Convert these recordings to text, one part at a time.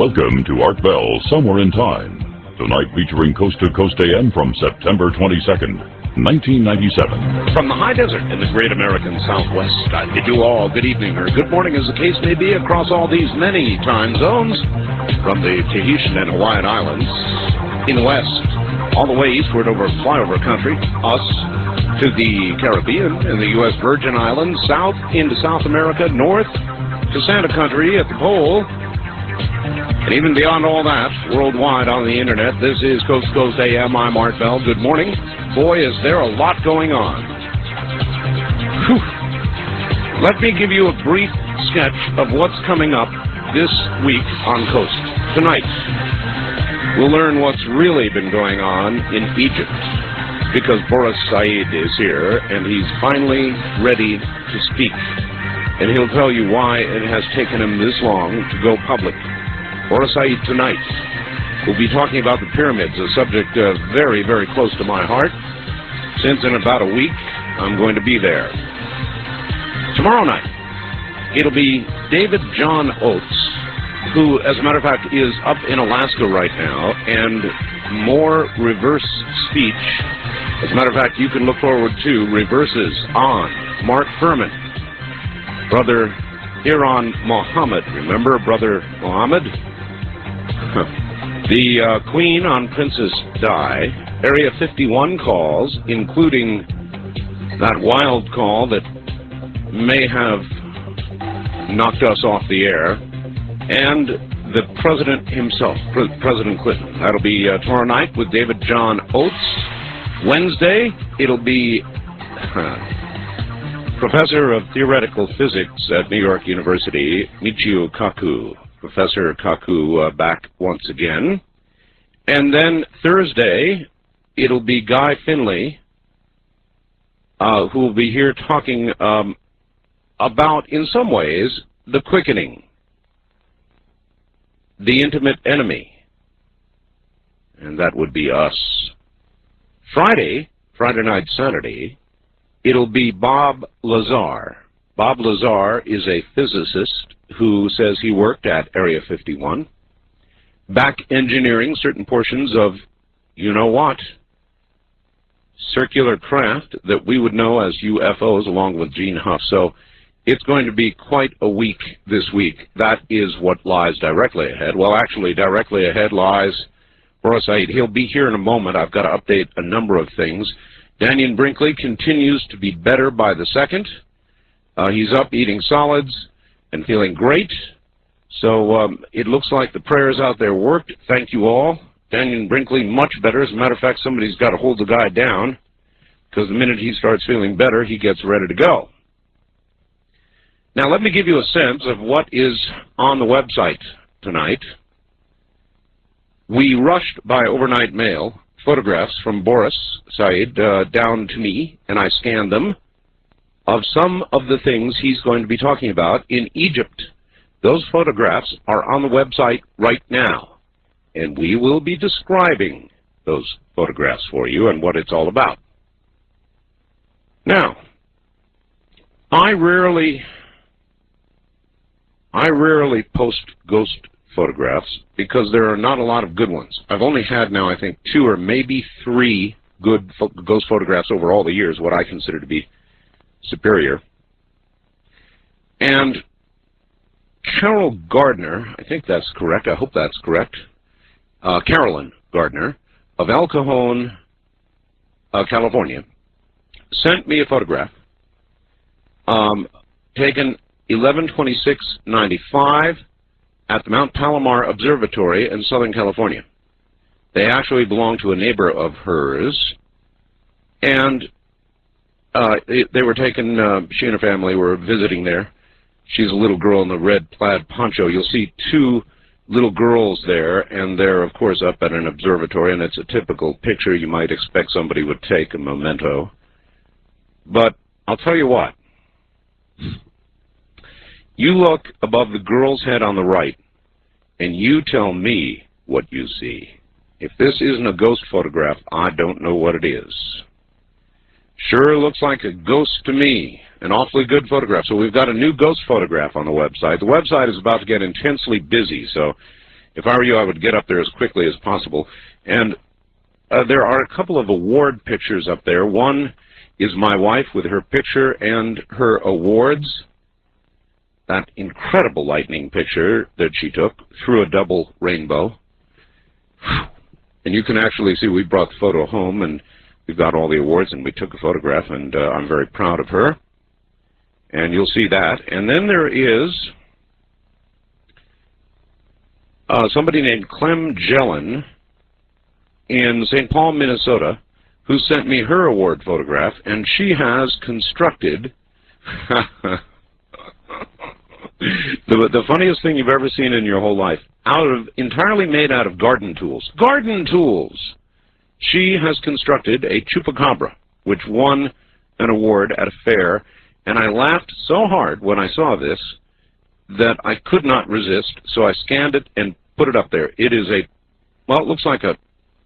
Welcome to Art Bell Somewhere in Time. Tonight featuring Coast to Coast AM from September 22nd, 1997. From the high desert in the great American Southwest, I bid you all good evening or good morning as the case may be across all these many time zones. From the Tahitian and Hawaiian Islands in the west, all the way eastward over flyover country, us, to the Caribbean and the U.S. Virgin Islands, south into South America, north to Santa Country at the pole, and even beyond all that, worldwide on the internet. This is Coast to Coast AM. I'm Art Bell. Good morning. Boy, is there a lot going on. Whew. Let me give you a brief sketch of what's coming up this week on Coast. Tonight, we'll learn what's really been going on in Egypt, because Boris Said is here, and he's finally ready to speak. And he'll tell you why it has taken him this long to go public. Boris Said tonight will be talking about the pyramids, a subject very, very close to my heart, since in about a week I'm going to be there. Tomorrow night, it'll be David John Oates, who, as a matter of fact, is up in Alaska right now, and more reverse speech. As a matter of fact, you can look forward to reverses on Mark Furman, Brother Iran Mohammed. Remember Brother Mohammed? The Queen on Princess Di. Area 51 calls, including that wild call that may have knocked us off the air, and the President himself, President Clinton. That'll be tomorrow night with David John Oates. Wednesday, it'll be Professor of Theoretical Physics at New York University, Michio Kaku. Professor Kaku back once again. And then Thursday, it'll be Guy Finley, who will be here talking about, in some ways, the quickening, the intimate enemy, and that would be us. Friday night, Saturday, it'll be Bob Lazar. Bob Lazar is a physicist who says he worked at Area 51, back engineering certain portions of, you know what, circular craft that we would know as UFOs, along with Gene Huff. So it's going to be quite a week this week. That is what lies directly ahead. Well, actually, directly ahead lies Boris Said. He'll be here in a moment. I've got to update a number of things. Dannion Brinkley continues to be better by the second. He's up eating solids and feeling great. So it looks like the prayers out there worked. Thank you all. Dannion Brinkley, much better. As a matter of fact, somebody's got to hold the guy down, because the minute he starts feeling better, he gets ready to go. Now, let me give you a sense of what is on the website tonight. We rushed by overnight mail photographs from Boris Said down to me, and I scanned them, of some of the things he's going to be talking about in Egypt. Those photographs are on the website right now, and we will be describing those photographs for you and what it's all about. Now, I rarely post ghost photographs because there are not a lot of good ones. I've only had now, I think, 2 or maybe 3 good ghost photographs over all the years, what I consider to be superior. And Carol Gardner, I think that's correct, I hope that's correct, Carolyn Gardner of El Cajon, California, sent me a photograph taken 11/26/95 at the Mount Palomar Observatory in Southern California. They actually belong to a neighbor of hers, and they were taken, she and her family were visiting there. She's a little girl in the red plaid poncho. You'll see 2 little girls there, and they're, of course, up at an observatory, and it's a typical picture you might expect somebody would take, a memento. But I'll tell you what. You look above the girl's head on the right, and you tell me what you see. If this isn't a ghost photograph, I don't know what it is. Sure looks like a ghost to me. An awfully good photograph. So we've got a new ghost photograph on the website. The website is about to get intensely busy, so if I were you, I would get up there as quickly as possible. And there are a couple of award pictures up there. One is my wife with her picture and her awards. That incredible lightning picture that she took through a double rainbow. And you can actually see we brought the photo home, and we've got all the awards, and we took a photograph, and I'm very proud of her. And you'll see that. And then there is somebody named Clem Jellin in St. Paul, Minnesota, who sent me her award photograph, and she has constructed the funniest thing you've ever seen in your whole life, entirely made out of garden tools. Garden tools! She has constructed a chupacabra, which won an award at a fair, and I laughed so hard when I saw this that I could not resist, so I scanned it and put it up there. It is well, it looks like a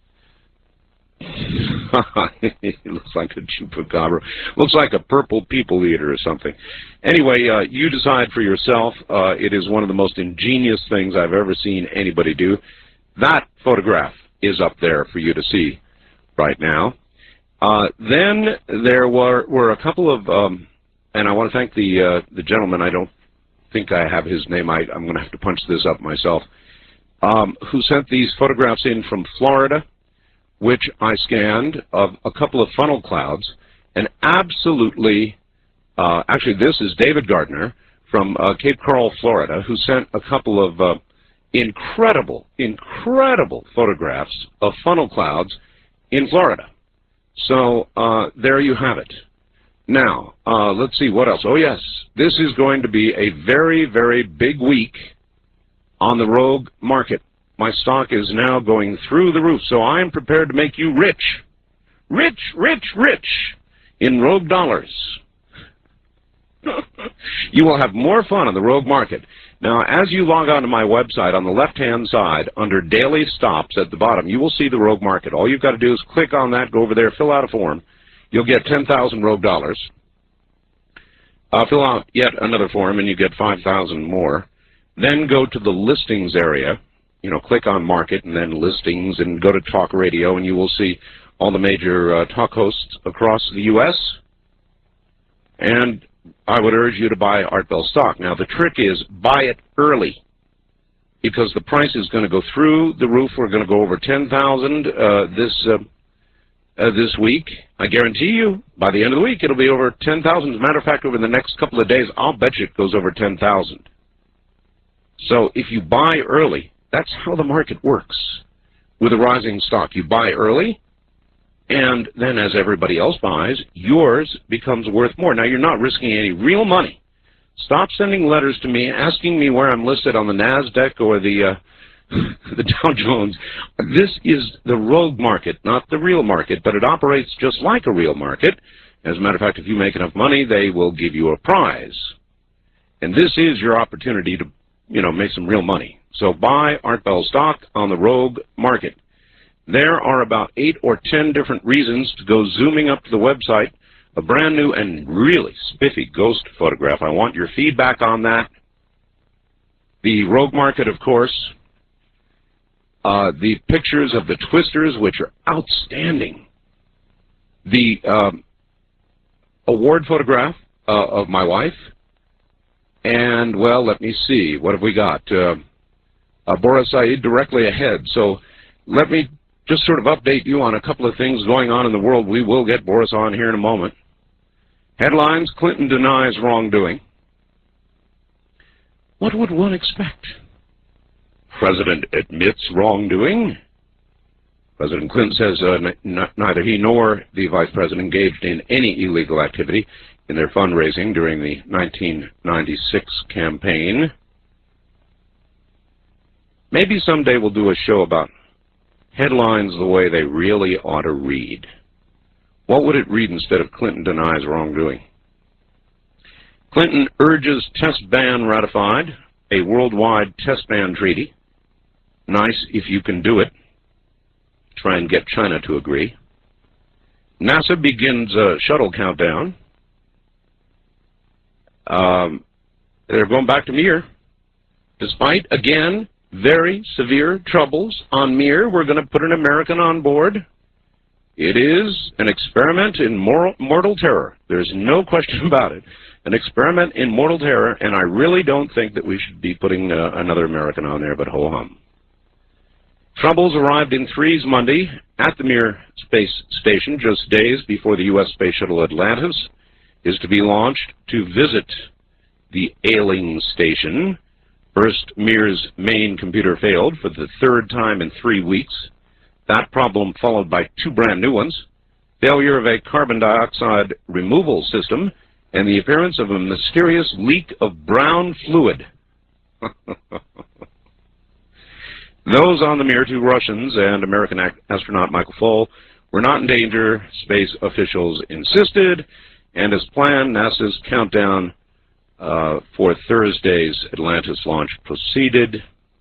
it looks like a chupacabra. Looks like a purple people eater or something. Anyway, you decide for yourself. It is one of the most ingenious things I've ever seen anybody do. That photograph is up there for you to see right now. Then there were a couple of, and I want to thank the gentleman. I don't think I have his name. I'm going to have to punch this up myself. Who sent these photographs in from Florida, which I scanned, of a couple of funnel clouds, and absolutely, actually this is David Gardner from Cape Coral, Florida, who sent a couple of incredible photographs of funnel clouds in Florida. So there you have it. Now, let's see what else. Oh yes, this is going to be a very, very big week on the Rogue market. My stock is now going through the roof, so I am prepared to make you rich. Rich, rich, rich in Rogue dollars. You will have more fun on the Rogue market. Now, as you log on to my website, on the left-hand side, under Daily Stops at the bottom, you will see the Rogue market. All you've got to do is click on that, go over there, fill out a form. You'll get 10,000 Rogue dollars. Fill out yet another form, and you get 5,000 more. Then go to the listings area. You know, click on market and then listings, and go to talk radio, and you will see all the major talk hosts across the U.S. And I would urge you to buy Art Bell stock. Now, the trick is buy it early, because the price is going to go through the roof. We're going to go over 10,000 this week. I guarantee you, by the end of the week, it'll be over 10,000. As a matter of fact, over the next couple of days, I'll bet you it goes over 10,000. So if you buy early, that's how the market works with a rising stock. You buy early, and then as everybody else buys, yours becomes worth more. Now, you're not risking any real money. Stop sending letters to me asking me where I'm listed on the NASDAQ or the Dow Jones. This is the Rogue market, not the real market, but it operates just like a real market. As a matter of fact, if you make enough money, they will give you a prize. And this is your opportunity to, make some real money. So buy Art Bell stock on the Rogue market. There are about 8 or 10 different reasons to go zooming up to the website. A brand new and really spiffy ghost photograph. I want your feedback on that. The Rogue market, of course. The pictures of the twisters, which are outstanding. The award photograph of my wife. And, well, let me see. What have we got? Boris Said directly ahead. So let me just sort of update you on a couple of things going on in the world. We will get Boris on here in a moment. Headlines: Clinton denies wrongdoing. What would one expect? President admits wrongdoing. President Clinton says neither he nor the vice president engaged in any illegal activity in their fundraising during the 1996 campaign. Maybe someday we'll do a show about headlines the way they really ought to read. What would it read instead of Clinton denies wrongdoing? Clinton urges test ban ratified, a worldwide test ban treaty. Nice if you can do it. Try and get China to agree. NASA begins a shuttle countdown. They're going back to Mir, despite, again, very severe troubles on Mir, we're going to put an American on board. It is an experiment in mortal terror. There's no question about it. An experiment in mortal terror, and I really don't think that we should be putting another American on there, but ho-hum. Troubles arrived in threes Monday at the Mir space station just days before the U.S. Space Shuttle Atlantis is to be launched to visit the ailing station. First, Mir's main computer failed for the third time in 3 weeks. That problem followed by two brand new ones: failure of a carbon dioxide removal system and the appearance of a mysterious leak of brown fluid. Those on the Mir, two Russians and American astronaut Michael Foale, were not in danger, space officials insisted, and as planned, NASA's countdown for Thursday's Atlantis launch proceeded.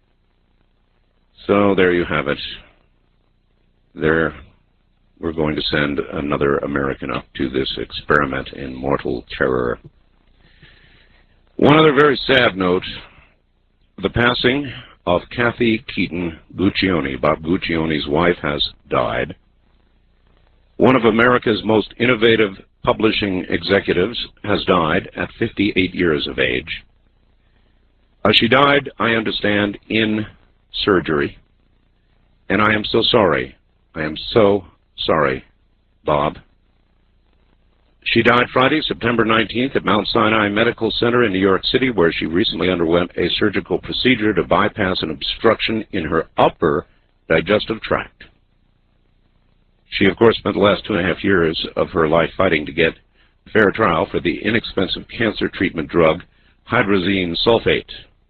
So there you have it. There, we're going to send another American up to this experiment in mortal terror. One other very sad note: the passing of Kathy Keaton Guccione. Bob Guccione's wife has died. One of America's most innovative publishing executives has died at 58 years of age. She died, I understand, in surgery. And I am so sorry. I am so sorry, Bob. She died Friday, September 19th at Mount Sinai Medical Center in New York City, where she recently underwent a surgical procedure to bypass an obstruction in her upper digestive tract. She, of course, spent the last 2.5 years of her life fighting to get a fair trial for the inexpensive cancer treatment drug hydrazine sulfate.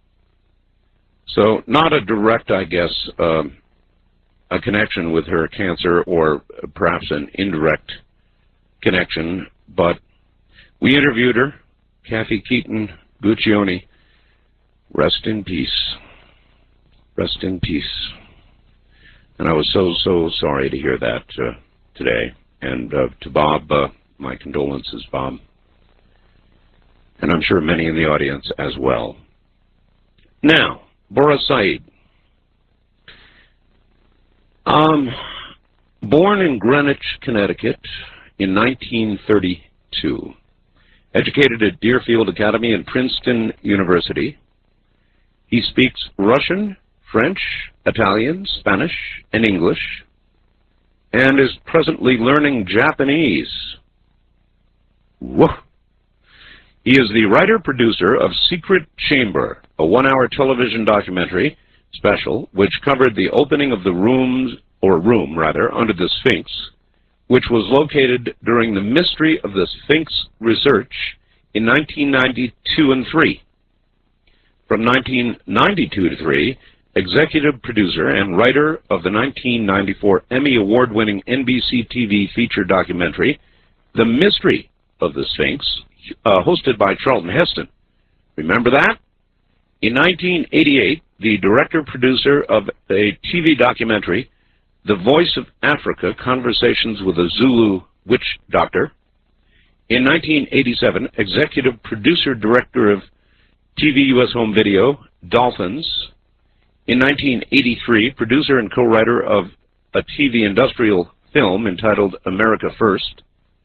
So not a direct, I guess, a connection with her cancer, or perhaps an indirect connection, but we interviewed her, Kathy Keaton Guccione. Rest in peace. Rest in peace. And I was so sorry to hear that today. And to Bob, my condolences, Bob. And I'm sure many in the audience as well. Now, Boris Said. Born in Greenwich, Connecticut in 1932. Educated at Deerfield Academy and Princeton University. He speaks Russian, French, Italian, Spanish, and English, and is presently learning Japanese. Whoa. He is the writer-producer of Secret Chamber, a 1-hour television documentary special which covered the opening of the room under the Sphinx, which was located during the Mystery of the Sphinx research in 1992 and 3. From 1992 to 3, executive producer and writer of the 1994 Emmy Award-winning NBC TV feature documentary, The Mystery of the Sphinx, hosted by Charlton Heston. Remember that? In 1988, the director-producer of a TV documentary, The Voice of Africa, Conversations with a Zulu Witch Doctor. In 1987, executive producer-director of TV U.S. Home Video, Dolphins. In 1983, producer and co-writer of a TV industrial film entitled America First.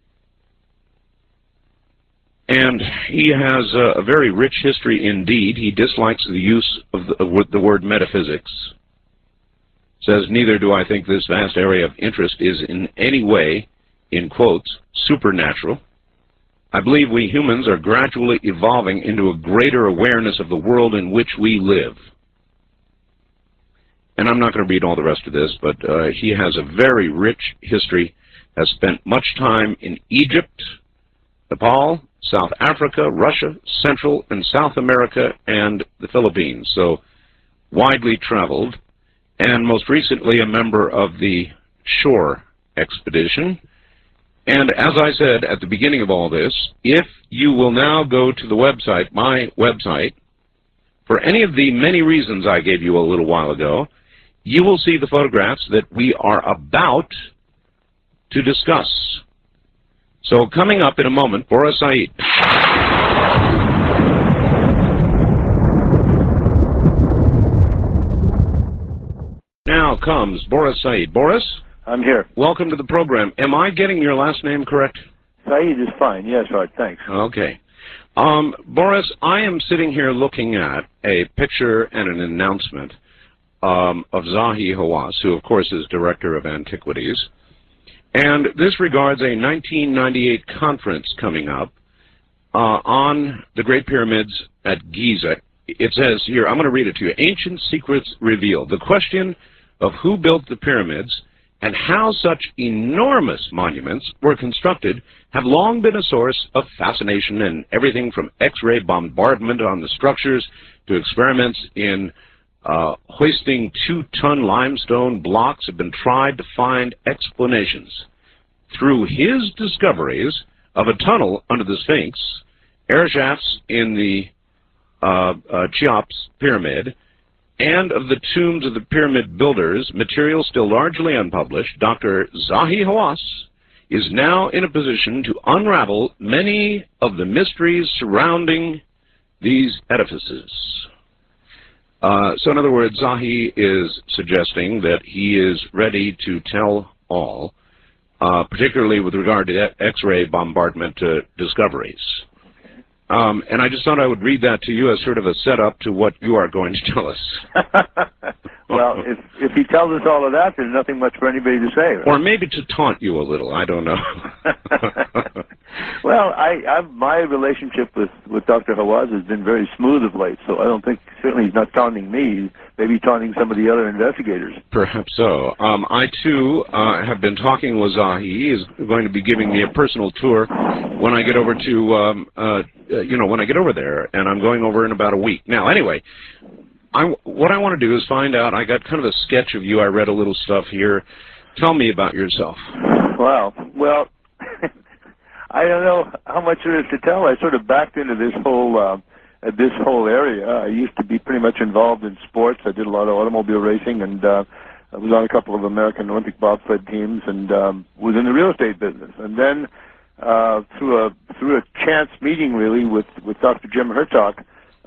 And he has a very rich history indeed. He dislikes the use of the word metaphysics. Says, neither do I think this vast area of interest is in any way, in quotes, supernatural. I believe we humans are gradually evolving into a greater awareness of the world in which we live. And I'm not going to read all the rest of this, but he has a very rich history, has spent much time in Egypt, Nepal, South Africa, Russia, Central and South America, and the Philippines. So widely traveled, and most recently a member of the Shore Expedition. And as I said at the beginning of all this, if you will now go to the website, my website, for any of the many reasons I gave you a little while ago, you will see the photographs that we are about to discuss. So coming up in a moment, Boris Said. Now comes Boris Said. Boris? I'm here. Welcome to the program. Am I getting your last name correct? Said is fine. Yes, Art, thanks. Okay. Boris, I am sitting here looking at a picture and an announcement of Zahi Hawass, who, of course, is Director of Antiquities. And this regards a 1998 conference coming up on the Great Pyramids at Giza. It says here, I'm going to read it to you. Ancient Secrets Revealed. The question of who built the pyramids and how such enormous monuments were constructed have long been a source of fascination, and everything from X-ray bombardment on the structures to experiments in hoisting 2-ton limestone blocks have been tried to find explanations. Through his discoveries of a tunnel under the Sphinx, air shafts in the Cheops pyramid, and of the tombs of the pyramid builders, material still largely unpublished, Dr. Zahi Hawass is now in a position to unravel many of the mysteries surrounding these edifices. So in other words, Zahi is suggesting that he is ready to tell all, particularly with regard to X-ray bombardment discoveries. And I just thought I would read that to you as sort of a setup to what you are going to tell us. Well, if he tells us all of that, there's nothing much for anybody to say. Right? Or maybe to taunt you a little. I don't know. Well, my relationship with Dr. Hawass has been very smooth of late, so I don't think, certainly he's not taunting me, maybe taunting some of the other investigators. Perhaps so. I, too, have been talking with Zahi. He is going to be giving me a personal tour when I get over to, when I get over there, and I'm going over in about a week. Now, anyway, what I want to do is find out, I got kind of a sketch of you. I read a little stuff here. Tell me about yourself. Wow. Well, I don't know how much there is to tell. I sort of backed into this whole area. I used to be pretty much involved in sports. I did a lot of automobile racing, and I was on a couple of American Olympic bobsled teams, and was in the real estate business. And then through a chance meeting, really, with Dr. Jim Hertzog,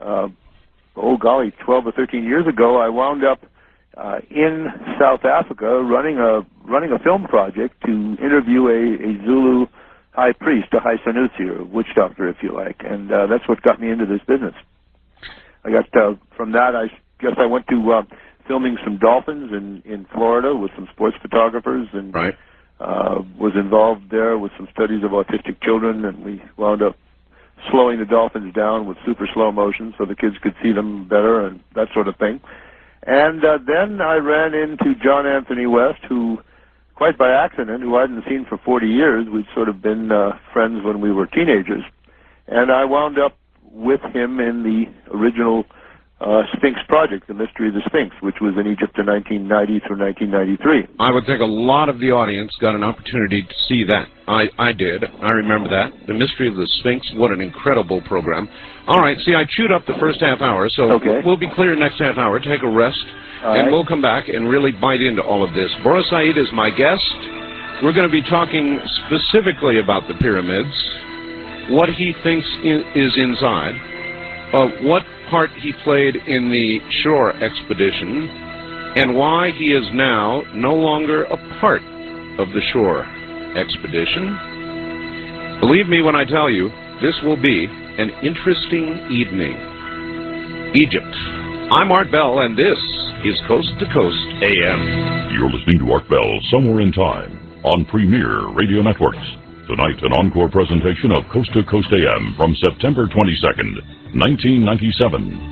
12 or 13 years ago, I wound up in South Africa running a film project to interview a Zulu high priest, a high Sanusi, or witch doctor, if you like, and that's what got me into this business. I got from that, I guess I went to filming some dolphins in Florida with some sports photographers, and right. Was involved there with some studies of autistic children, and we wound up slowing the dolphins down with super slow motion so the kids could see them better and that sort of thing. And then I ran into John Anthony West, who, quite by accident, who I hadn't seen for 40 years. We'd sort of been friends when we were teenagers. And I wound up with him in the original Sphinx project, The Mystery of the Sphinx, which was in Egypt in 1990 through 1993. I would think a lot of the audience got an opportunity to see that. I did. I remember that. The Mystery of the Sphinx, what an incredible program. All right, see, I chewed up the first half hour, so we'll be clear next half hour. Take a rest, and we'll come back and really bite into all of this. Boris Said is my guest. We're going to be talking specifically about the pyramids, what he thinks is inside, what part he played in the shore expedition, and why he is now no longer a part of the shore expedition. Believe me when I tell you, this will be an interesting evening. Egypt. I'm Art Bell, and this is Coast to Coast AM. You're listening to Art Bell, Somewhere in Time, on Premier Radio Networks. Tonight, an encore presentation of Coast to Coast AM from September 22nd, 1997.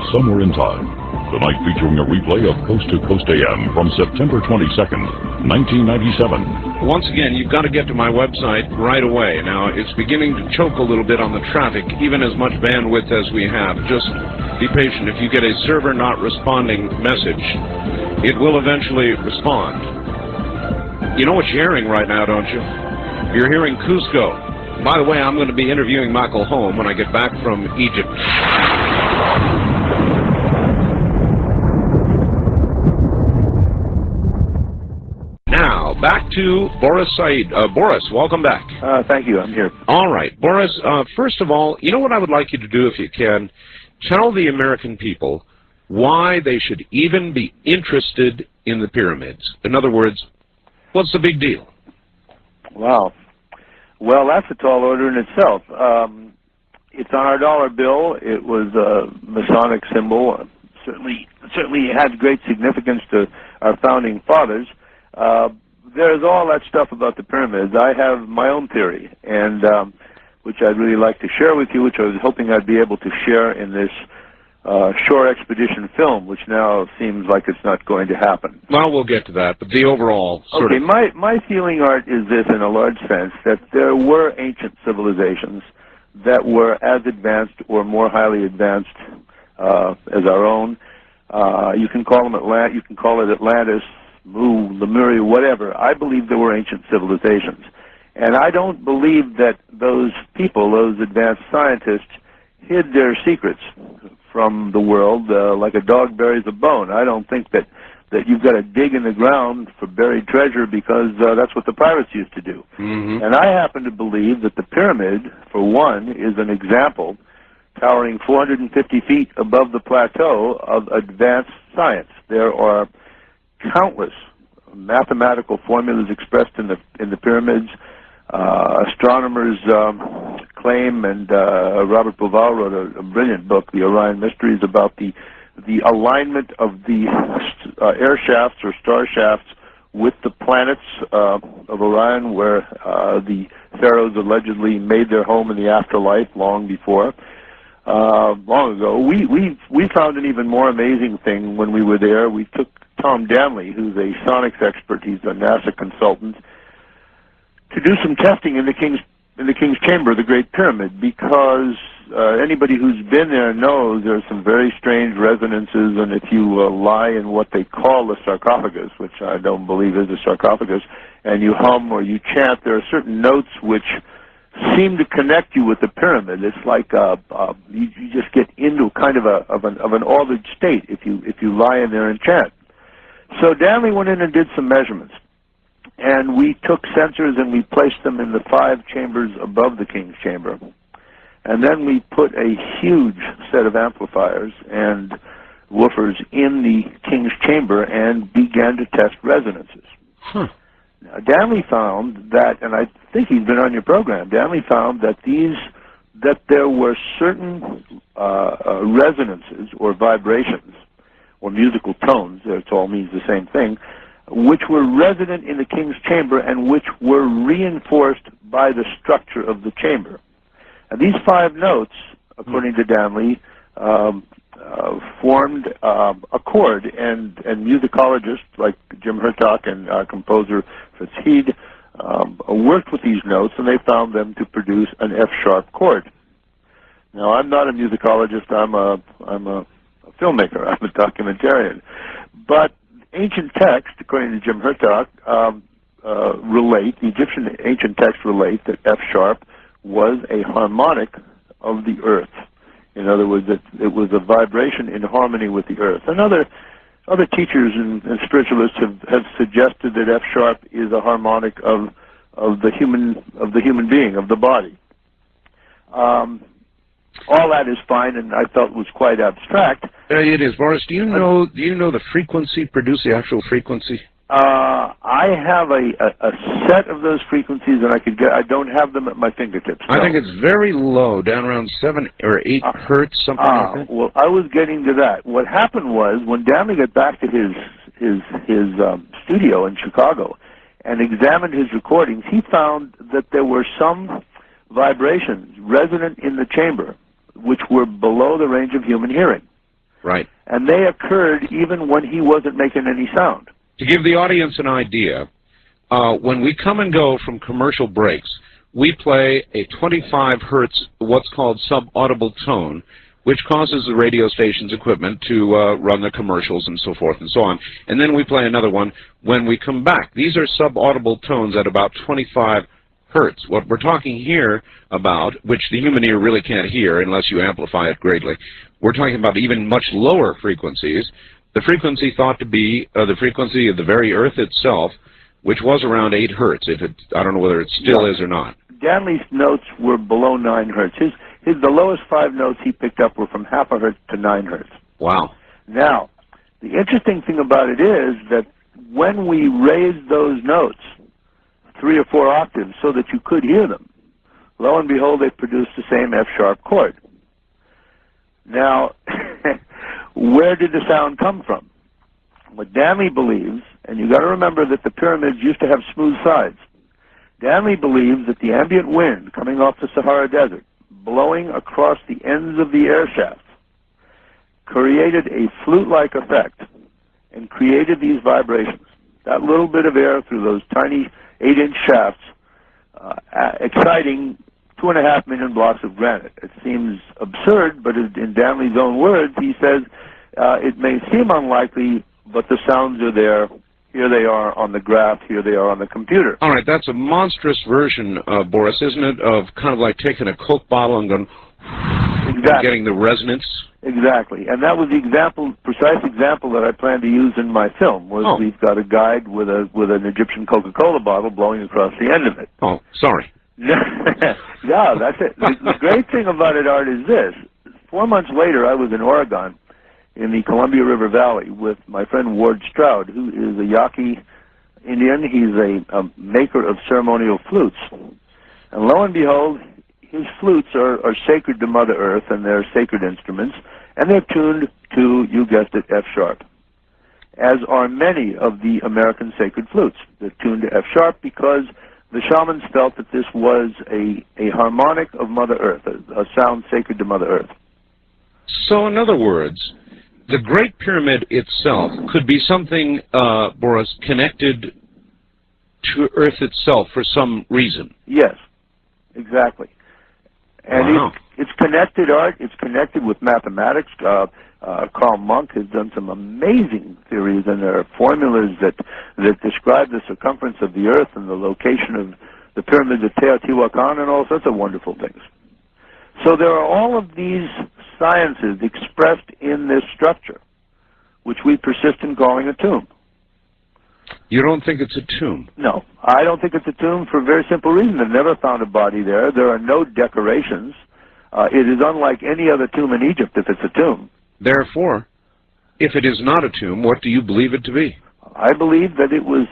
Somewhere in Time. Tonight featuring a replay of Coast to Coast AM from September 22nd, 1997. Once again, you've got to get to my website right away. Now, it's beginning to choke a little bit on the traffic, even as much bandwidth as we have. Just be patient. If you get a server not responding message, it will eventually respond. You know what you're hearing right now, don't you? You're hearing Cusco. By the way, I'm going to be interviewing Michael Holm when I get back from Egypt. Now, back to Boris Said. Boris, welcome back. Thank you. I'm here. All right. Boris, first of all, you know what I would like you to do, if you can? Tell the American people why they should even be interested in the pyramids. In other words, what's the big deal? Wow. Well, that's a tall order in itself. It's on our dollar bill. It was a Masonic symbol. Certainly had great significance to our founding fathers. There's all that stuff about the pyramids. I have my own theory, and which I'd really like to share with you, which I was hoping I'd be able to share in this shore expedition film, which now seems like it's not going to happen. Well, we'll get to that, but the overall sort of... My feeling, Art, is this in a large sense, that there were ancient civilizations that were as advanced or more highly advanced as our own. You can call them you can call it Atlantis, Mu, Lemuria, whatever. I believe there were ancient civilizations. And I don't believe that those people, those advanced scientists, hid their secrets from the world like a dog buries a bone. I don't think that you've got to dig in the ground for buried treasure because that's what the pirates used to do. Mm-hmm. And I happen to believe that the pyramid, for one, is an example towering 450 feet above the plateau of advanced science. There are countless mathematical formulas expressed in the pyramids. Astronomers claim, and Robert Bauval wrote a brilliant book, The Orion Mysteries, about the alignment of the air shafts or star shafts with the planets of Orion, where the pharaohs allegedly made their home in the afterlife long before. Long ago. We found an even more amazing thing when we were there. We took Tom Danley, who's a sonics expert, he's a NASA consultant, to do some testing in the King's Chamber, the Great Pyramid, because anybody who's been there knows there's some very strange resonances, and if you lie in what they call the sarcophagus, which I don't believe is a sarcophagus, and you hum or you chant, there are certain notes which seem to connect you with the pyramid. It's like you just get into kind of an altered state if you lie in there and chant. So Danley went in and did some measurements, and we took sensors and we placed them in the 5 chambers above the King's Chamber, and then we put a huge set of amplifiers and woofers in the King's Chamber and began to test resonances. Huh. Now, Danley found that, and I think he's been on your program, Danley found that there were certain resonances or vibrations or musical tones, it all means the same thing, which were resonant in the King's Chamber and which were reinforced by the structure of the chamber. And these 5 notes, according to Danley, formed a chord, and musicologists like Jim Hertock and composer Fritz Heed worked with these notes, and they found them to produce an F-sharp chord. Now, I'm not a musicologist. I'm a filmmaker. I'm a documentarian. But ancient texts, according to Jim Hertock, the Egyptian ancient texts relate that F-sharp was a harmonic of the earth. In other words, it was a vibration in harmony with the earth. And other teachers and spiritualists have suggested that F-sharp is a harmonic of the human being, of the body. All that is fine, and I felt was quite abstract. It is, Boris. Do you know the frequency? Produce the actual frequency? I have a set of those frequencies, and I don't have them at my fingertips. No. I think it's very low, down around 7 or 8 hertz, something like that. Well, I was getting to that. What happened was, when Danley got back to his studio in Chicago and examined his recordings, he found that there were some vibrations resonant in the chamber which were below the range of human hearing. Right. And they occurred even when he wasn't making any sound. To give the audience an idea, when we come and go from commercial breaks, we play a 25 hertz, what's called sub-audible tone, which causes the radio station's equipment to run the commercials and so forth and so on. And then we play another one when we come back. These are sub-audible tones at about 25 hertz. What we're talking here about, which the human ear really can't hear unless you amplify it greatly, we're talking about even much lower frequencies. The frequency thought to be the frequency of the very Earth itself, which was around 8 hertz. I don't know whether it still is or not. Danley's notes were below 9 hertz. The lowest 5 notes he picked up were from half a hertz to 9 hertz. Wow. Now, the interesting thing about it is that when we raised those notes 3 or 4 octaves so that you could hear them, lo and behold, they produced the same F-sharp chord. Now, where did the sound come from? What Danley believes, and you've got to remember that the pyramids used to have smooth sides. Danley believes that the ambient wind coming off the Sahara Desert, blowing across the ends of the air shafts, created a flute-like effect and created these vibrations. That little bit of air through those tiny 8-inch shafts, exciting 2.5 million blocks of granite. It seems absurd, but in Danley's own words, he says, it may seem unlikely, but the sounds are there. Here they are on the graph. Here they are on the computer. All right, that's a monstrous version, Boris, isn't it, of kind of like taking a Coke bottle and going, exactly, and getting the resonance? Exactly, and that was the precise example that I plan to use in my film. We've got a guide with an Egyptian Coca-Cola bottle blowing across the end of it. Oh, sorry. Yeah, that's it. The great thing about it, Art, is this. 4 months later, I was in Oregon, in the Columbia River Valley, with my friend Ward Stroud, who is a Yaqui Indian. He's a maker of ceremonial flutes. And lo and behold, his flutes are sacred to Mother Earth, and they're sacred instruments, and they're tuned to, you guessed it, F-sharp, as are many of the American sacred flutes. They're tuned to F-sharp because the shamans felt that this was a harmonic of Mother Earth, a sound sacred to Mother Earth. So, in other words, the Great Pyramid itself could be something, Boris, connected to Earth itself for some reason. Yes, exactly. And wow. It's connected, Art. It's connected with mathematics. Carl Monk has done some amazing theories, and there are formulas that describe the circumference of the Earth and the location of the pyramids of Teotihuacan and all sorts of wonderful things. So there are all of these sciences expressed in this structure, which we persist in calling a tomb. You don't think it's a tomb? No, I don't think it's a tomb for a very simple reason. They've never found a body there. There are no decorations. It is unlike any other tomb in Egypt if it's a tomb. Therefore, if it is not a tomb, what do you believe it to be? I believe that it was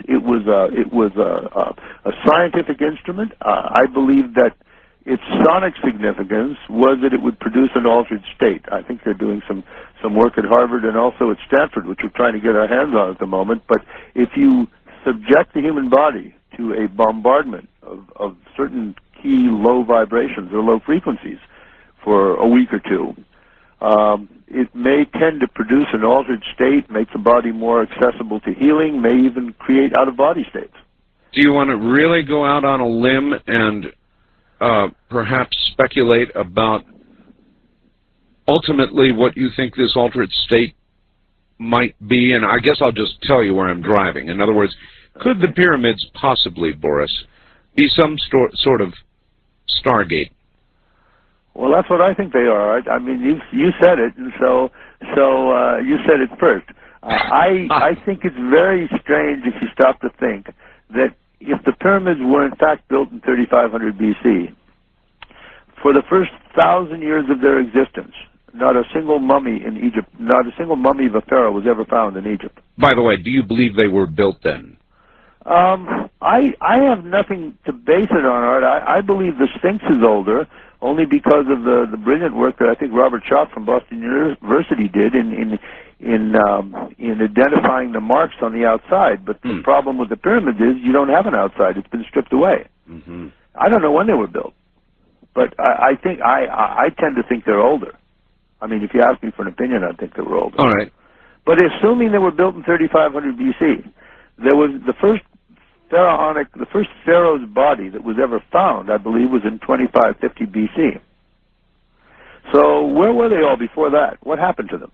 a scientific instrument. I believe that its sonic significance was that it would produce an altered state. I think they're doing some work at Harvard and also at Stanford, which we're trying to get our hands on at the moment. But if you subject the human body to a bombardment of certain key low vibrations or low frequencies for a week or two, it may tend to produce an altered state, make the body more accessible to healing, may even create out-of-body states. Do you want to really go out on a limb and perhaps speculate about ultimately what you think this altered state might be? And I guess I'll just tell you where I'm driving. In other words, could the pyramids possibly, Boris, be some sort of Stargate? Well, that's what I think they are. I mean, you said it, and so you said it first. I think it's very strange if you stop to think that if the pyramids were in fact built in 3500 BC, for the first 1,000 years of their existence, not a single mummy in Egypt, not a single mummy of a pharaoh was ever found in Egypt. By the way, do you believe they were built then? I have nothing to base it on, Art. I believe the Sphinx is older, only because of the brilliant work that I think Robert Schoch from Boston University did in identifying the marks on the outside. But the problem with the pyramids is you don't have an outside; it's been stripped away. Mm-hmm. I don't know when they were built, but I think I tend to think they're older. I mean, if you ask me for an opinion, I think they were older. All right. But assuming they were built in 3500 BC, there was the first pharaoh's body that was ever found, I believe, was in 2550 BC. So where were they all before that? What happened to them?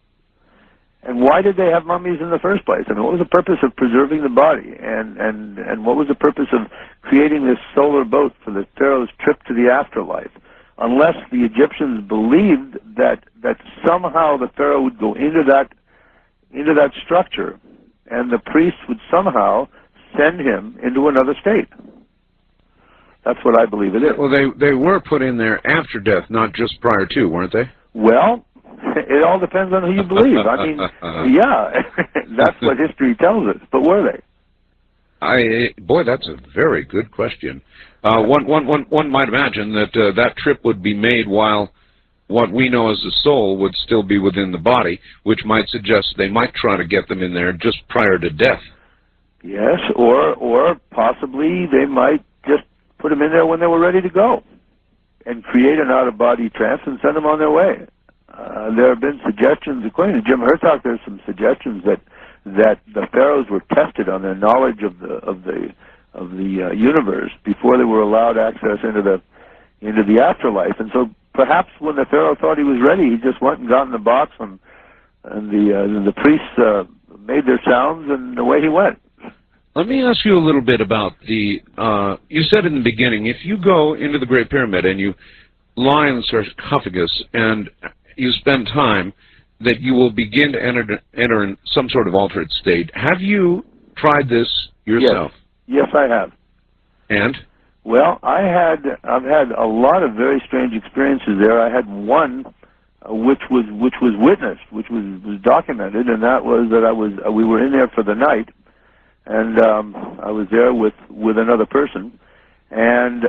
And why did they have mummies in the first place? I mean, what was the purpose of preserving the body? And what was the purpose of creating this solar boat for the pharaoh's trip to the afterlife? Unless the Egyptians believed that somehow the pharaoh would go into that structure, and the priests would somehow send him into another state. That's what I believe it is. Well, they were put in there after death, not just prior to, weren't they? Well, it all depends on who you believe. I mean, yeah, that's what history tells us. But were they? Boy, that's a very good question. One might imagine that that trip would be made while what we know as the soul would still be within the body, which might suggest they might try to get them in there just prior to death. Yes, or possibly they might just put them in there when they were ready to go and create an out-of-body trance and send them on their way. There have been suggestions, according to Jim Hertog, there's some suggestions that the pharaohs were tested on their knowledge of the universe before they were allowed access into the afterlife. And so perhaps when the pharaoh thought he was ready, he just went and got in the box, and the priests made their sounds, and away he went. Let me ask you a little bit about the, you said in the beginning, if you go into the Great Pyramid and you lie in the sarcophagus and you spend time, that you will begin to enter in some sort of altered state. Have you tried this yourself? Yes, I have. And? Well, I've had a lot of very strange experiences there. I had one which was witnessed, which was documented, and that was that we were in there for the night, and I was there with another person, and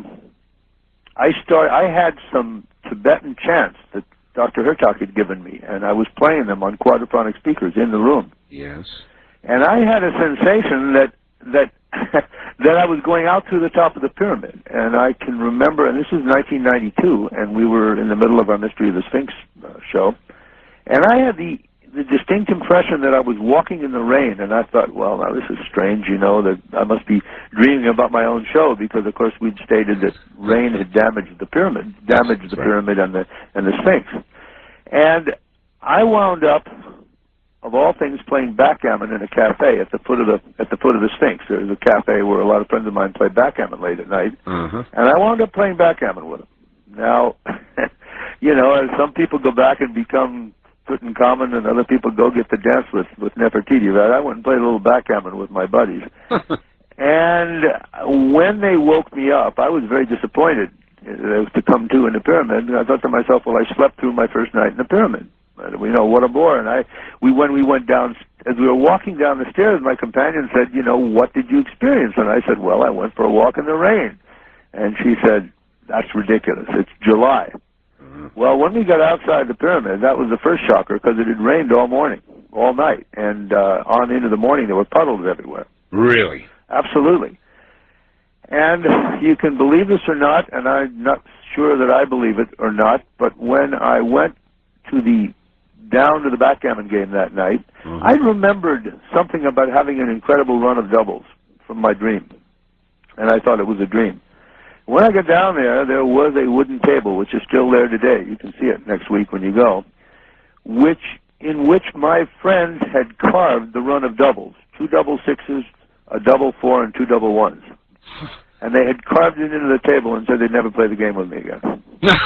I had some Tibetan chants that Dr. Hertog had given me, and I was playing them on quadraphonic speakers in the room. Yes. And I had a sensation that that I was going out through the top of the pyramid. And I can remember, and this is 1992, and we were in the middle of our Mystery of the Sphinx show, and I had the distinct impression that I was walking in the rain, and I thought, well, now this is strange, that I must be dreaming about my own show, because of course we'd stated that rain had damaged the pyramid, pyramid and the Sphinx. And I wound up, of all things, playing backgammon in a cafe at the foot of the Sphinx. There's a cafe where a lot of friends of mine play backgammon late at night, and I wound up playing backgammon with them. Now, as some people go back and become Tutankhamun, and other people go get to dance with Nefertiti, right? I went and played a little backgammon with my buddies. And when they woke me up, I was very disappointed to come to in the pyramid. And I thought to myself, well, I slept through my first night in the pyramid. What a bore. And when we went down, as we were walking down the stairs, my companion said, what did you experience? And I said, well, I went for a walk in the rain. And she said, that's ridiculous. It's July. Well, when we got outside the pyramid, that was the first shocker, because it had rained all morning, all night, and on into the morning there were puddles everywhere. Really? Absolutely. And you can believe this or not, and I'm not sure that I believe it or not, but when I went down to the backgammon game that night, I remembered something about having an incredible run of doubles from my dream, and I thought it was a dream. When I got down there, there was a wooden table, which is still there today. You can see it next week when you go, in which my friends had carved the run of doubles, 2 double sixes, a double 4, and 2 double 1s. And they had carved it into the table and said they'd never play the game with me again.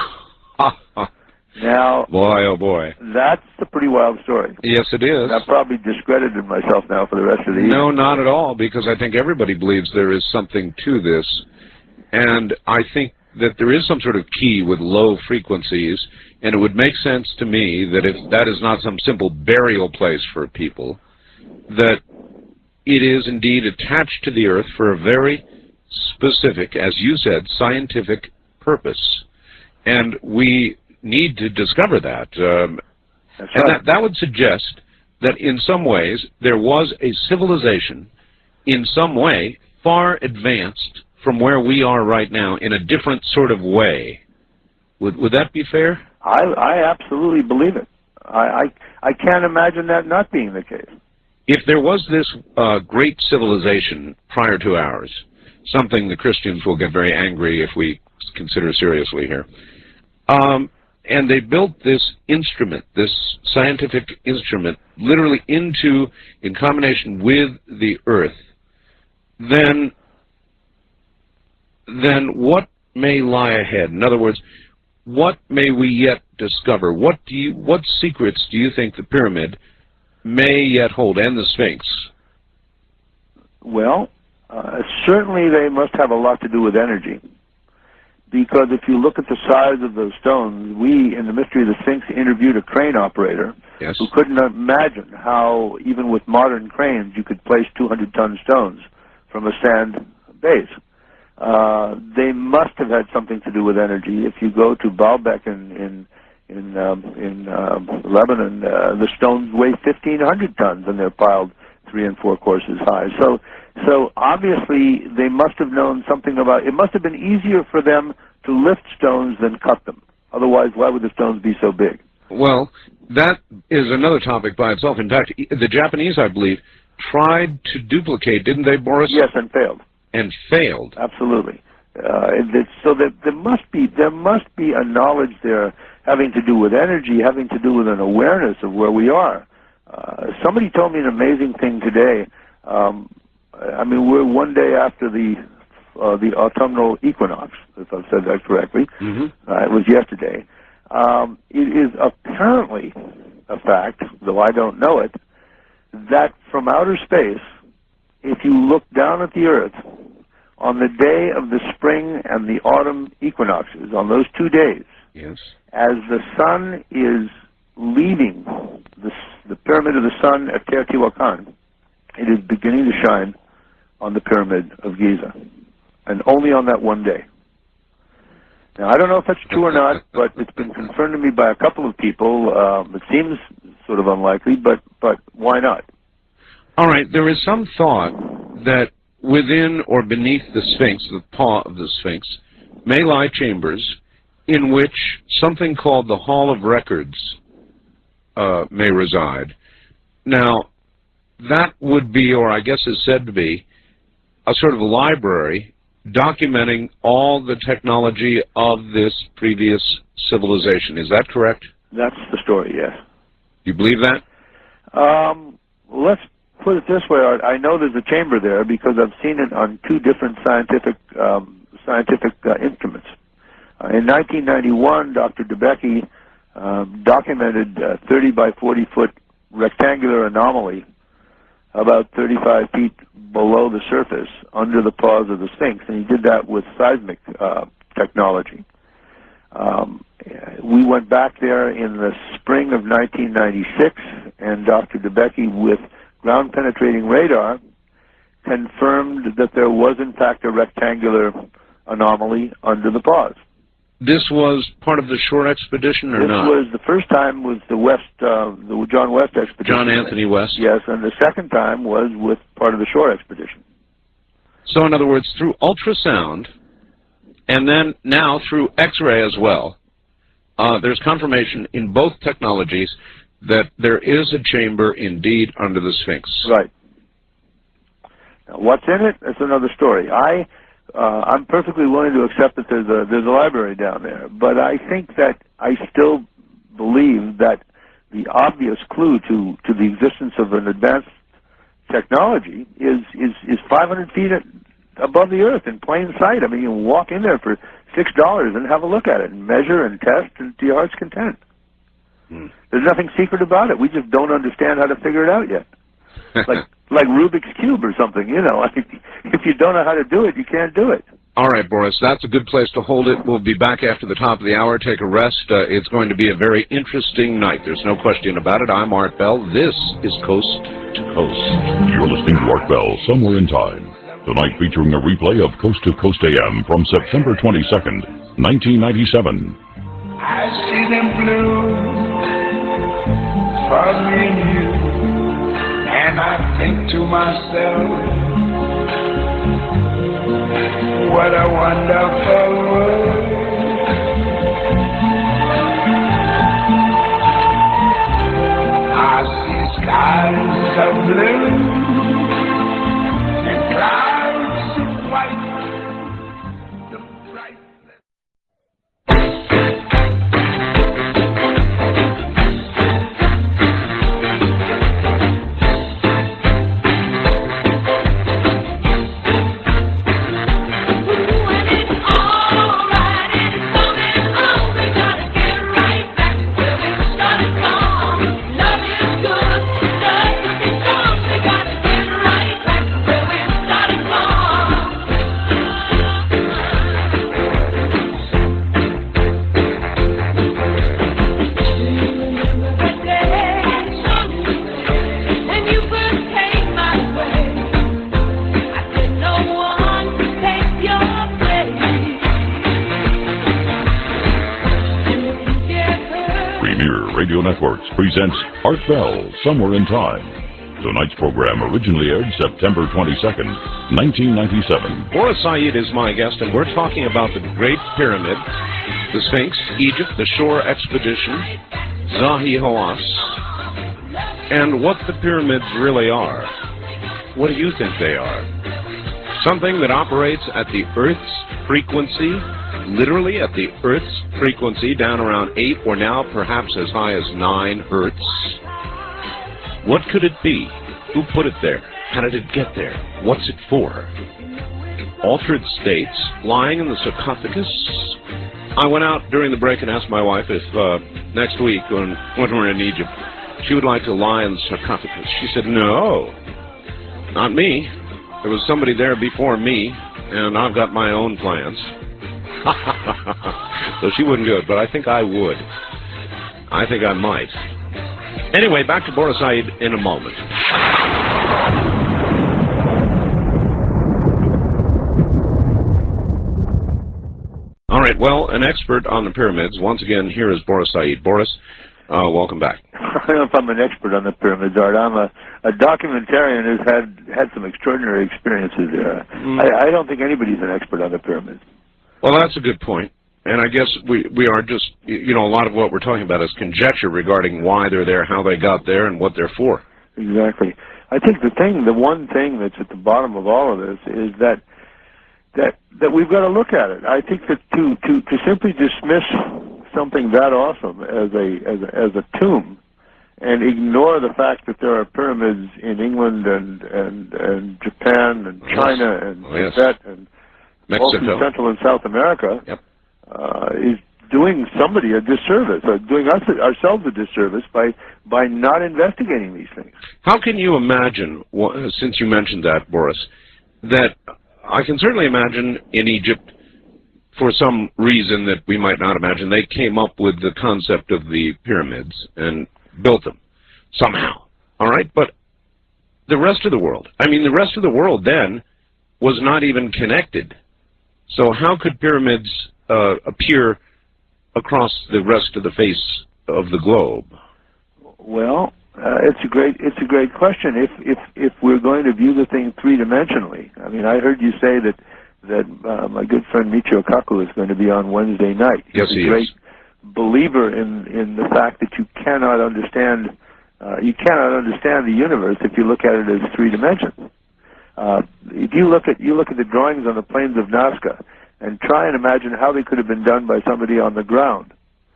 Now, boy, oh boy, that's a pretty wild story. Yes, it is. And I've probably discredited myself now for the rest of the evening. No, not at all, because I think everybody believes there is something to this. And I think that there is some sort of key with low frequencies, and it would make sense to me that if that is not some simple burial place for people, that it is indeed attached to the earth for a very specific, as you said, scientific purpose. And we need to discover that. That's right. And that would suggest that in some ways there was a civilization in some way far advanced from where we are right now in a different sort of way. Would that be fair? I absolutely believe it. I can't imagine that not being the case. If there was this great civilization prior to ours, something the Christians will get very angry if we consider seriously here, and they built this instrument, this scientific instrument, literally in combination with the Earth, then what may lie ahead? In other words, what may we yet discover? What secrets do you think the pyramid may yet hold, and the Sphinx? Well, certainly they must have a lot to do with energy. Because if you look at the size of those stones, we, in the Mystery of the Sphinx, interviewed a crane operator who couldn't imagine how, even with modern cranes, you could place 200-ton stones from a sand base. They must have had something to do with energy. If you go to Baalbek in Lebanon, the stones weigh 1,500 tons, and they're piled 3 and 4 courses high. So obviously they must have known something about. It must have been easier for them to lift stones than cut them. Otherwise, why would the stones be so big? Well, that is another topic by itself. In fact, the Japanese, I believe, tried to duplicate, didn't they, Boris? Yes, and failed. And failed. Absolutely. So that there must be a knowledge there having to do with energy, having to do with an awareness of where we are. Somebody told me an amazing thing today. I mean, we're one day after the autumnal equinox, if I've said that correctly. Mm-hmm. It was yesterday. It is apparently a fact, though I don't know it, that from outer space, if you look down at the Earth, on the day of the spring and the autumn equinoxes, on those 2 days, yes, as the sun is leaving the pyramid of the sun at Teotihuacan, it is beginning to shine on the Pyramid of Giza, and only on that one day. Now, I don't know if that's true or not, but it's been confirmed to me by a couple of people. It seems sort of unlikely, but why not? All right, there is some thought that within or beneath the Sphinx, the paw of the Sphinx, may lie chambers in which something called the Hall of Records may reside. Now, that would be, or I guess is said to be, a sort of a library documenting all the technology of this previous civilization. Is that correct? That's the story, yes. You believe that? Let's put it this way, Art. I know there's a chamber there because I've seen it on 2 different scientific instruments. In 1991, Dr. DeBecke documented a 30 by 40 foot rectangular anomaly about 35 feet below the surface under the paws of the Sphinx, and he did that with seismic technology. We went back there in the spring of 1996, and Dr. DeBecke, with ground-penetrating radar, confirmed that there was, in fact, a rectangular anomaly under the paws. This was part of the shore expedition, or not? This was, the first time was the John West expedition. John Anthony West. Yes, and the second time was with part of the shore expedition. So, in other words, through ultrasound, and then now through X-ray as well, there's confirmation in both technologies that there is a chamber indeed under the Sphinx. Right. Now, what's in it? That's another story. I'm perfectly willing to accept that there's a library down there, but I think that I still believe that the obvious clue to the existence of an advanced technology is 500 feet above the Earth in plain sight. I mean, you can walk in there for $6 and have a look at it and measure and test and to your heart's content. There's nothing secret about it. We just don't understand how to figure it out yet. Like Rubik's Cube or something, you know. If you don't know how to do it, you can't do it. All right, Boris, that's a good place to hold it. We'll be back after the top of the hour. Take a rest. It's going to be a very interesting night. There's no question about it. I'm Art Bell. This is Coast to Coast. You're listening to Art Bell, Somewhere in Time. Tonight featuring a replay of Coast to Coast AM from September 22nd, 1997. I see them blue for me and you, and I think to myself, what a wonderful world. skies of blue and clouds of white. The bright Radio Networks presents Art Bell, Somewhere in Time. Tonight's program originally aired September 22nd, 1997. Boris Said is my guest, and we're talking about the Great Pyramid, the Sphinx, Egypt, the Shore Expedition, Zahi Hawass, and what the pyramids really are. What do you think they are? Something that operates at the Earth's frequency, literally at the Earth's frequency, down around 8 or now perhaps as high as 9 hertz. What could it be? Who put it there? How did it get there? What's it for? Altered states, lying in the sarcophagus. I went out during the break and asked my wife if next week when we're in Egypt, she would like to lie in the sarcophagus. She said, no, not me. There was somebody there before me, and I've got my own plans. So she wouldn't do it, but I think I would. I think I might. Anyway, back to Boris Said in a moment. All right, well, an expert on the pyramids. Once again, here is Boris Said. Boris, welcome back. I don't know if I'm an expert on the pyramids, Art. I'm a documentarian who's had some extraordinary experiences there. I don't think anybody's an expert on the pyramids. Well, that's a good point. And I guess we are just, you know, a lot of what we're talking about is conjecture regarding why they're there, how they got there, and what they're for. Exactly. I think the one thing that's at the bottom of all of this is that we've got to look at it. I think that to simply dismiss something that awesome as a tomb and ignore the fact that there are pyramids in England and Japan and China and Tibet and Mexico, Central and South America, yep, is doing somebody a disservice, doing ourselves a disservice by not investigating these things. How can you imagine, since you mentioned that, Boris, that I can certainly imagine in Egypt, for some reason that we might not imagine, they came up with the concept of the pyramids and built them somehow, all right? But the rest of the world, the rest of the world then was not even connected. So how could pyramids appear across the rest of the face of the globe? Well, it's a great question. If we're going to view the thing three-dimensionally, I heard you say that my good friend Michio Kaku is going to be on Wednesday night. Yes, he is. He's a great believer in the fact that you cannot understand the universe if you look at it as three dimensions. If you look at the drawings on the plains of Nazca and try and imagine how they could have been done by somebody on the ground.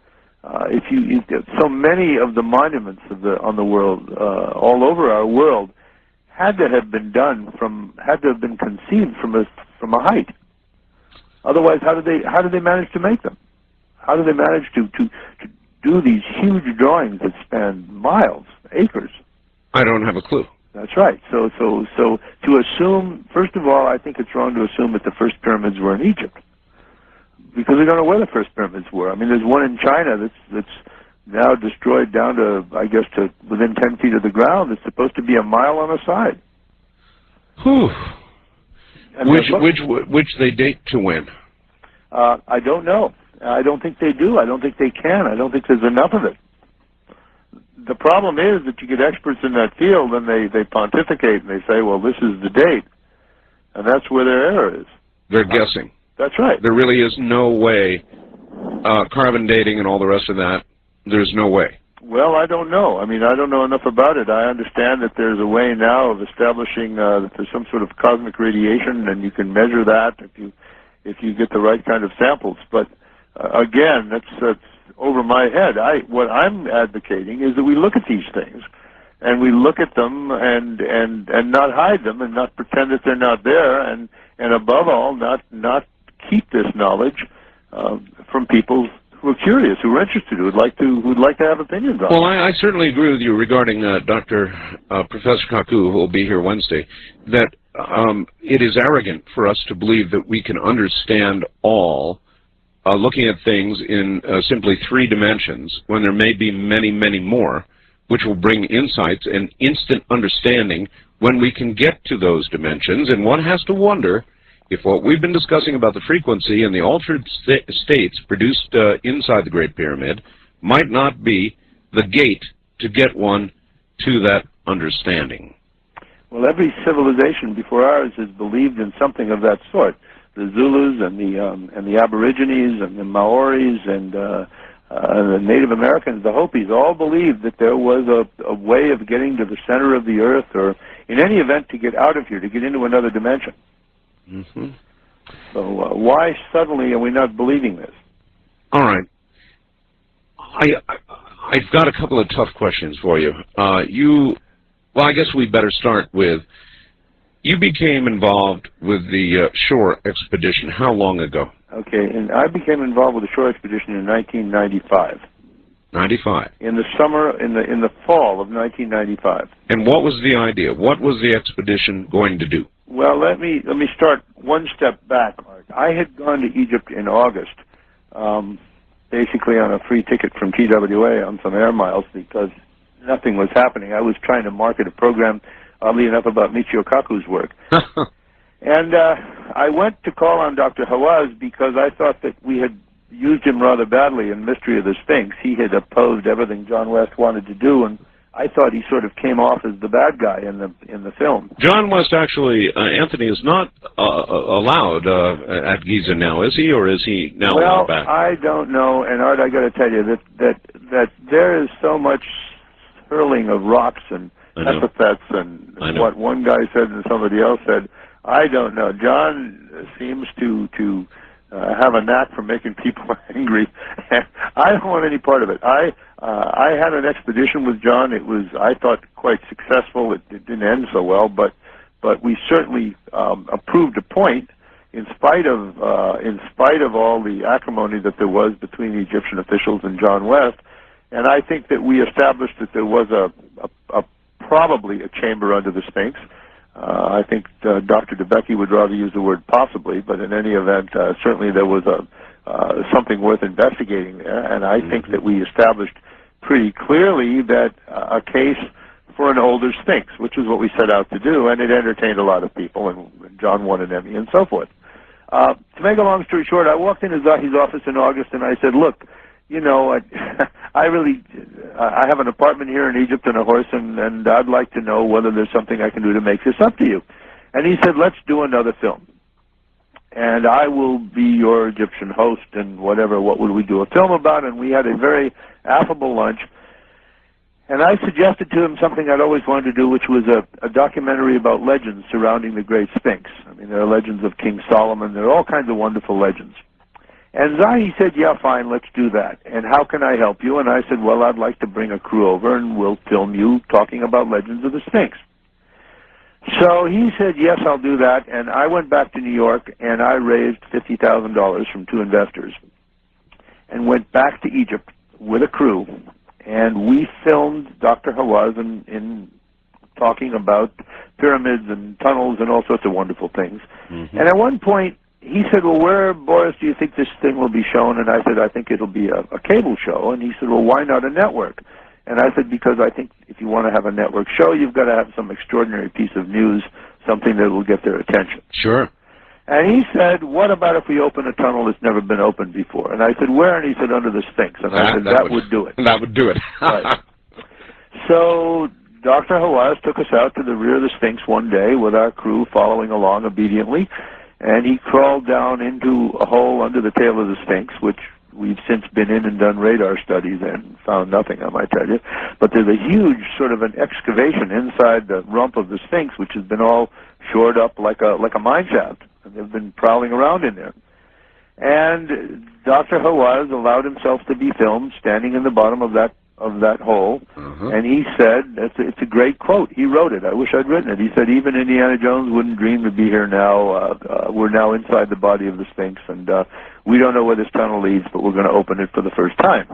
So many of the monuments on the world, all over our world, had to have been conceived from a height. Otherwise, how did they manage to make them? How did they manage to do these huge drawings that span miles, acres? I don't have a clue. That's right. So to assume, first of all, I think it's wrong to assume that the first pyramids were in Egypt, because we don't know where the first pyramids were. There's one in China that's now destroyed down to, I guess, to within 10 feet of the ground. It's supposed to be a mile on a side. Whew. Which they date to when? I don't know. I don't think they do. I don't think they can. I don't think there's enough of it. The problem is that you get experts in that field and they pontificate and they say, well, this is the date. And that's where their error is. They're guessing. That's right. There really is no way, carbon dating and all the rest of that, there's no way. Well, I don't know. I mean, I don't know enough about it. I understand that there's a way now of establishing that there's some sort of cosmic radiation, and you can measure that if you get the right kind of samples. But again, that's over my head. What I'm advocating is that we look at these things, and we look at them and not hide them, and not pretend that they're not there, and above all, not keep this knowledge from people who are curious, who are interested, who'd like to have opinions on it. Well, I certainly agree with you regarding Professor Kaku, who will be here Wednesday, that it is arrogant for us to believe that we can understand all, looking at things in simply 3 dimensions, when there may be many, many more, which will bring insights and instant understanding when we can get to those dimensions. And one has to wonder if what we've been discussing about the frequency and the altered states produced inside the Great Pyramid might not be the gate to get one to that understanding. Well, every civilization before ours has believed in something of that sort. The Zulus and the Aborigines and the Maoris and the Native Americans, the Hopis, all believed that there was a way of getting to the center of the earth, or in any event to get out of here, to get into another dimension. Mm-hmm. So why suddenly are we not believing this? All right. I've got a couple of tough questions for you. Well, I guess we better start with, you became involved with the shore expedition how long ago? Okay, and I became involved with the shore expedition in 1995. 95. In the summer, in the fall of 1995. And what was the idea? What was the expedition going to do? Well, let me start one step back, Mark. I had gone to Egypt in August, basically on a free ticket from TWA on some air miles because nothing was happening. I was trying to market a program, oddly enough, about Michio Kaku's work. And I went to call on Dr. Hawaz because I thought that we had used him rather badly in Mystery of the Sphinx. He had opposed everything John West wanted to do, and I thought he sort of came off as the bad guy in the film. John West actually, Anthony, is not allowed at Giza now, is he, or is he now allowed back? Well, I don't know, and Art, I got to tell you that there is so much hurling of rocks and epithets and what one guy said and somebody else said. I don't know. John seems to have a knack for making people angry. I don't want any part of it. I had an expedition with John. It was, I thought, quite successful. It didn't end so well, but we certainly proved a point in spite of all the acrimony that there was between the Egyptian officials and John West. And I think that we established that there was probably a chamber under the Sphinx. I think Dr. DeBecke would rather use the word possibly, but in any event, certainly there was something worth investigating there, and I think that we established pretty clearly that a case for an older Sphinx, which is what we set out to do, and it entertained a lot of people, and John won an Emmy and so forth. To make a long story short, I walked into Zahi's office in August, and I said, look, you know, I have an apartment here in Egypt and a horse, and I'd like to know whether there's something I can do to make this up to you. And he said, let's do another film. And I will be your Egyptian host and whatever, what would we do a film about? And we had a very affable lunch. And I suggested to him something I'd always wanted to do, which was a documentary about legends surrounding the Great Sphinx. I mean, there are legends of King Solomon. There are all kinds of wonderful legends. And Zahi said, yeah, fine, let's do that. And how can I help you? And I said, well, I'd like to bring a crew over and we'll film you talking about legends of the Sphinx. So he said, yes, I'll do that. And I went back to New York and I raised $50,000 from 2 investors and went back to Egypt with a crew. And we filmed Dr. Hawaz in talking about pyramids and tunnels and all sorts of wonderful things. Mm-hmm. And at one point, he said, well, where, Boris, do you think this thing will be shown? And I said, I think it'll be a cable show. And he said, well, why not a network? And I said, because I think if you want to have a network show, you've got to have some extraordinary piece of news, something that will get their attention. Sure. And he said, what about if we open a tunnel that's never been opened before? And I said, where? And he said, under the Sphinx. And I said, that would do it. That would do it. Right. So Dr. Hawaz took us out to the rear of the Sphinx one day with our crew following along obediently. And he crawled down into a hole under the tail of the Sphinx, which we've since been in and done radar studies and found nothing, I might tell you. But there's a huge sort of an excavation inside the rump of the Sphinx, which has been all shored up like a mine shaft, and they've been prowling around in there. And Dr. Hawass allowed himself to be filmed standing in the bottom of that hole, and he said, it's a great quote. He wrote it. I wish I'd written it. He said, even Indiana Jones wouldn't dream to be here now. We're now inside the body of the Sphinx, and we don't know where this tunnel leads, but we're going to open it for the first time.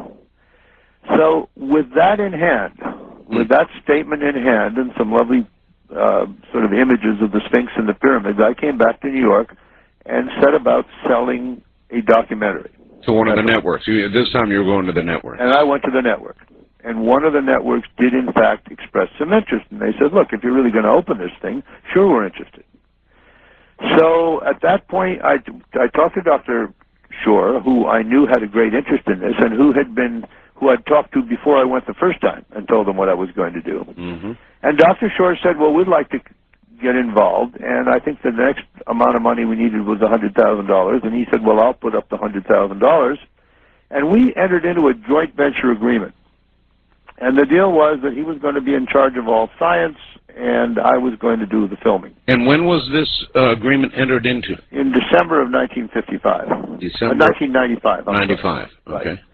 So with that in hand, with that statement in hand and some lovely sort of images of the Sphinx and the pyramids, I came back to New York and set about selling a documentary. So one of the networks. This time you were going to the network. And I went to the network. And one of the networks did, in fact, express some interest. And they said, look, if you're really going to open this thing, sure, we're interested. So at that point, I talked to Dr. Shore, who I knew had a great interest in this, and who I'd talked to before I went the first time and told him what I was going to do. And Dr. Shore said, well, we'd like to get involved, and I think the next amount of money we needed was $100,000, and he said, well, I'll put up the $100,000, and we entered into a joint venture agreement. And the deal was that he was going to be in charge of all science, and I was going to do the filming. And when was this agreement entered into? In December of 1955. December? 1995. 95, okay. Right.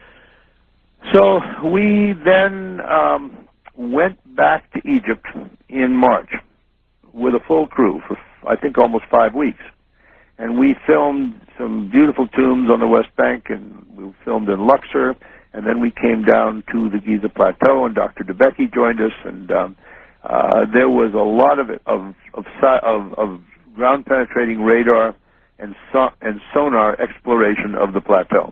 So we then went back to Egypt in March with a full crew for, I think, almost 5 weeks. And we filmed some beautiful tombs on the West Bank, and we filmed in Luxor, and then we came down to the Giza Plateau, and Dr. DeBecke joined us, and there was a lot of ground-penetrating radar and sonar exploration of the plateau.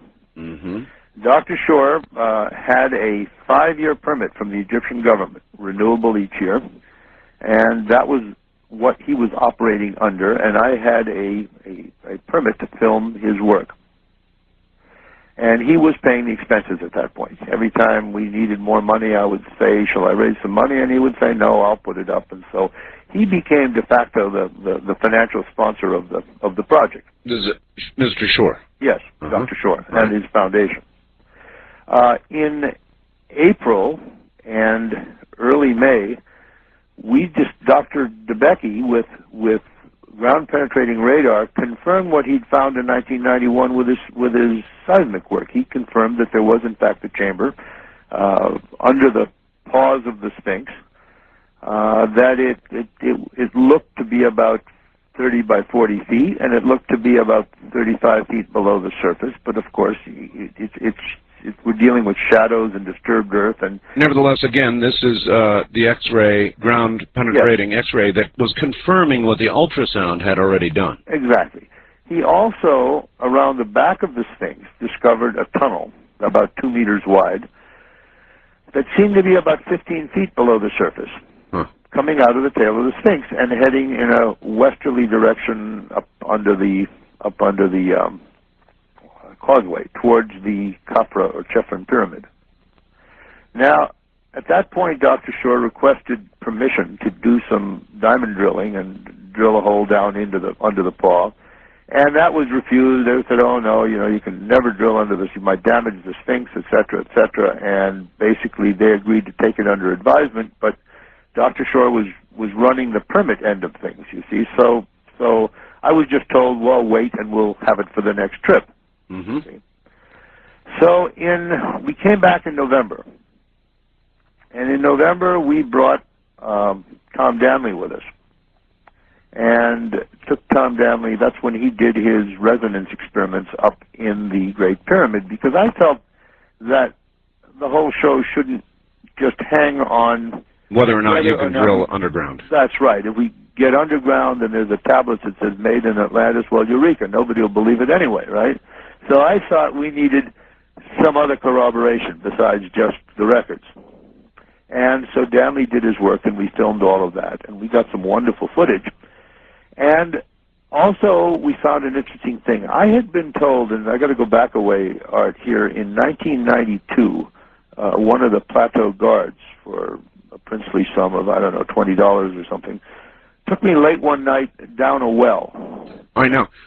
Dr. Shore had a 5-year permit from the Egyptian government, renewable each year, and that was what he was operating under, and I had a permit to film his work. And he was paying the expenses at that point. Every time we needed more money, I would say, shall I raise some money? And he would say, no, I'll put it up. And so he became de facto the financial sponsor of the project. This is Mr. Shore? Yes, Dr. Shore, and his foundation. In April and early May, Dr. DeBecke, with ground-penetrating radar, confirmed what he'd found in 1991 with his seismic work. He confirmed that there was, in fact, a chamber under the paws of the Sphinx, that it looked to be about 30 by 40 feet, and it looked to be about 35 feet below the surface. But of course, we're dealing with shadows and disturbed earth. And nevertheless, again, this is the X-ray, ground-penetrating X-ray that was confirming what the ultrasound had already done. Exactly. He also, around the back of the Sphinx, discovered a tunnel about 2 meters wide that seemed to be about 15 feet below the surface, coming out of the tail of the Sphinx and heading in a westerly direction up under the causeway towards the Khafra or Chephren pyramid. Now, at that point, Dr. Shore requested permission to do some diamond drilling and drill a hole down under the paw, and that was refused. They said, "Oh no, you can never drill under this. You might damage the Sphinx, etc., etc." And basically, they agreed to take it under advisement. But Dr. Shore was running the permit end of things. You see, so I was just told, "Well, wait, and we'll have it for the next trip." So we came back in November, and in November we brought Tom Danley with us, and took Tom Danley. That's when he did his resonance experiments up in the Great Pyramid, because I felt that the whole show shouldn't just hang on whether or not you can drill underground. That's right. If we get underground and there's a tablet that says "Made in Atlantis," well, eureka, nobody will believe it anyway, right? So I thought we needed some other corroboration besides just the records. And so Danley did his work, and we filmed all of that, and we got some wonderful footage. And also, we found an interesting thing. I had been told, and I got to go back a way, Art, here, in 1992, one of the plateau guards, for a princely sum of, I don't know, $20 or something, took me late one night down a well. I know.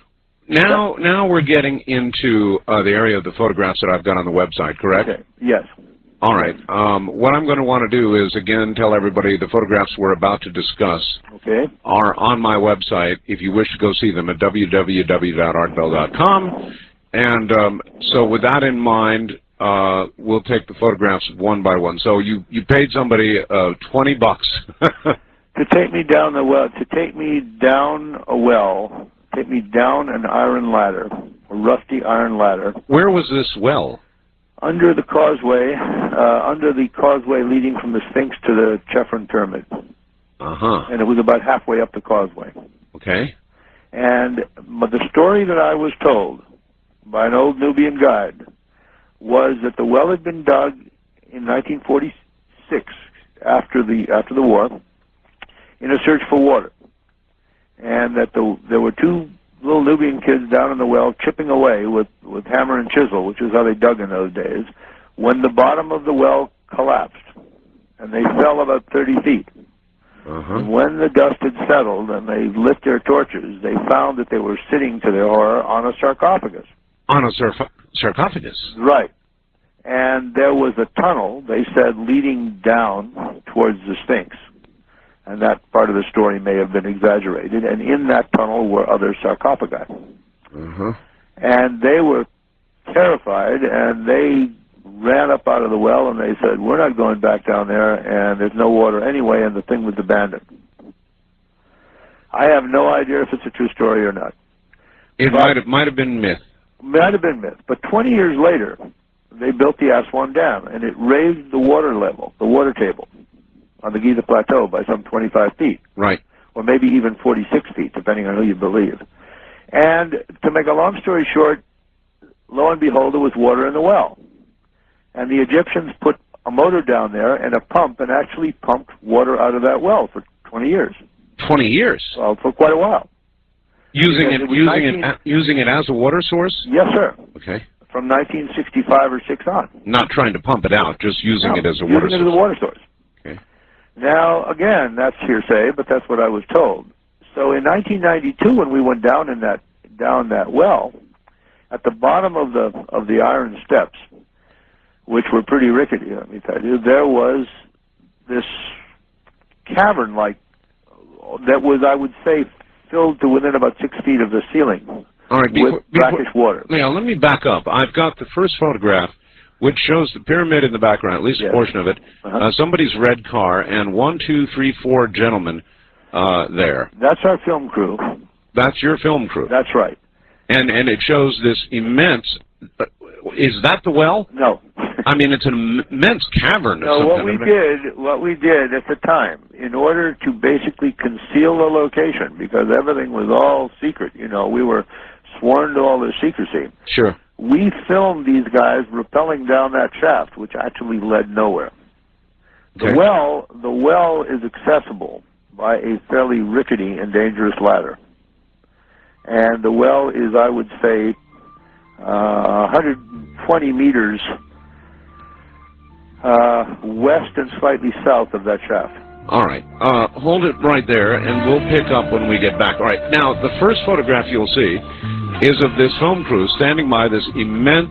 Now we're getting into the area of the photographs that I've got on the website, correct? Okay. Yes. All right. What I'm going to want to do is, again, tell everybody the photographs we're about to discuss are on my website if you wish to go see them at www.artbell.com. And so with that in mind, we'll take the photographs one by one. So you paid somebody $20 to take me down the well, to take me down a well, take me down an iron ladder, a rusty iron ladder. Where was this well? Under the causeway leading from the Sphinx to the Chephren Pyramid. And it was about halfway up the causeway. Okay. And the story that I was told by an old Nubian guide was that the well had been dug in 1946, after the war, in a search for water, and that there were two little Nubian kids down in the well chipping away with hammer and chisel, which is how they dug in those days, when the bottom of the well collapsed, and they fell about 30 feet. And when the dust had settled and they lit their torches, they found that they were sitting, to their horror, on a sarcophagus. On a sarcophagus? Right. And there was a tunnel, they said, leading down towards the Sphinx. And that part of the story may have been exaggerated. And in that tunnel were other sarcophagi. And they were terrified, and they ran up out of the well, and they said, we're not going back down there, and there's no water anyway, and the thing was abandoned. I have no idea if it's a true story or not. It might have been myth. Might have been myth. But 20 years later, they built the Aswan Dam, and it raised the water level, the water table, on the Giza Plateau by some 25 feet. Right. Or maybe even 46 feet, depending on who you believe. And to make a long story short, lo and behold, there was water in the well. And the Egyptians put a motor down there and a pump and actually pumped water out of that well for 20 years. 20 years? Well, for quite a while. Using it as a water source? Yes, sir. Okay. From 1965 or 6 on. Not trying to pump it out, just using it as a water source. Using it as a water source. Okay. Now, again, that's hearsay, but that's what I was told. So in 1992, when we went down that well, at the bottom of the iron steps, which were pretty rickety, let me tell you, there was this cavern-like that was, I would say, filled to within about 6 feet of the ceiling. All right, with brackish water. Now, let me back up. I've got the first photograph, which shows the pyramid in the background, at least a portion of it, somebody's red car, and 1, 2, 3, 4 gentlemen there. That's our film crew. That's your film crew? That's right. And it shows this immense... is that the well? No. I mean, it's an immense cavern. No, what we did at the time, in order to basically conceal the location, because everything was all secret, you know, we were sworn to all this secrecy. Sure. We filmed these guys rappelling down that shaft, which actually led nowhere. Okay. The well is accessible by a fairly rickety and dangerous ladder. And the well is, I would say, 120 meters west and slightly south of that shaft. All right. Hold it right there, and we'll pick up when we get back. All right. Now, the first photograph you'll see is of this film crew standing by this immense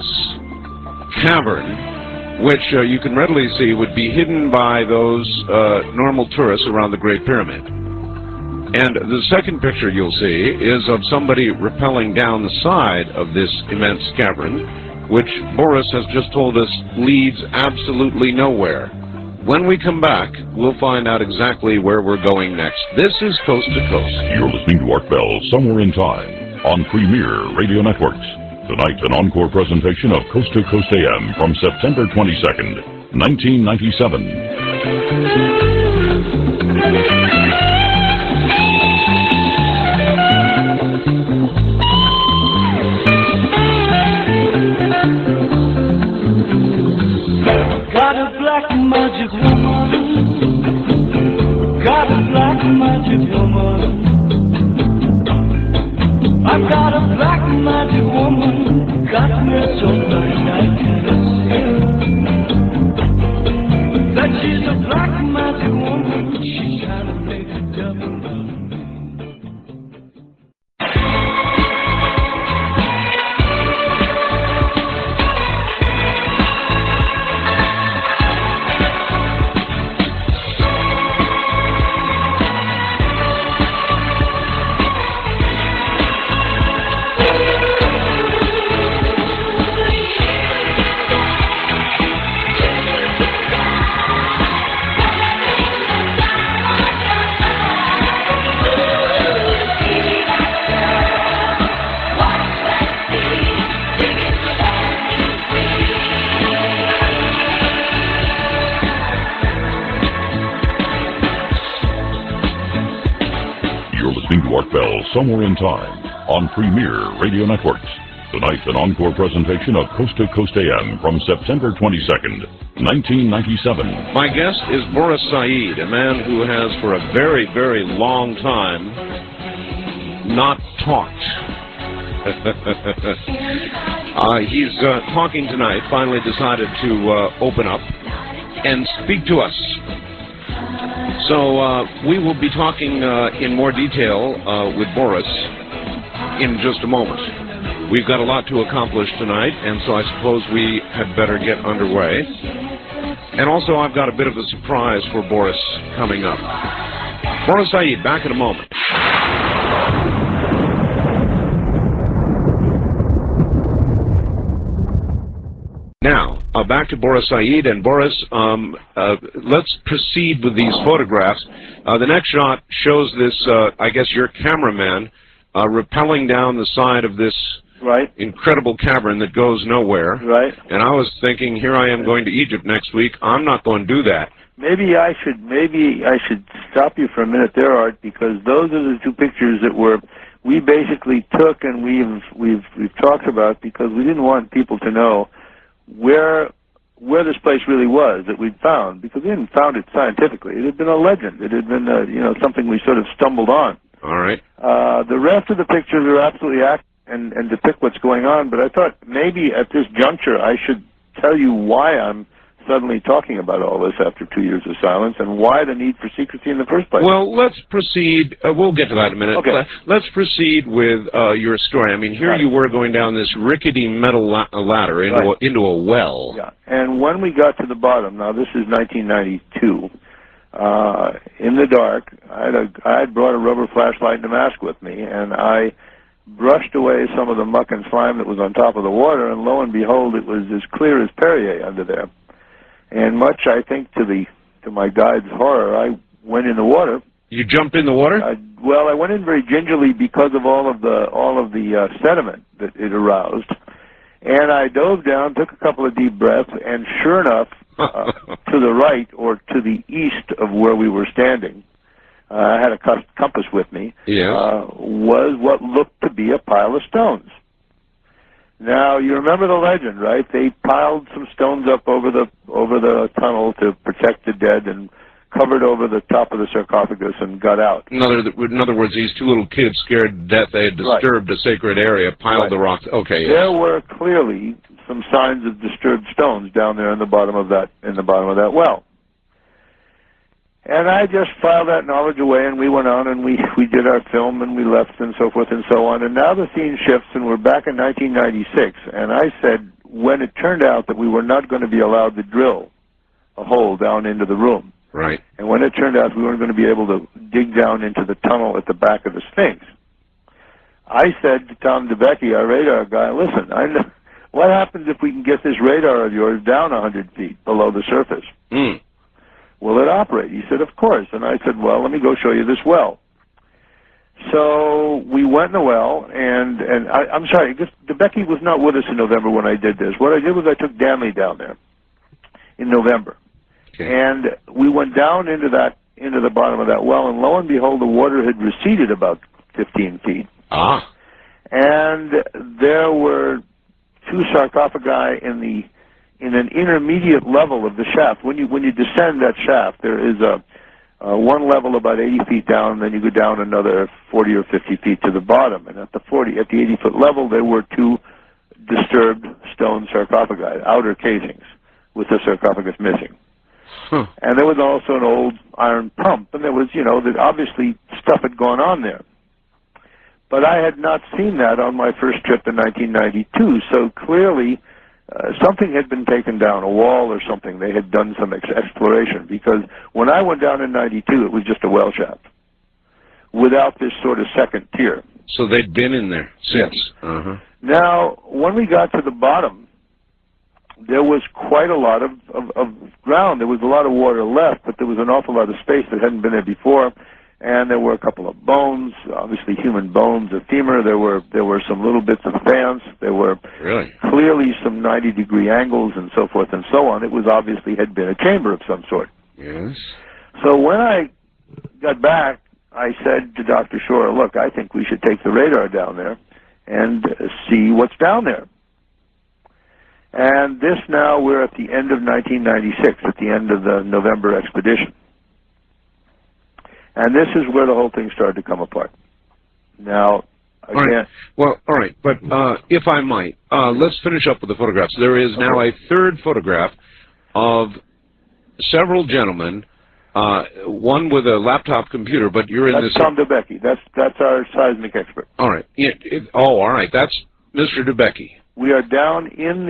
cavern, which you can readily see would be hidden by those normal tourists around the Great Pyramid. And the second picture you'll see is of somebody rappelling down the side of this immense cavern, which Boris has just told us leads absolutely nowhere. When we come back, we'll find out exactly where we're going next. This is Coast to Coast. You're listening to Art Bell, Somewhere in Time, on Premier Radio Networks. Tonight, an encore presentation of Coast to Coast AM from September 22nd, 1997. Got a black magic woman. Got a black magic woman. I got a black magic woman. Got me so blind I can't see. That she's a black magic woman. She's trying to make a devil out of me. listening to Art Bell Somewhere in Time on Premier Radio Networks. Tonight, an encore presentation of Coast to Coast AM from September 22nd, 1997. My guest is Boris Said, a man who has for a very, very long time not talked. He's talking tonight, finally decided to open up and speak to us. So we will be talking in more detail with Boris in just a moment. We've got a lot to accomplish tonight, and so I suppose we had better get underway. And also, I've got a bit of a surprise for Boris coming up. Boris Said, back in a moment. Now, back to Boris Said. And Boris, let's proceed with these photographs. The next shot shows this, I guess, your cameraman rappelling down the side of this incredible cavern that goes nowhere. Right. And I was thinking, here I am going to Egypt next week. I'm not going to do that. Maybe I should stop you for a minute there, Art, because those are the two pictures that we basically took and we've talked about, because we didn't want people to know where this place really was that we'd found, because we hadn't found it scientifically. It had been a legend. It had been something we sort of stumbled on. All right. The rest of the pictures are absolutely accurate and depict what's going on, but I thought maybe at this juncture I should tell you why I'm suddenly talking about all this after 2 years of silence, and why the need for secrecy in the first place. Well, let's proceed. We'll get to that in a minute. Okay. Let's proceed with your story. I mean, here you were going down this rickety metal ladder into a well. Yeah, and when we got to the bottom, now this is 1992, in the dark, I had brought a rubber flashlight and a mask with me, and I brushed away some of the muck and slime that was on top of the water, and lo and behold, it was as clear as Perrier under there. And much, I think, to my guide's horror, I went in the water. You jumped in the water? I went in very gingerly because of all of the sediment that it aroused, and I dove down, took a couple of deep breaths, and sure enough, to the right or to the east of where we were standing, I had a compass with me. Yes. Was what looked to be a pile of stones. Now, you remember the legend, right? They piled some stones up over the tunnel to protect the dead and covered over the top of the sarcophagus and got out. In other words, these two little kids, scared to death they had disturbed a sacred area, piled the rocks. Okay. Yes. There were clearly some signs of disturbed stones down there in the bottom of that well. And I just filed that knowledge away, and we went on, and we did our film, and we left, and so forth and so on. And now the scene shifts, and we're back in 1996. And I said, when it turned out that we were not going to be allowed to drill a hole down into the room, right, and when it turned out we weren't going to be able to dig down into the tunnel at the back of the Sphinx, I said to Tom DeBecke, our radar guy, listen, what happens if we can get this radar of yours down 100 feet below the surface? Will it operate? He said, of course. And I said, well, let me go show you this well. So we went in the well, and I'm sorry, DeBecke was not with us in November when I did this. What I did was I took Danley down there in November. Okay. And we went down into the bottom of that well, and lo and behold, the water had receded about 15 feet. Ah. And there were two sarcophagi in an intermediate level of the shaft. When you descend that shaft, there is one level about 80 feet down, and then you go down another 40 or 50 feet to the bottom. And at the 80-foot level, there were two disturbed stone sarcophagi, outer casings, with the sarcophagus missing. And there was also an old iron pump, and there was, that obviously stuff had gone on there. But I had not seen that on my first trip in 1992, so clearly something had been taken down, a wall or something. They had done some exploration, because when I went down in 92, it was just a well shaft without this sort of second tier. So they'd been in there since. Yes. Uh-huh. Now, when we got to the bottom, there was quite a lot of ground. There was a lot of water left, but there was an awful lot of space that hadn't been there before. And there were a couple of bones, obviously human bones, a femur. There were some little bits of fans. There were clearly some 90-degree angles and so forth and so on. It was obviously had been a chamber of some sort. Yes. So when I got back, I said to Dr. Shore, look, I think we should take the radar down there and see what's down there. And this now, we're at the end of 1996, at the end of the November expedition. And this is where the whole thing started to come apart. Now, again... All right. Well, all right, but if I might, let's finish up with the photographs. There is now a third photograph of several gentlemen, one with a laptop computer, but you're in this... That's Tom DeBecke. That's our seismic expert. All right. All right. That's Mr. DeBecke. We are down in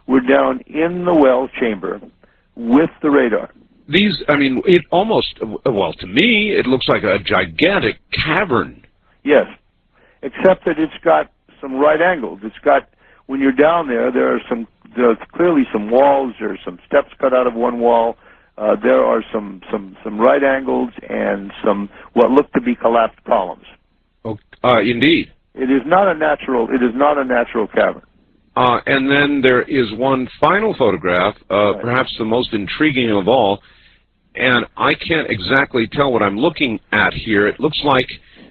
the well chamber with the radar. These, I mean, it almost, well, to me, it looks like a gigantic cavern. Yes, except that it's got some right angles. It's got, when you're down there, there's clearly some walls. There's some steps cut out of one wall. There are some right angles and some what look to be collapsed columns. Oh, indeed. It is not a natural cavern. And then there is one final photograph, perhaps the most intriguing of all, and I can't exactly tell what I'm looking at here. It looks like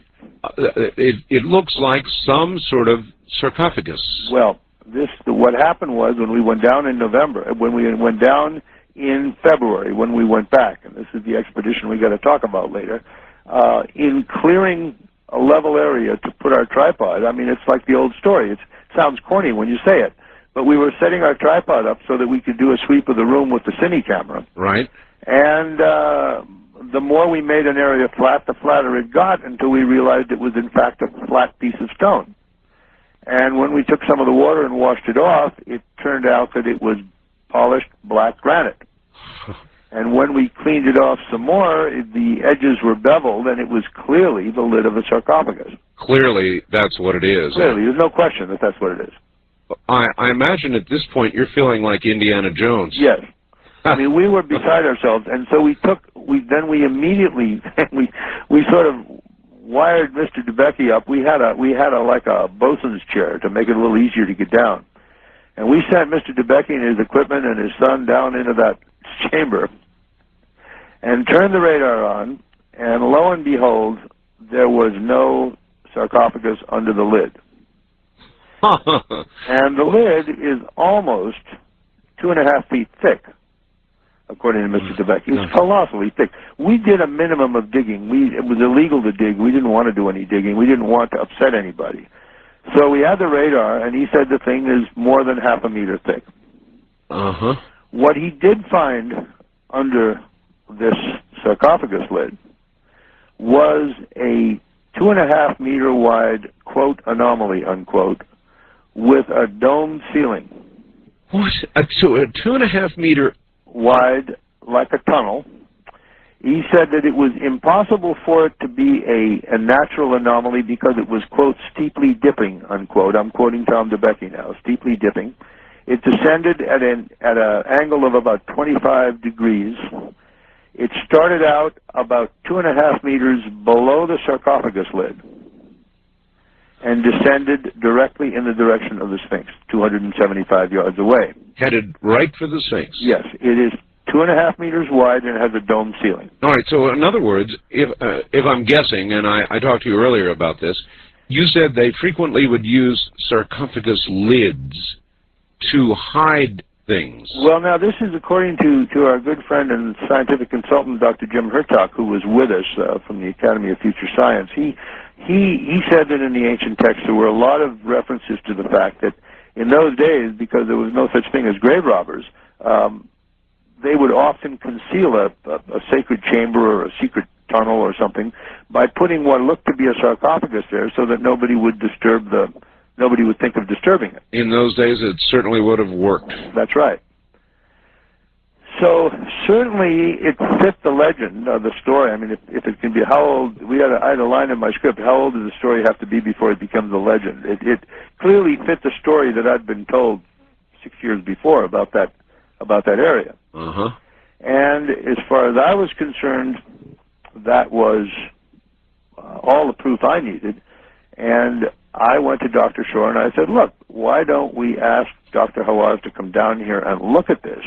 it looks like some sort of sarcophagus. Well, what happened was when we went down in November, when we went down in February, when we went back, and this is the expedition we got to talk about later, in clearing a level area to put our tripod. I mean, it's like the old story. It sounds corny when you say it, but we were setting our tripod up so that we could do a sweep of the room with the cine camera. Right. And the more we made an area flat, the flatter it got, until we realized it was in fact a flat piece of stone. And when we took some of the water and washed it off, it turned out that it was polished black granite. And when we cleaned it off some more, the edges were beveled, and it was clearly the lid of a sarcophagus. Clearly, that's what it is. Clearly, there's no question that that's what it is. I imagine at this point you're feeling like Indiana Jones. Yes. I mean, we were beside ourselves, and so we immediately we sort of wired Mr. DeBecke up. We had like a bosun's chair to make it a little easier to get down, and we sent Mr. DeBecke and his equipment and his son down into that chamber and turned the radar on, and lo and behold, there was no sarcophagus under the lid. And the lid is almost 2.5 feet thick, according to Mr. DeBecke. It was colossally thick. We did a minimum of digging. It was illegal to dig. We didn't want to do any digging. We didn't want to upset anybody. So we had the radar, and he said the thing is more than 0.5 meter thick. Uh-huh. What he did find under this sarcophagus lid was a 2.5 meter wide, quote, anomaly, unquote, with a domed ceiling. What? So a 2.5 meter wide, like a tunnel. He said that it was impossible for it to be a natural anomaly because it was, quote, steeply dipping, unquote. I'm quoting Tom DeBecke now, steeply dipping. It descended at an angle of about 25 degrees. It started out about 2.5 meters below the sarcophagus lid and descended directly in the direction of the Sphinx, 275 yards away. Headed right for the Sphinx. Yes, it is 2.5 meters wide and has a dome ceiling. All right, so in other words, if I'm guessing, and I talked to you earlier about this, you said they frequently would use sarcophagus lids to hide things. Well, now this is according to our good friend and scientific consultant, Dr. Jim Hertog, who was with us from the Academy of Future Science. He said that in the ancient texts there were a lot of references to the fact that in those days, because there was no such thing as grave robbers, they would often conceal a sacred chamber or a secret tunnel or something by putting what looked to be a sarcophagus there so that nobody would think of disturbing it. In those days, it certainly would have worked. That's right. So certainly it fit the legend of the story. I mean, if it can be, how old? I had a line in my script. How old does the story have to be before it becomes a legend? It clearly fit the story that I'd been told 6 years before about that area. Uh-huh. And as far as I was concerned, that was all the proof I needed. And I went to Dr. Shore and I said, look, why don't we ask Dr. Hawass to come down here and look at this?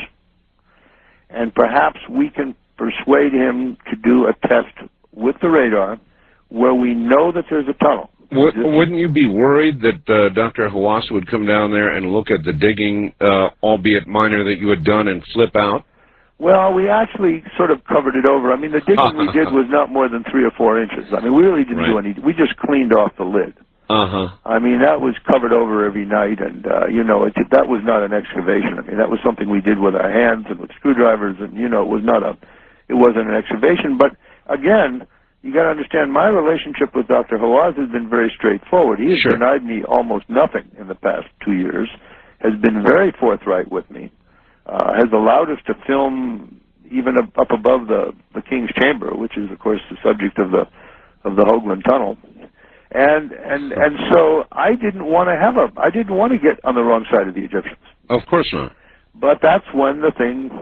And perhaps we can persuade him to do a test with the radar where we know that there's a tunnel. Wouldn't you be worried that Dr. Hawass would come down there and look at the digging, albeit minor, that you had done and flip out? Well, we actually sort of covered it over. I mean, the digging we did was not more than 3 or 4 inches. I mean, we really didn't do any. We just cleaned off the lid. I mean, that was covered over every night, and you know, that was not an excavation. I mean, that was something we did with our hands and with screwdrivers, and you know, it wasn't an excavation. But again, you got to understand, my relationship with Dr. Hawass has been very straightforward. He has denied me almost nothing in the past 2 years, has been very forthright with me, has allowed us to film even up above the King's Chamber, which is, of course, the subject of the Hoagland Tunnel. And so I didn't want to get on the wrong side of the Egyptians. Of course not. But that's when as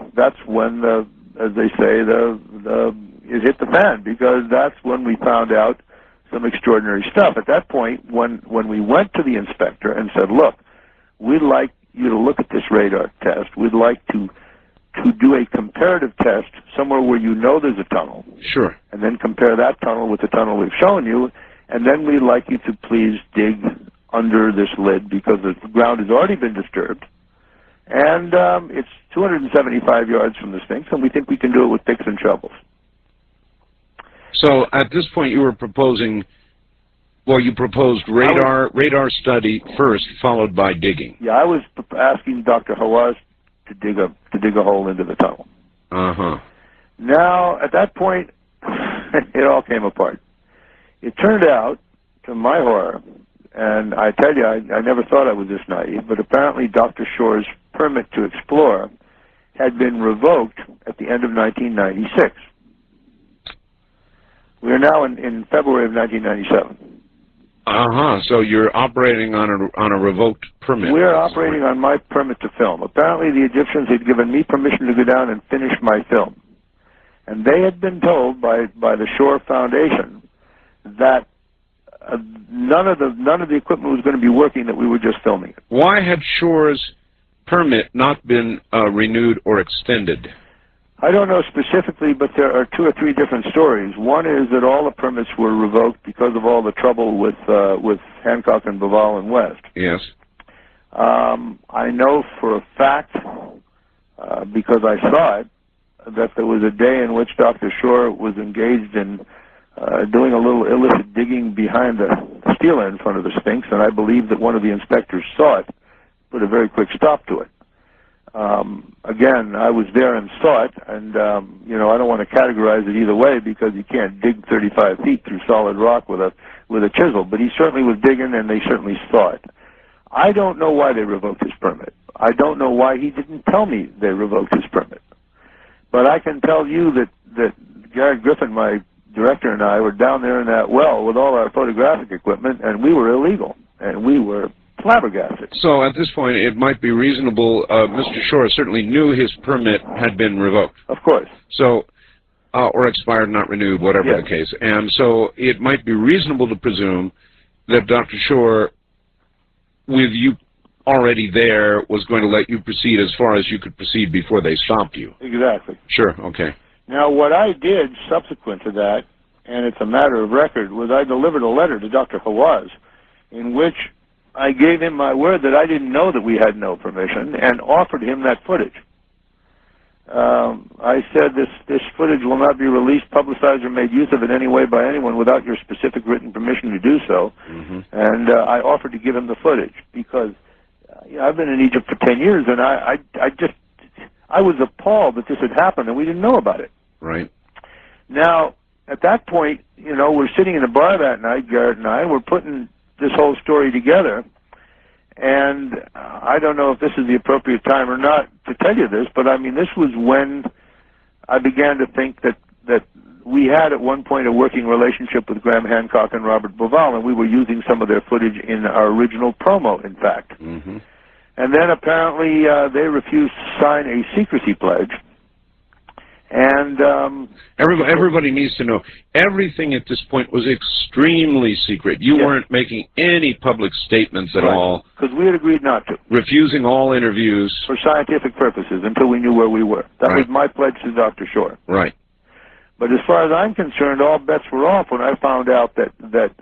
they say, it hit the fan, because that's when we found out some extraordinary stuff. At that point, when we went to the inspector and said, look, we'd like you to look at this radar test. We'd like to do a comparative test somewhere where you know there's a tunnel. Sure. And then compare that tunnel with the tunnel we've shown you, and then we'd like you to please dig under this lid, because the ground has already been disturbed. And it's 275 yards from the Sphinx, and we think we can do it with picks and shovels. So at this point you were proposing, well, you proposed radar study first, followed by digging. Yeah, I was asking Dr. Hawass to dig a hole into the tunnel. Now, at that point, it all came apart. It turned out, to my horror, and I tell you, I never thought I was this naive, but apparently Dr. Shore's permit to explore had been revoked at the end of 1996. We are now in February of 1997. So you're operating on a revoked permit. We're operating on my permit to film. Apparently the Egyptians had given me permission to go down and finish my film. And they had been told by the Shore Foundation that none of the equipment was going to be working, that we were just filming it. Why had Shore's permit not been renewed or extended? I don't know specifically, but there are 2 or 3 different stories. One is that all the permits were revoked because of all the trouble with Hancock and Bauval and West. Yes. I know for a fact, because I saw it, that there was a day in which Dr. Shore was engaged in doing a little illicit digging behind the stela in front of the Sphinx, and I believe that one of the inspectors saw it, put a very quick stop to it. Again, I was there and saw it, and you know, I don't want to categorize it either way, because you can't dig 35 feet through solid rock with a chisel. But he certainly was digging, and they certainly saw it. I don't know why they revoked his permit. I don't know why he didn't tell me they revoked his permit. But I can tell you that Garrett Griffin, my director, and I were down there in that well with all our photographic equipment, and we were illegal, and we were flabbergasted. So at this point, it might be reasonable. Mr. Shore certainly knew his permit had been revoked. Of course. So, or expired, not renewed, whatever the case. And so it might be reasonable to presume that Dr. Shore, with you already there, was going to let you proceed as far as you could proceed before they stopped you. Exactly. Sure, okay. Now, what I did subsequent to that, and it's a matter of record, was I delivered a letter to Dr. Hawass in which I gave him my word that I didn't know that we had no permission, and offered him that footage. I said this footage will not be released, publicized, or made use of in any way by anyone without your specific written permission to do so. And I offered to give him the footage, because I've been in Egypt for 10 years, and I was appalled that this had happened, and we didn't know about it. Right. Now, at that point, you know, we're sitting in a bar that night, Garrett and I, we're putting this whole story together, and I don't know if this is the appropriate time or not to tell you this, but I mean, this was when I began to think that we had at one point a working relationship with Graham Hancock and Robert Bauval, and we were using some of their footage in our original promo, in fact. And then apparently they refused to sign a secrecy pledge. And everybody needs to know, everything at this point was extremely secret. You weren't making any public statements at all. Because we had agreed not to. Refusing all interviews. For scientific purposes, until we knew where we were. That was my pledge to Dr. Shore. Right. But as far as I'm concerned, all bets were off when I found out that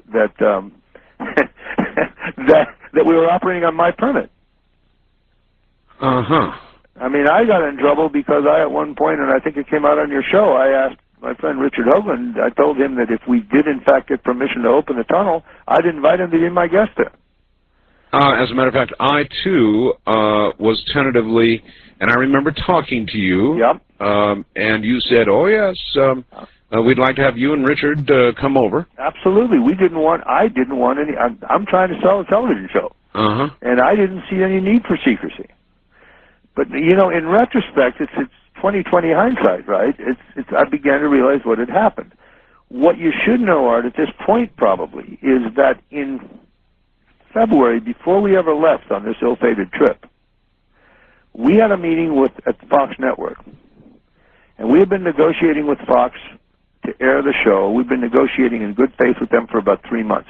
that we were operating on my permit. Uh-huh. I mean, I got in trouble because I, at one point, and I think it came out on your show, I asked my friend Richard Hoagland, I told him that if we did, in fact, get permission to open the tunnel, I'd invite him to be my guest there. As a matter of fact, I, too, was tentatively, and I remember talking to you. Yep. And you said, oh, yes, we'd like to have you and Richard come over. Absolutely. I didn't want any, I'm trying to sell a television show. Uh-huh. And I didn't see any need for secrecy. But, you know, in retrospect, it's 20/20 hindsight, right? I began to realize what had happened. What you should know, Art, at this point probably, is that in February, before we ever left on this ill-fated trip, we had a meeting at the Fox Network. And we had been negotiating with Fox to air the show. We've been negotiating in good faith with them for about 3 months.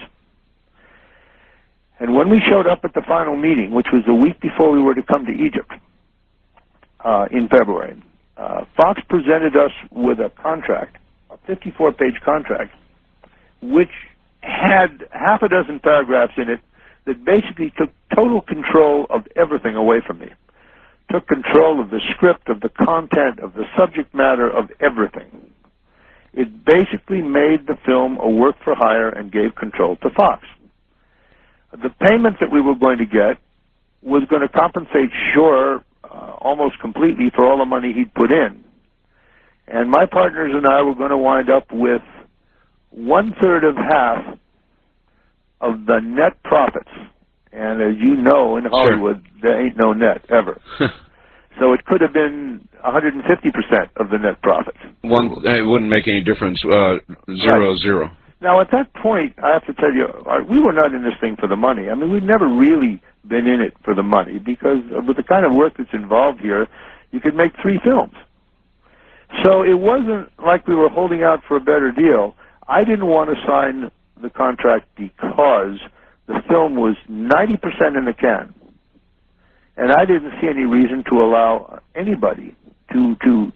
And when we showed up at the final meeting, which was the week before we were to come to Egypt, in February, Fox presented us with a contract, a 54-page contract, which had half a dozen paragraphs in it that basically took total control of everything away from me. Took control of the script, of the content, of the subject matter, of everything. It basically made the film a work for hire and gave control to Fox. The payment that we were going to get was going to compensate Shore almost completely for all the money he'd put in. And my partners and I were going to wind up with 1/3 of half of the net profits. And as you know, in Hollywood, there ain't no net, ever. So it could have been 150% of the net profits. It wouldn't make any difference, 0-0. Now, at that point, I have to tell you, we were not in this thing for the money. I mean, we've never really been in it for the money, because with the kind of work that's involved here, you could make 3 films. So it wasn't like we were holding out for a better deal. I didn't want to sign the contract because the film was 90% in the can. And I didn't see any reason to allow anybody to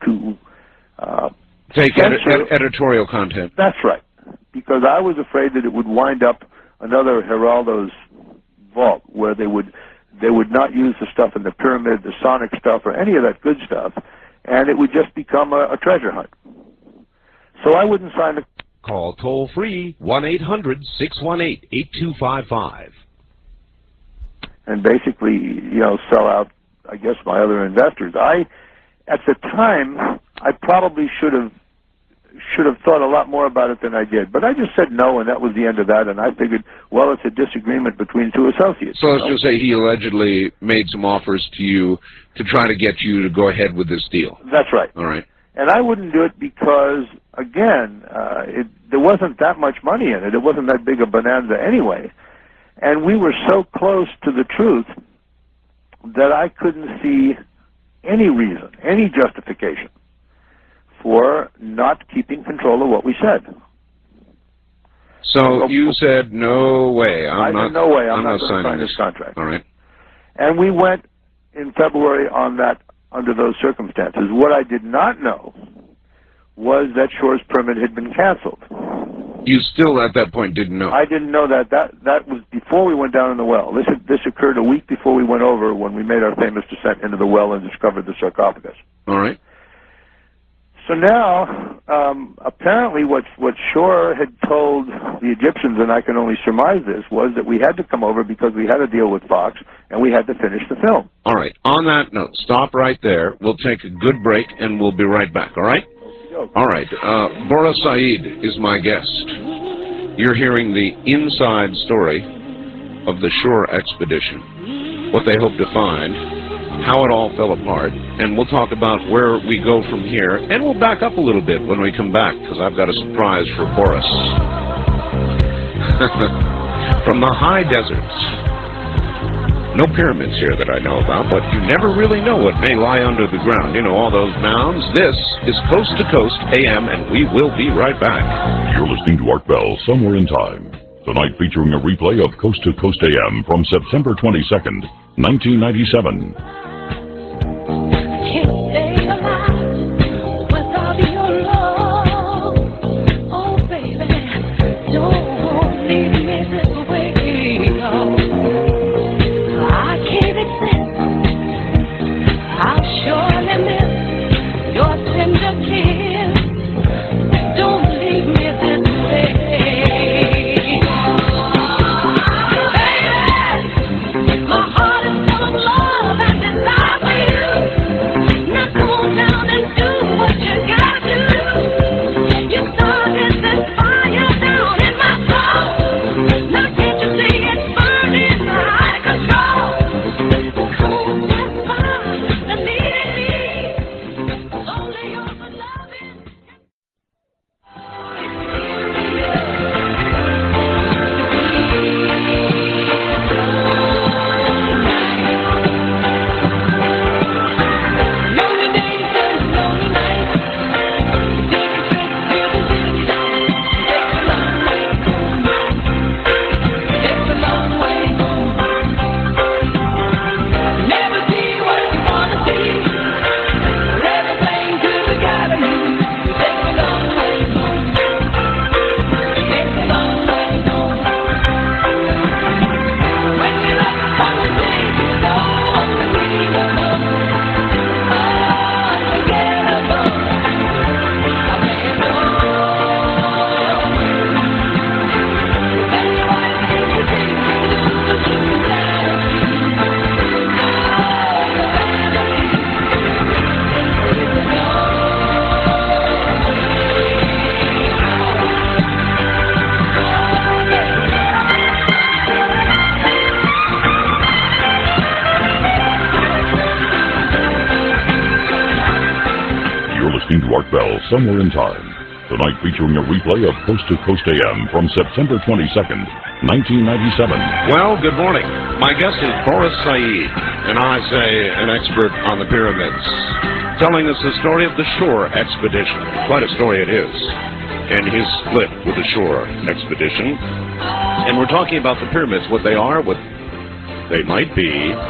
take editorial content. That's right. Because I was afraid that it would wind up another Geraldo's vault, where they would not use the stuff in the pyramid, the sonic stuff, or any of that good stuff, and it would just become a treasure hunt. So I wouldn't sign the... Call toll-free 1-800-618-8255. And basically, you know, sell out, I guess, my other investors. At the time, I probably should have thought a lot more about it than I did. But I just said no, and that was the end of that. And I figured, well, it's a disagreement between 2 associates. So let's just say he allegedly made some offers to you to try to get you to go ahead with this deal. That's right. All right. And I wouldn't do it because, again, there wasn't that much money in it. It wasn't that big a bonanza anyway. And we were so close to the truth that I couldn't see any reason, any justification for not keeping control of what we said. So you said, no way. I'm not going to sign this contract. All right. And we went in February on that, under those circumstances. What I did not know was that Shore's permit had been canceled. You still, at that point, didn't know? I didn't know that. That was before we went down in the well. This occurred a week before we went over, when we made our famous descent into the well and discovered the sarcophagus. All right. So now, apparently what Shore had told the Egyptians, and I can only surmise this, was that we had to come over because we had a deal with Fox, and we had to finish the film. All right. On that note, stop right there. We'll take a good break, and we'll be right back, all right? All right. Boris Said is my guest. You're hearing the inside story of the Shore expedition, what they hope to find, how it all fell apart, and we'll talk about where we go from here, and we'll back up a little bit when we come back, because I've got a surprise for Boris. From the high deserts. No pyramids here that I know about, but you never really know what may lie under the ground. You know, all those mounds. This is Coast to Coast AM, and we will be right back. You're listening to Art Bell, Somewhere in Time. Tonight featuring a replay of Coast to Coast AM from September 22nd, 1997. Can't stay alive without your love. Somewhere in Time. Tonight featuring a replay of Coast to Coast AM from September 22nd, 1997. Well, good morning. My guest is Boris Said, and I say an expert on the pyramids, telling us the story of the Shore Expedition. Quite a story it is, and his split with the Shore Expedition. And we're talking about the pyramids, what they are, what they might be.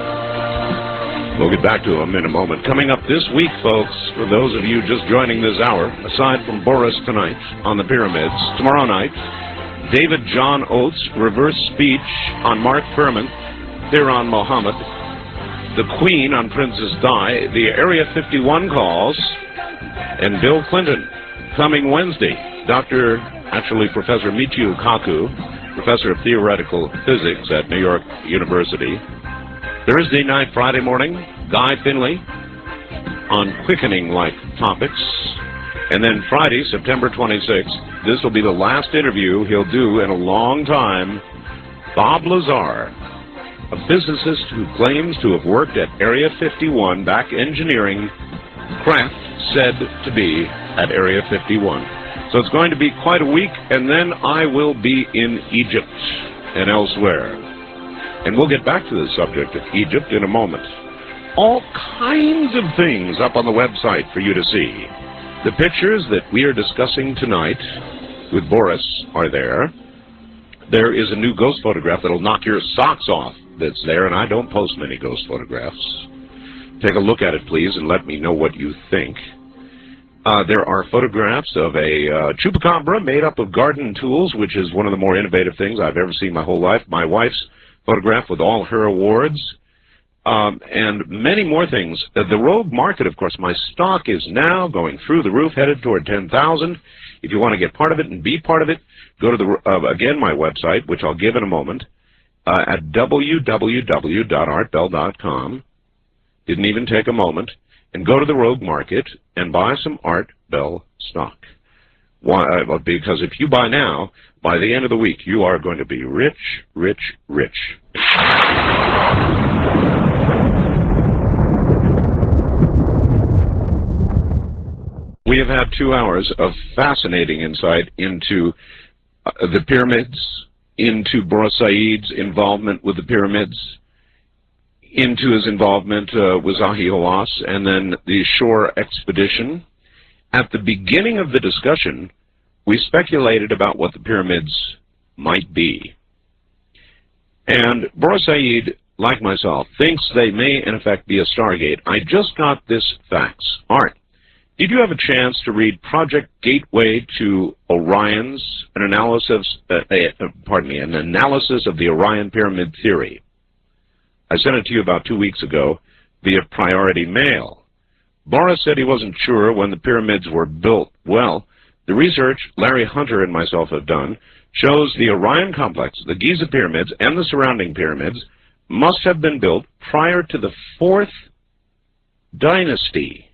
We'll get back to them in a moment. Coming up this week, folks, for those of you just joining this hour, aside from Boris tonight on the pyramids, tomorrow night, David John Oates' reverse speech on Mark Furman, Thiron Mohammed, the Queen on Princess Di, the Area 51 calls, and Bill Clinton coming Wednesday. Professor Michio Kaku, Professor of Theoretical Physics at New York University. Thursday night, Friday morning, Guy Finley on quickening-like topics. And then Friday, September 26th, this will be the last interview he'll do in a long time. Bob Lazar, a physicist who claims to have worked at Area 51 back engineering craft said to be at Area 51. So it's going to be quite a week, and then I will be in Egypt and elsewhere. And we'll get back to the subject of Egypt in a moment. All kinds of things up on the website for you to see. The pictures that we are discussing tonight with Boris are there. There is a new ghost photograph that'll knock your socks off that's there, and I don't post many ghost photographs. Take a look at it, please, and let me know what you think. There are photographs of a chupacabra made up of garden tools, which is one of the more innovative things I've ever seen in my whole life. My wife's photograph with all her awards, and many more things. The Rogue Market, of course, my stock is now going through the roof, headed toward 10,000. If you want to get part of it and be part of it, go to the again my website, which I'll give in a moment, at www.artbell.com. Didn't even take a moment, and go to the Rogue Market and buy some Art Bell stock. Why? Because if you buy now, by the end of the week, you are going to be rich, rich, rich. We have had 2 hours of fascinating insight into the pyramids, into Boris Said's involvement with the pyramids, into his involvement with Zahi Hawass, and then the Shore Expedition. At the beginning of the discussion, we speculated about what the pyramids might be. And Boris Said, like myself, thinks they may in effect be a Stargate. I just got this fax. Art, did you have a chance to read Project Gateway to Orion's, an analysis of the Orion Pyramid Theory? I sent it to you about 2 weeks ago via priority mail. Boris said he wasn't sure when the pyramids were built. Well, the research Larry Hunter and myself have done shows the Orion complex, the Giza pyramids, and the surrounding pyramids must have been built prior to the 4th dynasty.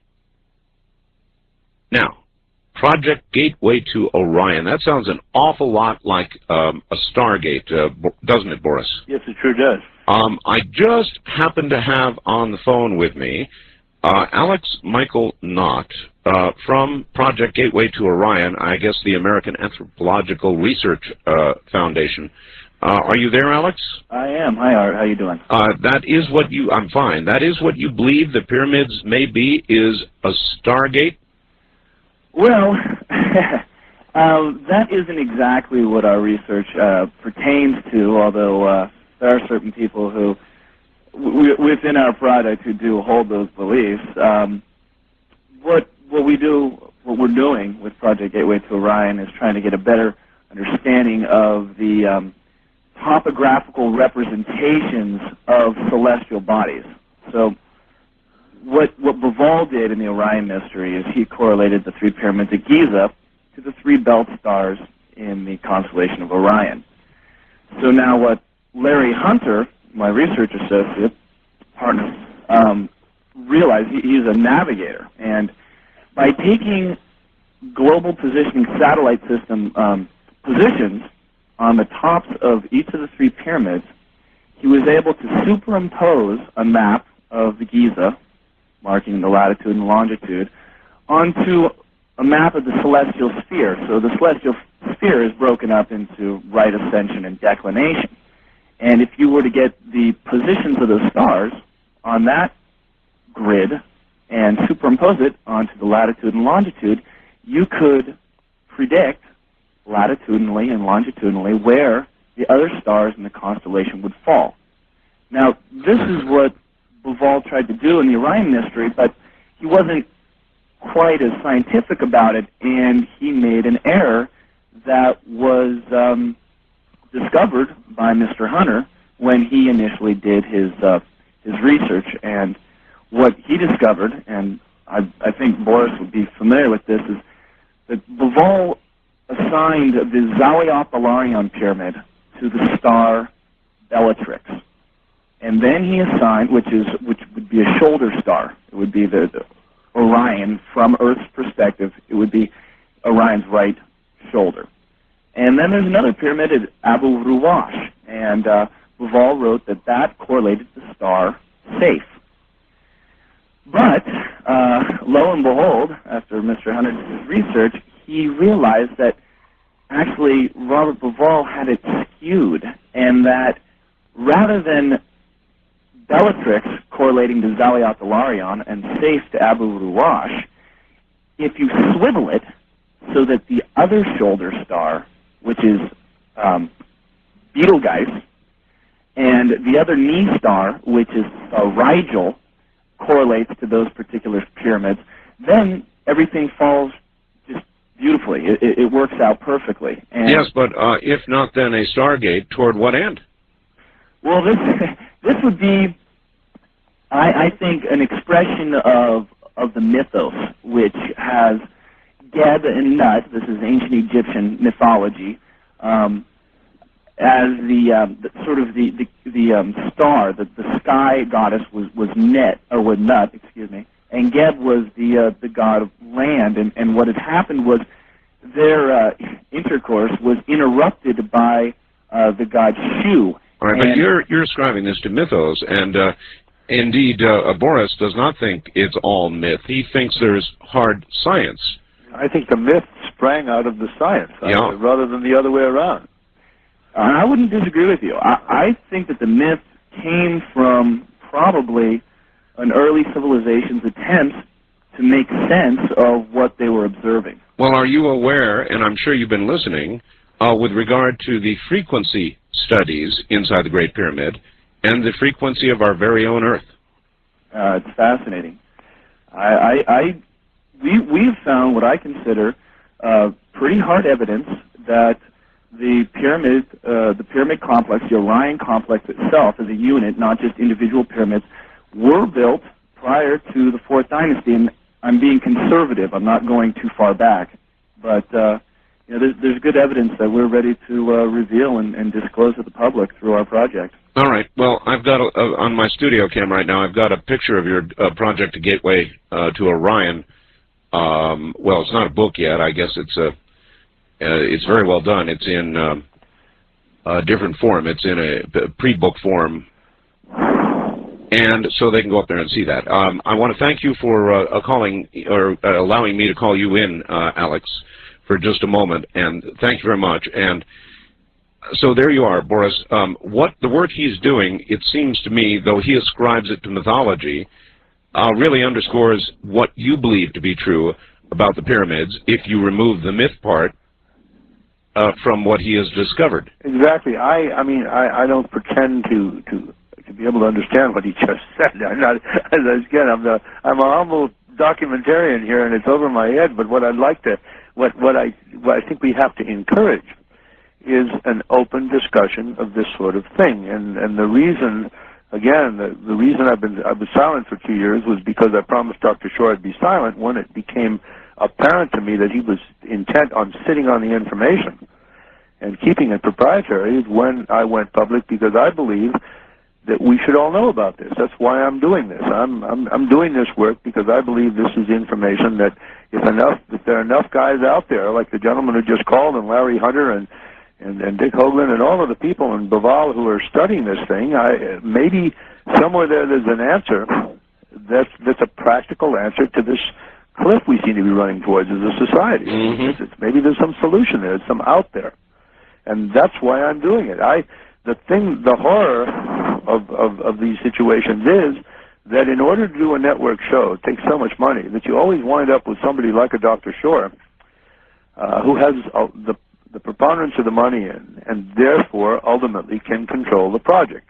Now, Project Gateway to Orion, that sounds an awful lot like a Stargate, doesn't it, Boris? Yes, it sure does. I just happen to have on the phone with me Alex Michael Knott from Project Gateway to Orion, I guess the American Anthropological Research Foundation. Are you there, Alex? I am. Hi, Art. How you doing? That is what you... I'm fine. That is what you believe the pyramids may be, is a Stargate? Well, that isn't exactly what our research pertains to, although there are certain people who, within our product, who do hold those beliefs. What we're doing with Project Gateway to Orion is trying to get a better understanding of the topographical representations of celestial bodies. So what Bauval did in the Orion mystery is he correlated the 3 pyramids of Giza to the 3 belt stars in the constellation of Orion. So now what Larry Hunter, my research associate, partner, realized, he's a navigator, and by taking global positioning satellite system positions on the tops of each of the 3 pyramids, he was able to superimpose a map of the Giza, marking the latitude and longitude, onto a map of the celestial sphere. So the celestial sphere is broken up into right ascension and declination. And if you were to get the positions of those stars on that grid and superimpose it onto the latitude and longitude, you could predict latitudinally and longitudinally where the other stars in the constellation would fall. Now, this is what Bauval tried to do in the Orion mystery, but he wasn't quite as scientific about it, and he made an error that was discovered by Mr. Hunter when he initially did his research. And what he discovered, and I think Boris would be familiar with this, is that Bauval assigned the Zawiya-Balarion pyramid to the star Bellatrix. And then he assigned, which would be a shoulder star. It would be the Orion, from Earth's perspective, it would be Orion's right shoulder. And then there's another pyramid at Abu Ruwash, and Bauval wrote that that correlated to the star Saiph. But lo and behold, after Mr. Hunter did his research, he realized that actually Robert Bauval had it skewed, and that rather than Bellatrix correlating to Zawiya-Balarion and Saiph to Abu Ruwash, if you swivel it so that the other shoulder star, which is Betelgeuse, and the other knee star, which is Rigel, correlates to those particular pyramids, then everything falls just beautifully. It works out perfectly. And yes, but if not, then a stargate toward what end? Well, this would be, I think, an expression of the mythos, which has Geb and Nut, this is ancient Egyptian mythology, as the sort of the star, the sky goddess was Nut, excuse me, and Geb was the god of land, and what had happened was their intercourse was interrupted by the god Shu. All right, but you're ascribing this to mythos, and indeed, Boris does not think it's all myth. He thinks there's hard science. I think the myth sprang out of the science, rather than the other way around. I wouldn't disagree with you. I think that the myth came from probably an early civilization's attempts to make sense of what they were observing. Well, are you aware, and I'm sure you've been listening, with regard to the frequency studies inside the Great Pyramid and the frequency of our very own Earth? It's fascinating. We've found what I consider pretty hard evidence that the pyramid complex, the Orion complex itself as a unit, not just individual pyramids, were built prior to the Fourth Dynasty. And I'm being conservative. I'm not going too far back. But there's good evidence that we're ready to reveal and disclose to the public through our project. All right. Well, I've got on my studio cam right now, I've got a picture of your project, A Gateway to Orion. Well, it's not a book yet. I guess it's very well done. It's in a different form. It's in a pre-book form, and so they can go up there and see that. I want to thank you for calling or allowing me to call you in, Alex, for just a moment, and thank you very much. And so there you are, Boris. What the work he's doing, it seems to me, though he ascribes it to mythology, really underscores what you believe to be true about the pyramids if you remove the myth part from what he has discovered. Exactly. I mean, I don't pretend to be able to understand what he just said. I'm not, again, I'm a humble documentarian here, and it's over my head. But what I'd like to, what I think we have to encourage is an open discussion of this sort of thing. And the reason, again, the reason I was silent for 2 years was because I promised Dr. Shore I'd be silent when it became apparent to me that he was intent on sitting on the information and keeping it proprietary when I went public, because I believe that we should all know about this. That's why I'm doing this. I'm doing this work because I believe this is information that if there are enough guys out there, like the gentleman who just called, and Larry Hunter and Dick Hoagland and all of the people in Bauval who are studying this thing, maybe somewhere there's an answer that's a practical answer to this cliff we seem to be running towards as a society. Maybe there's some solution there, some out there, and that's why I'm doing it. The horror of these situations is that in order to do a network show, it takes so much money that you always wind up with somebody like a Dr. Shore who has the preponderance of the money in, and therefore ultimately can control the project.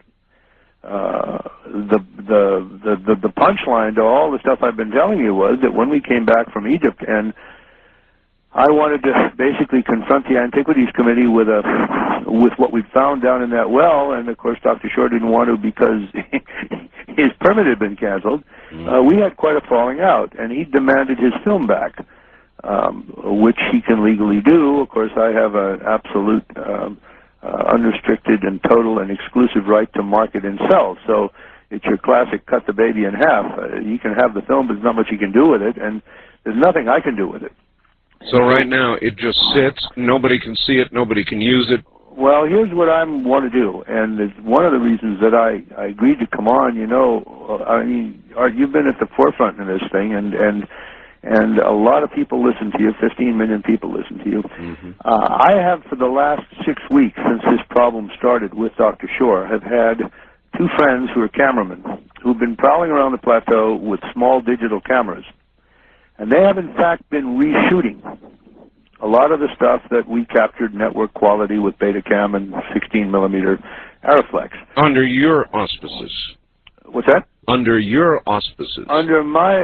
The punchline to all the stuff I've been telling you was that when we came back from Egypt, and I wanted to basically confront the Antiquities Committee with what we'd found down in that well, and of course Dr. Shore didn't want to because his permit had been canceled. We had quite a falling out, and he demanded his film back, which he can legally do. Of course, I have an absolute unrestricted and total and exclusive right to market and sell. So it's your classic cut the baby in half. You can have the film, but there's not much you can do with it, and there's nothing I can do with it. So right now it just sits, nobody can see it, nobody can use it. Well, here's what I want to do, and it's one of the reasons that I agreed to come on. You know, I mean, Art, you've been at the forefront in this thing, and a lot of people listen to you. 15 million people listen to you. I have, for the last 6 weeks since this problem started with Dr. Shore, have had two friends who are cameramen who've been prowling around the plateau with small digital cameras, and they have in fact been reshooting a lot of the stuff that we captured network quality with Betacam and 16mm Arriflex. Under your auspices. What's that? Under your auspices. Under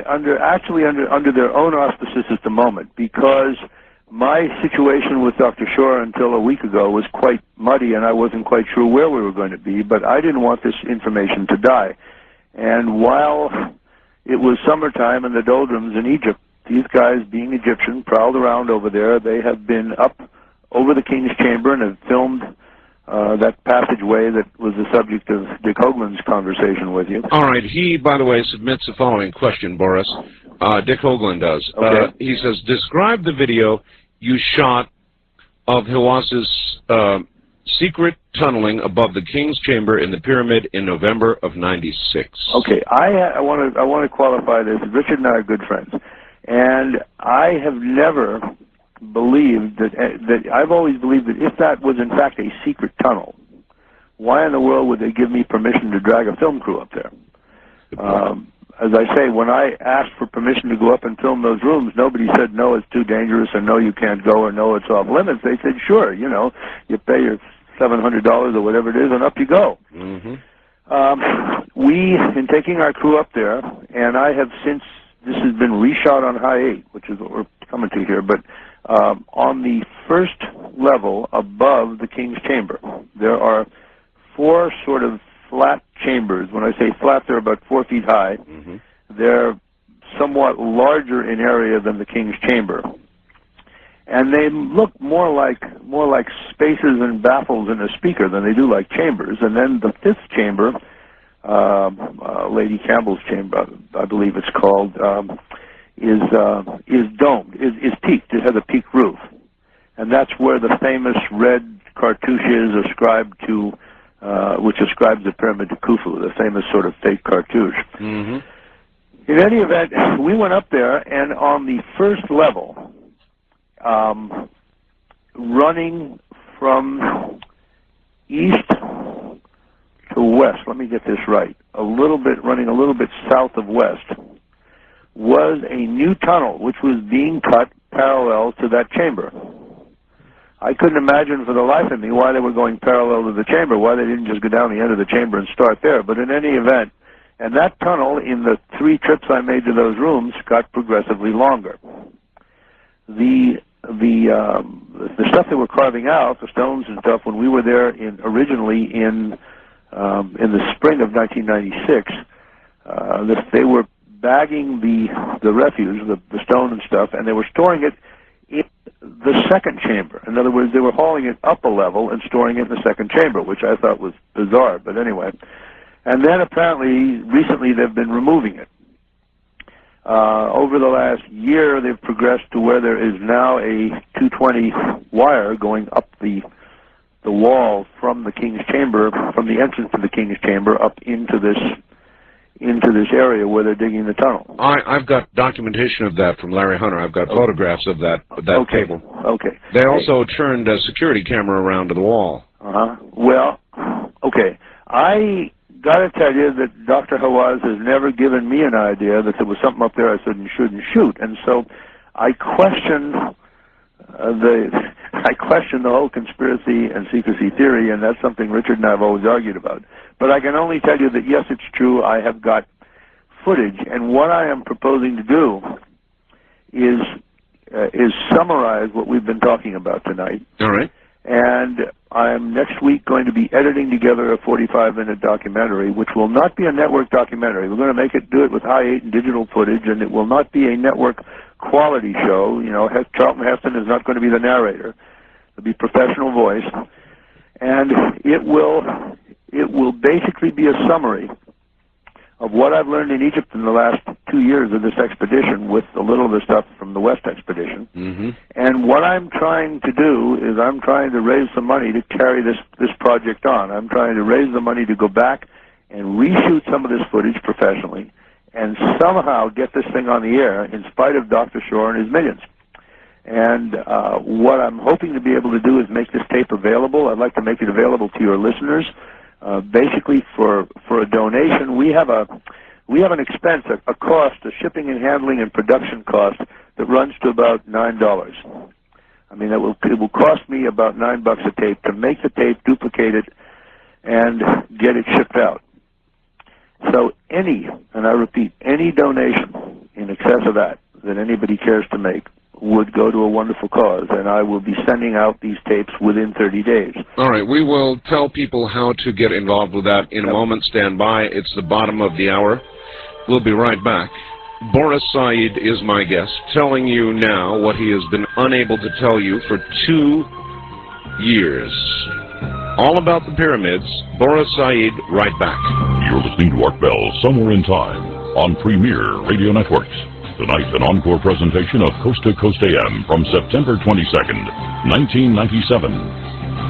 their own auspices at the moment, because my situation with Dr. Shore until a week ago was quite muddy, and I wasn't quite sure where we were going to be, but I didn't want this information to die. And while it was summertime in the doldrums in Egypt, these guys, being Egyptian, prowled around over there. They have been up over the King's Chamber and have filmed that passageway that was the subject of Dick Hoagland's conversation with you. All right. He, by the way, submits the following question, Boris. Dick Hoagland does. Okay. He says, describe the video you shot of Hawas's secret tunneling above the King's Chamber in the pyramid in November of '96. Okay. I want to qualify this. Richard and I are good friends. And I have never believed that I've always believed that if that was in fact a secret tunnel, why in the world would they give me permission to drag a film crew up there? As I say, when I asked for permission to go up and film those rooms, nobody said, no, it's too dangerous, or no, you can't go, or no, it's off limits. They said, sure, you know, you pay your $700 or whatever it is, and up you go. We, in taking our crew up there, and I have since, this has been reshot on High 8, which is what we're coming to here, but on the first level above the King's Chamber, there are 4 sort of flat chambers. When I say flat, they're about 4 feet high. They're somewhat larger in area than the King's Chamber, and they look more like spaces and baffles in a speaker than they do like chambers. And then the 5th chamber, Lady Campbell's chamber, I believe it's called, is domed, is peaked. It has a peaked roof, and that's where the famous red cartouche is ascribed to, which ascribes the pyramid to Khufu, the famous sort of fake cartouche. In any event, we went up there, and on the first level, running from east to west, let me get this right, running a little bit south of west, was a new tunnel which was being cut parallel to that chamber. I couldn't imagine for the life of me why they were going parallel to the chamber, why they didn't just go down the end of the chamber and start there. But in any event, and that tunnel, in the 3 trips I made to those rooms, got progressively longer. The stuff they were carving out, the stones and stuff, when we were there originally in the spring of 1996, they were bagging the refuse, the stone and stuff, and they were storing it in the second chamber. In other words, they were hauling it up a level and storing it in the second chamber, which I thought was bizarre, but anyway. And then apparently, recently, they've been removing it. Over the last year, they've progressed to where there is now a 220 wire going up the wall from the King's Chamber, from the entrance to the King's Chamber, up into into this area where they're digging the tunnel. I've got documentation of that from Larry Hunter. I've got photographs of that cable. Okay. They also turned a security camera around to the wall. Well, okay. I got to tell you that Dr. Hawaz has never given me an idea that there was something up there I shouldn't shoot, and so I question the whole conspiracy and secrecy theory, and that's something Richard and I have always argued about. But I can only tell you that yes, it's true. I have got footage, and what I am proposing to do is summarize what we've been talking about tonight. All right. And I'm next week going to be editing together a 45-minute documentary, which will not be a network documentary. We're going to do it with high-8 and digital footage, and it will not be a network quality show. You know, Charlton Heston is not going to be the narrator. It'll be professional voice, and it will basically be a summary of what I've learned in Egypt in the last 2 years of this expedition, with a little of the stuff from the West expedition. Mm-hmm. And what I'm trying to do is I'm trying to raise some money to carry this project on. I'm trying to raise the money to go back and reshoot some of this footage professionally and somehow get this thing on the air in spite of Dr. Shore and his millions. And what I'm hoping to be able to do is make this tape available. I'd like to make it available to your listeners. Basically, for a donation, we have an expense, a cost, a shipping and handling and production cost that runs to about $9. I mean, it will cost me about $9 a tape to make the tape, duplicate it, and get it shipped out. So and I repeat, any donation in excess of that anybody cares to make would go to a wonderful cause, and I will be sending out these tapes within 30 days. All right, we will tell people how to get involved with that in a moment. Stand by. It's the bottom of the hour. We'll be right back. Boris Said is my guest, telling you now what he has been unable to tell you for 2 years. All about the pyramids. Boris Said, right back. You're listening to Art Bell, Somewhere in Time, on Premier Radio Networks. Tonight, an encore presentation of Coast to Coast AM from September 22nd, 1997.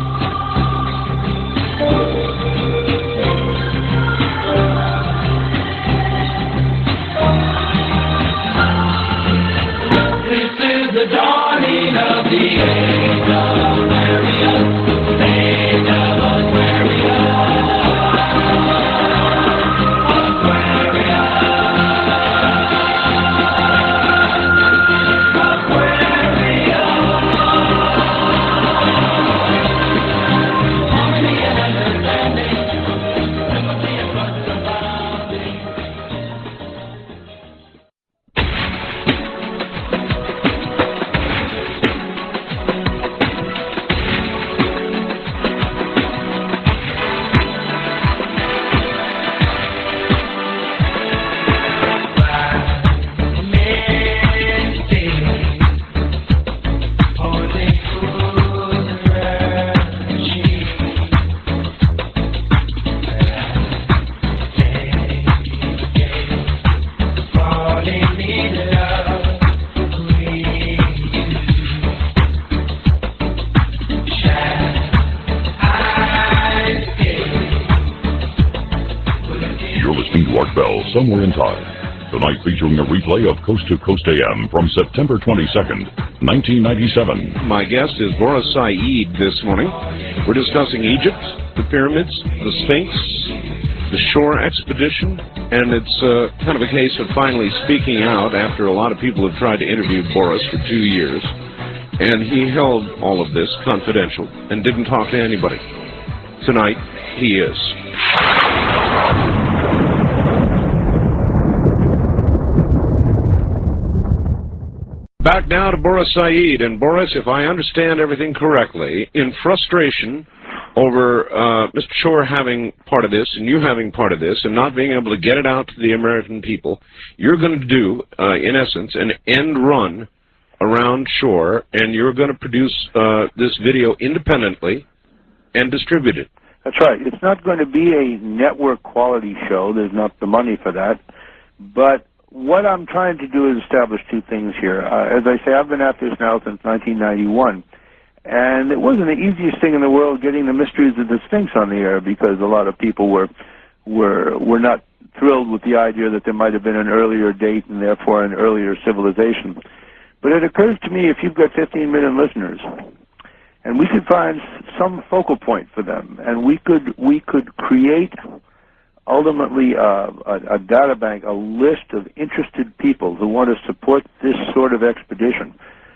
Somewhere in Time. Tonight featuring a replay of Coast to Coast AM from September 22nd, 1997. My guest is Boris Said this morning. We're discussing Egypt, the pyramids, the Sphinx, the Shore expedition, and it's kind of a case of finally speaking out after a lot of people have tried to interview Boris for 2 years. And he held all of this confidential and didn't talk to anybody. Tonight, he is. Back now to Boris Said. And Boris, if I understand everything correctly, in frustration over Mr. Shore having part of this and you having part of this and not being able to get it out to the American people, you're going to do, in essence, an end run around Shore, and you're going to produce this video independently and distribute it. That's right. It's not going to be a network quality show. There's not the money for that. But what I'm trying to do is establish two things here. As I say, I've been at this now since 1991, and it wasn't the easiest thing in the world getting the mysteries of the Sphinx on the air, because a lot of people were not thrilled with the idea that there might have been an earlier date and therefore an earlier civilization. But it occurs to me, if you've got 15 million listeners, and we could find some focal point for them, and we could create ultimately a data bank, a list of interested people who want to support this sort of expedition.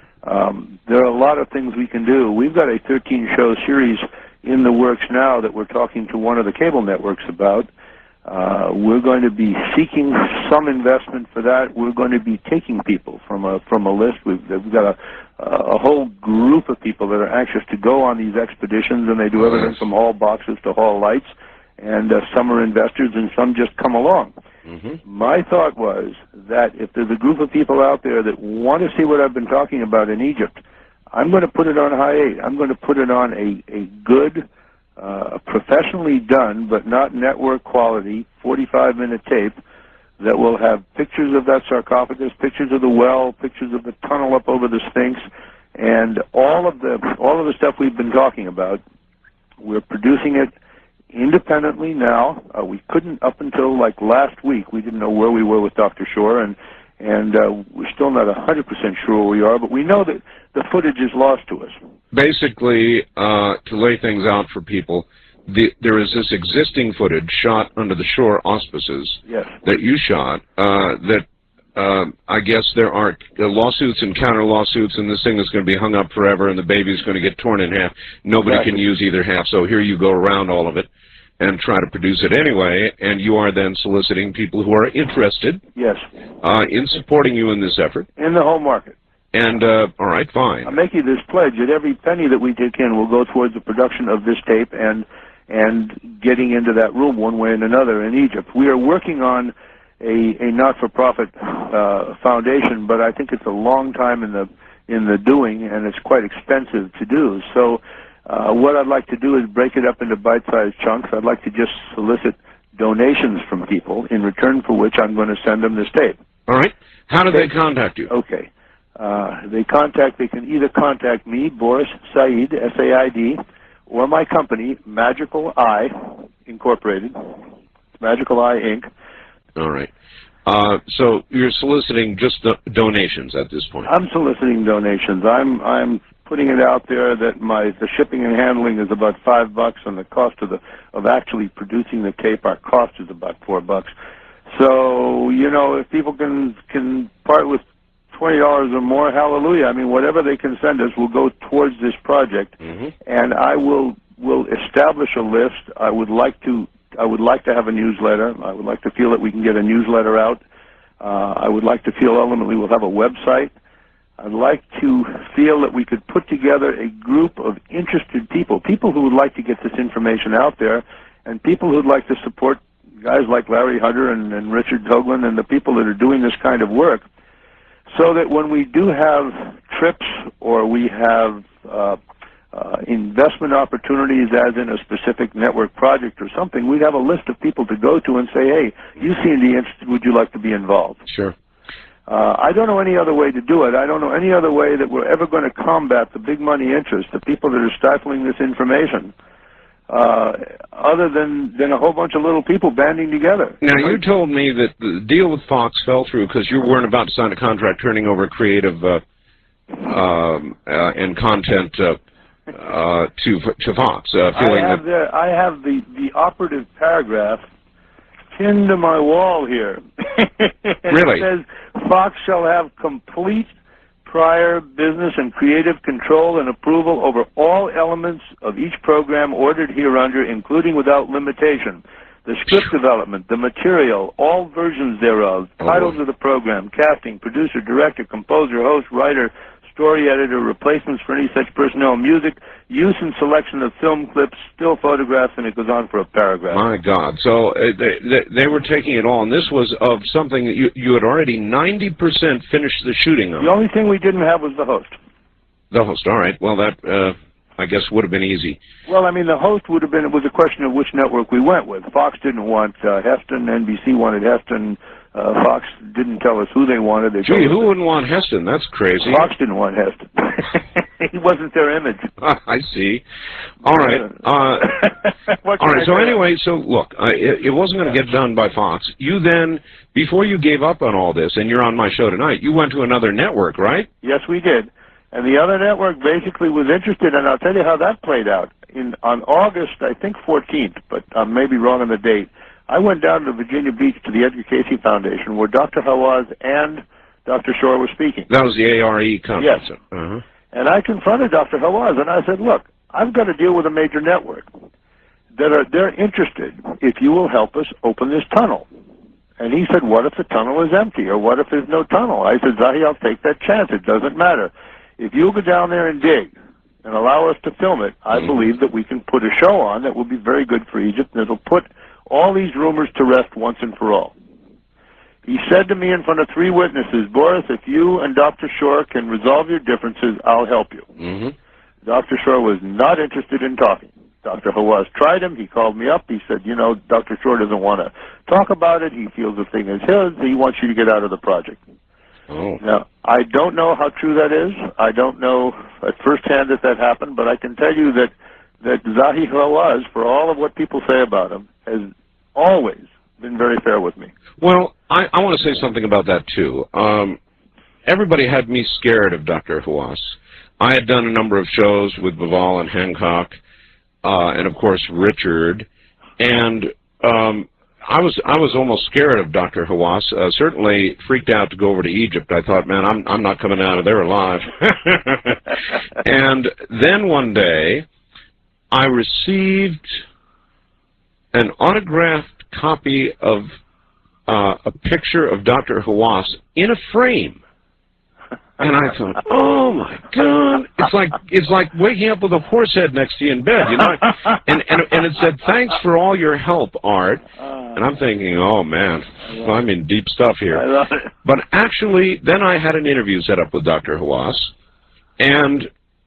There are a lot of things we can do. We've got a 13-show series in the works now that we're talking to one of the cable networks about. We're going to be seeking some investment for that. We're going to be taking people from a list. We've got a whole group of people that are anxious to go on these expeditions, and they do everything from haul boxes to haul lights, and some are investors and some just come along. My thought was that if there's a group of people out there that want to see what I've been talking about in Egypt, I'm going to put it on High 8. I'm going to put it on a good, professionally done, but not network quality, 45-minute tape that will have pictures of that sarcophagus, pictures of the well, pictures of the tunnel up over the Sphinx, and all of the stuff we've been talking about. We're producing it independently now. We couldn't up until like last week. We didn't know where we were with Dr. Shore, and we're still not 100% sure where we are, but we know that the footage is lost to us. Basically, to lay things out for people, there is this existing footage shot under the Shore auspices that you shot that I guess there are lawsuits and counter lawsuits, and this thing is going to be hung up forever, and the baby's going to get torn in half. Nobody can use either half, so here you go around all of it and try to produce it anyway, and you are then soliciting people who are interested in supporting you in this effort. In the home market. And, all right, fine. I'm making this pledge that every penny that we take in will go towards the production of this tape and getting into that room one way and another in Egypt. We are working on a not-for-profit foundation, but I think it's a long time in the doing, and it's quite expensive to do. So what I'd like to do is break it up into bite-sized chunks. I'd like to just solicit donations from people, in return for which I'm going to send them this tape. All right. How do they contact you? Okay. They can either contact me, Boris Said, S-A-I-D, or my company, Magical Eye Incorporated, Magical Eye Inc. All right. So you're soliciting just donations at this point? I'm soliciting donations. I'm putting it out there that the shipping and handling is about $5, and the cost of actually producing the tape, our cost is about $4. So, you know, if people can part with $20 or more, hallelujah. I mean, whatever they can send us will go towards this project, and I will establish a list. I would like to have a newsletter. I would like to feel that we can get a newsletter out. I would like to feel ultimately we'll have a website. I'd like to feel that we could put together a group of interested people who would like to get this information out there, and people who'd like to support guys like Larry Hunter and Richard Hoagland and the people that are doing this kind of work, so that when we do have trips or we have investment opportunities, as in a specific network project or something, we'd have a list of people to go to and say, hey, you seem to be interested, would you like to be involved? Sure. I don't know any other way to do it. I don't know any other way that we're ever going to combat the big money interests, the people that are stifling this information, other than a whole bunch of little people banding together. Now, you told me that the deal with Fox fell through because you weren't about to sign a contract turning over creative and content to Fox. I have the operative paragraph pinned to my wall here. Really? It says, Fox shall have complete prior business and creative control and approval over all elements of each program ordered hereunder, including without limitation, the script development, the material, all versions thereof, titles of the program, casting, producer, director, composer, host, writer, story editor, replacements for any such personnel, music, use and selection of film clips, still photographs, and it goes on for a paragraph. My God. So they were taking it all, and this was of something that you had already 90% finished the shooting of. The only thing we didn't have was the host. The host, all right. Well, that, I guess, would have been easy. Well, I mean, the host would have been, it was a question of which network we went with. Fox didn't want Heston, NBC wanted Heston, Fox didn't tell us who they wanted. Gee, who wouldn't want Heston? That's crazy. Fox didn't want Heston. he wasn't their image. I see. All right. All right. So anyway, so look, it wasn't going to get done by Fox. You then, before you gave up on all this, and you're on my show tonight, you went to another network, right? Yes, we did. And the other network basically was interested, and I'll tell you how that played out. On August, I think 14th, but I may be wrong on the date, I went down to Virginia Beach to the Edgar Casey Foundation, where Dr. Hawaz and Dr. Shore were speaking. That was the ARE conference. Yes. Uh-huh. And I confronted Dr. Hawaz, and I said, look, I've got to deal with a major network. They're interested if you will help us open this tunnel. And he said, what if the tunnel is empty, or what if there's no tunnel? I said, Zahi, I'll take that chance. It doesn't matter. If you'll go down there and dig and allow us to film it, I believe that we can put a show on that will be very good for Egypt, and it'll put all these rumors to rest once and for all. He said to me in front of 3 witnesses, Boris, if you and Dr. Shore can resolve your differences, I'll help you. Dr. Shore was not interested in talking. Dr. Hawaz tried him. He called me up. He said, you know, Dr. Shore doesn't want to talk about it. He feels the thing is his. He wants you to get out of the project. Oh. Now, I don't know how true that is. I don't know at first hand that happened, but I can tell you that Zahi Hawaz, for all of what people say about him, has always been very fair with me. Well, I want to say something about that, too. Everybody had me scared of Dr. Hawaz. I had done a number of shows with Baval and Hancock, and, of course, Richard, and I was almost scared of Dr. Hawaz, certainly freaked out to go over to Egypt. I thought, man, I'm not coming out of there alive. And then one day, I received an autographed copy of a picture of Dr. Hawaz in a frame. And I thought, oh my God, it's like waking up with a horse head next to you in bed, you know. And it said, thanks for all your help, Art. And I'm thinking, oh man, well, I'm in deep stuff here. I love it. But actually, then I had an interview set up with Dr. Hawaz, and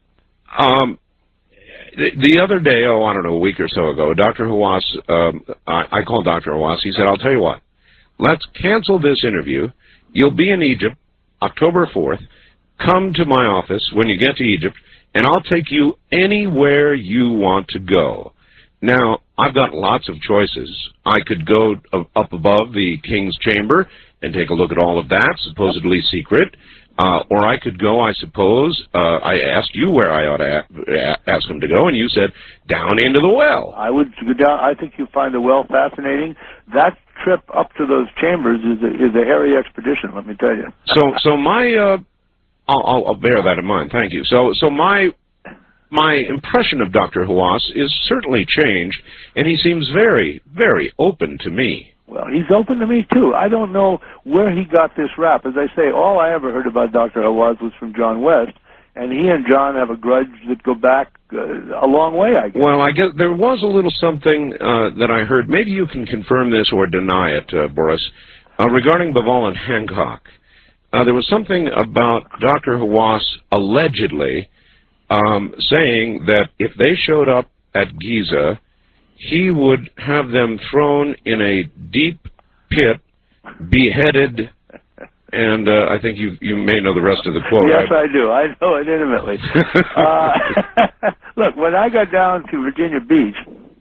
the other day, I don't know, a week or so ago, Dr. Hawaz, I called Dr. Hawaz. He said, I'll tell you what, let's cancel this interview. You'll be in Egypt October 4th. Come to my office when you get to Egypt, and I'll take you anywhere you want to go. Now, I've got lots of choices. I could go up above the King's Chamber and take a look at all of that, supposedly secret. Or I could go, I suppose, I asked you where I ought to ask him to go, and you said, down into the well. I would go down. I think you find the well fascinating. That trip up to those chambers is a hairy expedition, let me tell you. So my, I'll bear that in mind, thank you. So my impression of Dr. Hawaz is certainly changed, and he seems very, very open to me. Well, he's open to me, too. I don't know where he got this rap. As I say, all I ever heard about Dr. Hawaz was from John West, and he and John have a grudge that go back a long way, I guess. Well, I guess there was a little something that I heard. Maybe you can confirm this or deny it, Boris, regarding Baval and Hancock. There was something about Dr. Hawaz allegedly saying that if they showed up at Giza, he would have them thrown in a deep pit, beheaded, and I think you may know the rest of the quote. Yes, I do. I know it intimately. Look, when I got down to Virginia Beach,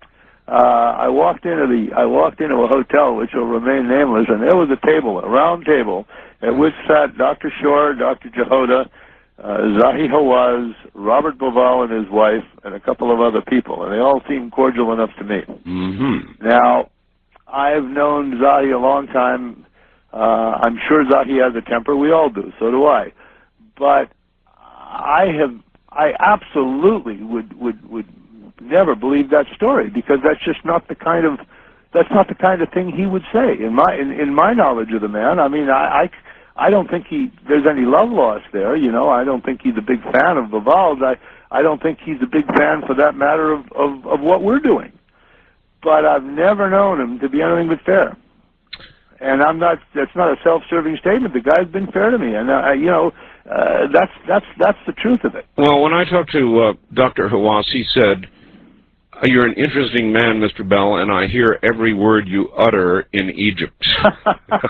I walked into a hotel which will remain nameless, and there was a round table, at which sat Dr. Shore, Dr. Jehoda, Zahi Hawaz, Robert Baval and his wife, and a couple of other people, and they all seemed cordial enough to me. Now, I've known Zahi a long time. I'm sure Zahi has a temper. We all do. So do I. But I absolutely would never believe that story, because that's just not the kind of thing he would say. In my knowledge of the man, I mean, I don't think there's any love lost there, you know. I don't think he's a big fan of Baval's. I don't think he's a big fan, for that matter, of what we're doing. But I've never known him to be anything but fair. And that's not a self-serving statement. The guy's been fair to me, and you know, that's the truth of it. Well, when I talked to Dr. Hawaz, he said, "You're an interesting man, Mr. Bell, and I hear every word you utter in Egypt."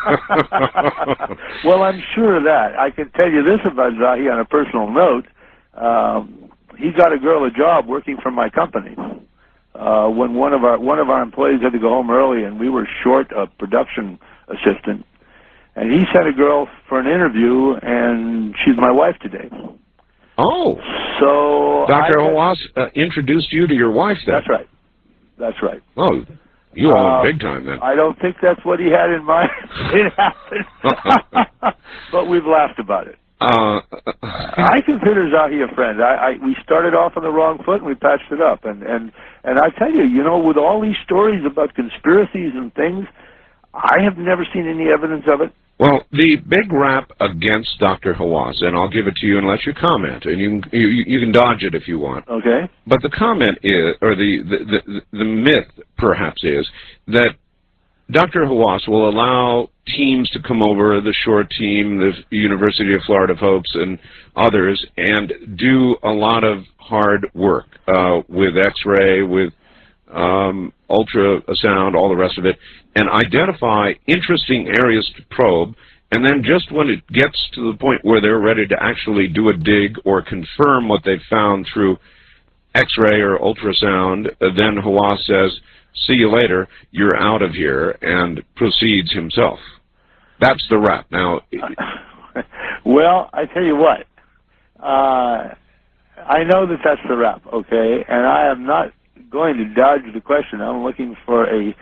Well, I'm sure of that. I can tell you this about Zahi on a personal note. he got a girl a job working for my company. When one of our employees had to go home early, and we were short a production assistant, and he sent a girl for an interview, and she's my wife today. Oh, so Dr. Hawass introduced you to your wife then? That's right. That's right. Oh, you owe him big time then. I don't think that's what he had in mind. It happened, but we've laughed about it. I consider Zahi a friend. We started off on the wrong foot and we patched it up. And I tell you, you know, with all these stories about conspiracies and things, I have never seen any evidence of it. Well, the big rap against Dr. Hawass, and I'll give it to you and let you comment, and you can dodge it if you want. Okay. But the comment is, or the myth perhaps is, that Dr. Hawass will allow teams to come over, the Shore team, the University of Florida folks, and others, and do a lot of hard work with X-ray, with ultrasound, all the rest of it, and identify interesting areas to probe, and then just when it gets to the point where they're ready to actually do a dig or confirm what they've found through X-ray or ultrasound, then Hawass says, "See you later, you're out of here," and proceeds himself. That's the rap. Now, well, I tell you what, I know that that's the rap, okay, and I am not going to dodge the question. I'm looking for a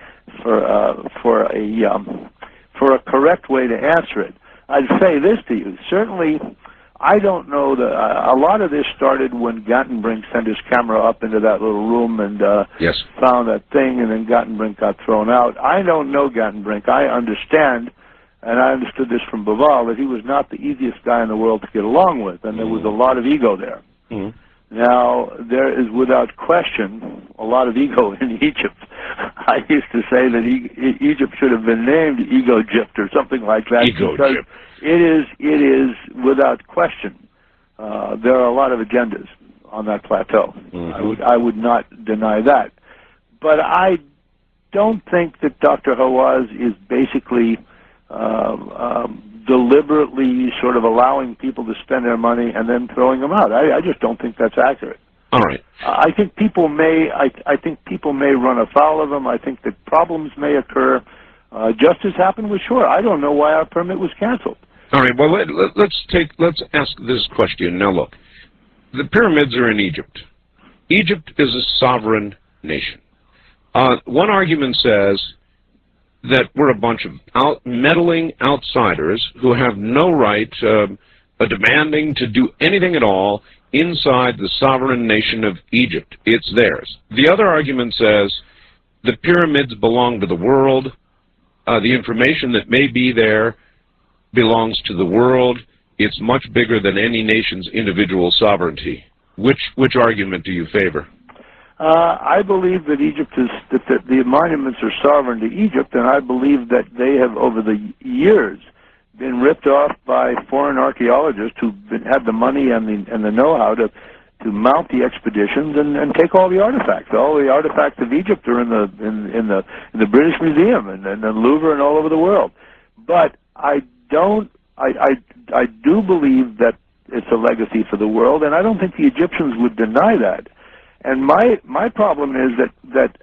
correct way to answer it. I'd say this to you. Certainly, I don't know a lot of this started when Gantenbrink sent his camera up into that little room and yes, found that thing, and then Gantenbrink got thrown out. I don't know Gantenbrink. I understand, and I understood this from Baval, that he was not the easiest guy in the world to get along with, and there was a lot of ego there. Mm-hmm. Now, there is without question a lot of ego in Egypt. I used to say that Egypt should have been named Ego-Gypt or something like that. Ego-Gypt. It is without question. There are a lot of agendas on that plateau. Mm-hmm. I would not deny that. But I don't think that Dr. Hawass is basically deliberately sort of allowing people to spend their money and then throwing them out. I just don't think that's accurate. All right. I think people may. I think people may run afoul of them. I think that problems may occur, just as happened with Shore. I don't know why our permit was canceled. All right. Well, let's ask this question. Now, look, the pyramids are in Egypt. Egypt is a sovereign nation. One argument says that we're a bunch of meddling outsiders who have no right demanding to do anything at all inside the sovereign nation of Egypt. It's theirs. The other argument says the pyramids belong to the world. The information that may be there belongs to the world. It's much bigger than any nation's individual sovereignty. Which argument do you favor? I believe that Egypt is that the monuments are sovereign to Egypt, and I believe that they have, over the years, been ripped off by foreign archaeologists who've had the money and the know-how to mount the expeditions and take all the artifacts. All the artifacts of Egypt are in the British Museum and the Louvre and all over the world. But I do believe that it's a legacy for the world, and I don't think the Egyptians would deny that. And my problem is that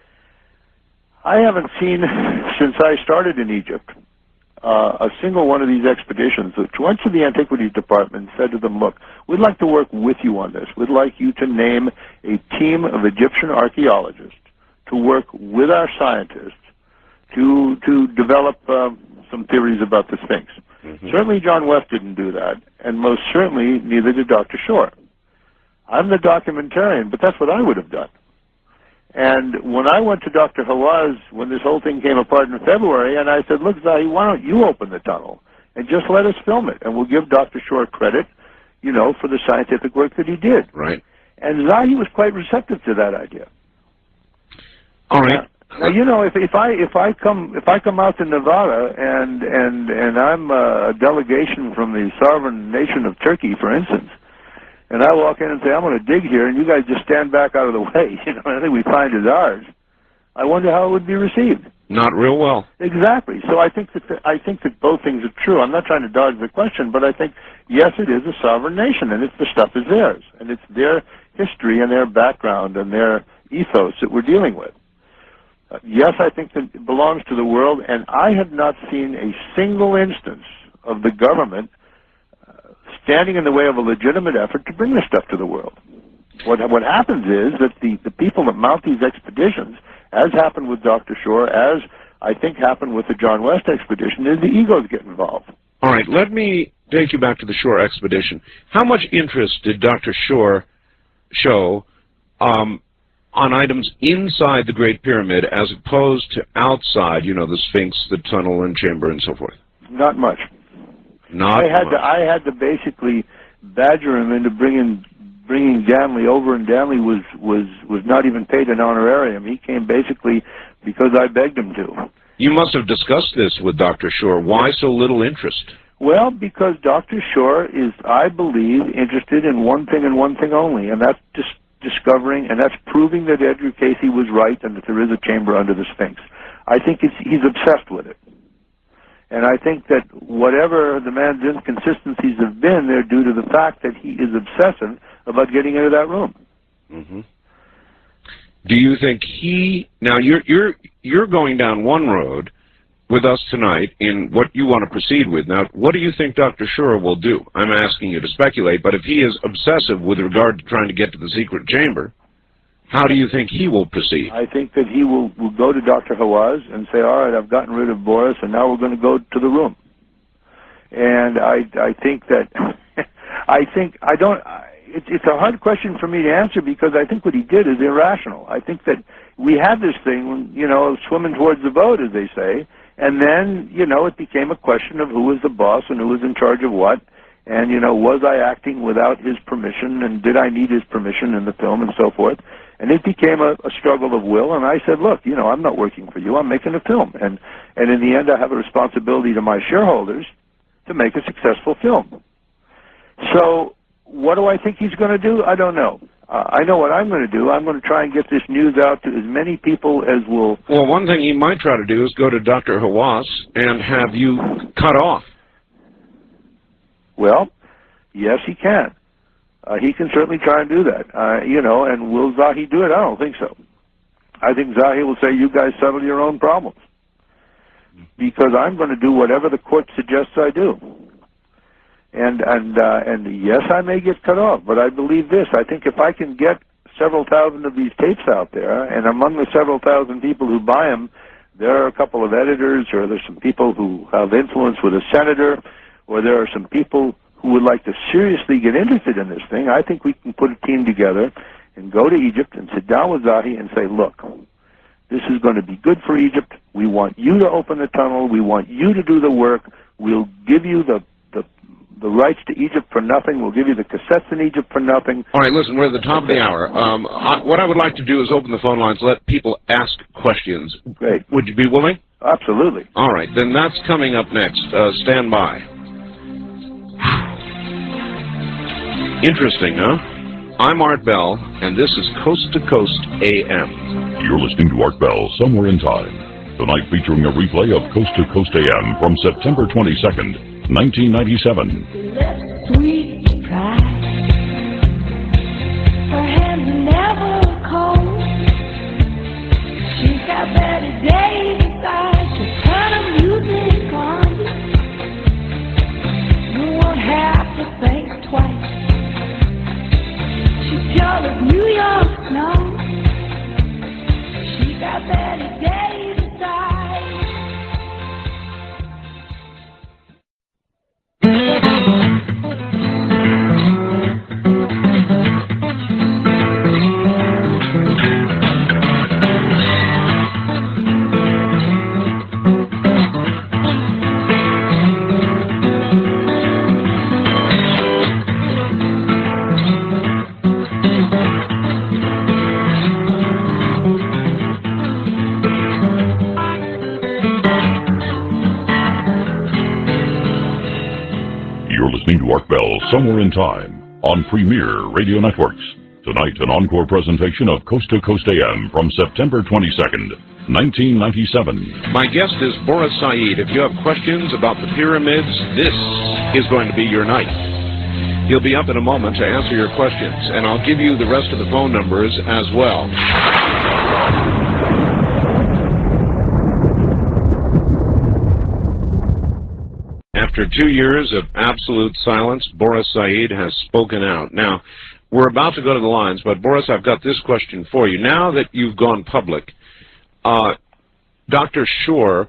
I haven't seen, since I started in Egypt, a single one of these expeditions that went to the Antiquities Department and said to them, look, we'd like to work with you on this. We'd like you to name a team of Egyptian archaeologists to work with our scientists to develop some theories about the Sphinx. Mm-hmm. Certainly John West didn't do that, and most certainly neither did Dr. Shore. I'm the documentarian, but that's what I would have done. And when I went to Dr. Hawass, when this whole thing came apart in February, and I said, look, Zahi, why don't you open the tunnel and just let us film it, and we'll give Dr. Shore credit, you know, for the scientific work that he did. Right. And Zahi was quite receptive to that idea. All right. Now, you know, if I come out to Nevada and I'm a delegation from the sovereign nation of Turkey, for instance, and I walk in and say, I'm going to dig here, and you guys just stand back out of the way, you know, anything we find is ours, I wonder how it would be received. Not real well. Exactly. So I think that both things are true. I'm not trying to dodge the question, but I think, yes, it is a sovereign nation, and the stuff is theirs, and it's their history and their background and their ethos that we're dealing with. Yes, I think that it belongs to the world, and I have not seen a single instance of the government standing in the way of a legitimate effort to bring this stuff to the world. What happens is that the people that mount these expeditions, as happened with Dr. Shore, as I think happened with the John West expedition, is the egos get involved. All right, let me take you back to the Shore expedition. How much interest did Dr. Shore show on items inside the Great Pyramid as opposed to outside, you know, the Sphinx, the tunnel and chamber and so forth? Not much. I had to basically badger him into bringing Danley over, and Danley was not even paid an honorarium. He came basically because I begged him to. You must have discussed this with Dr. Shore. Why so little interest? Well, because Dr. Shore is, I believe, interested in one thing and one thing only, and that's discovering, and that's proving that Edgar Casey was right and that there is a chamber under the Sphinx. I think he's obsessed with it. And I think that whatever the man's inconsistencies have been, they're due to the fact that he is obsessive about getting into that room. Mm-hmm. Do you think now you're going down one road with us tonight in what you want to proceed with. Now, what do you think Dr. Shore will do? I'm asking you to speculate, but if he is obsessive with regard to trying to get to the secret chamber, how do you think he will proceed? I think that he will go to Dr. Hawaz and say, all right, I've gotten rid of Boris, and now we're going to go to the room. And I think that, it's a hard question for me to answer because I think what he did is irrational. I think that we had this thing, you know, swimming towards the boat, as they say, and then, you know, it became a question of who was the boss and who was in charge of what. And, you know, was I acting without his permission, and did I need his permission in the film, and so forth? And it became a struggle of will, and I said, look, you know, I'm not working for you. I'm making a film. And in the end, I have a responsibility to my shareholders to make a successful film. So what do I think he's going to do? I don't know. I know what I'm going to do. I'm going to try and get this news out to as many people as will... Well, one thing he might try to do is go to Dr. Hawaz and have you cut off. Well, yes, he can. He can certainly try and do that. You know, and will Zahi do it? I don't think so. I think Zahi will say, you guys settle your own problems. Because I'm going to do whatever the court suggests I do. And yes, I may get cut off, but I believe this. I think if I can get several thousand of these tapes out there, and among the several thousand people who buy them, there are a couple of editors, or there's some people who have influence with a senator, or there are some people who would like to seriously get interested in this thing. I think we can put a team together and go to Egypt and sit down with Zahi and say, look, this is going to be good for Egypt. We want you to open the tunnel. We want you to do the work. We'll give you the rights to Egypt for nothing. We'll give you the cassettes in Egypt for nothing. All right, listen, we're at the top of the hour. What I would like to do is open the phone lines, let people ask questions. Great. Would you be willing? Absolutely. All right, then that's coming up next. Stand by. Interesting, huh? I'm Art Bell, and this is Coast to Coast AM. You're listening to Art Bell, Somewhere in Time. Tonight featuring a replay of Coast to Coast AM from September 22nd, 1997. Sweet pride. Her hands are never cold. She's got better days inside to turn the music on. You won't have to think twice. She's pure as New York snow. She's got better days inside. You're listening to Art Bell, Somewhere in Time on Premier Radio Networks. Tonight, an encore presentation of Coast to Coast AM from September 22nd, 1997. My guest is Boris Said. If you have questions about the pyramids, this is going to be your night. He'll be up in a moment to answer your questions, and I'll give you the rest of the phone numbers as well. After 2 years of absolute silence, Boris Said has spoken out. Now, we're about to go to the lines, but Boris, I've got this question for you. Now that you've gone public, Dr. Shore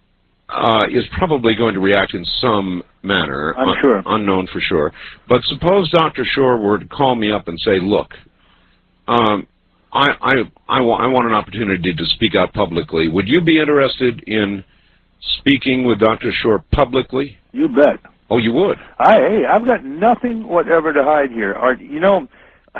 is probably going to react in some manner. I'm sure. Unknown for sure. But suppose Dr. Shore were to call me up and say, look, I want an opportunity to speak out publicly. Would you be interested in speaking with Dr. Shore publicly? You bet. Oh, you would? Hey, I've got nothing whatever to hide here. You know,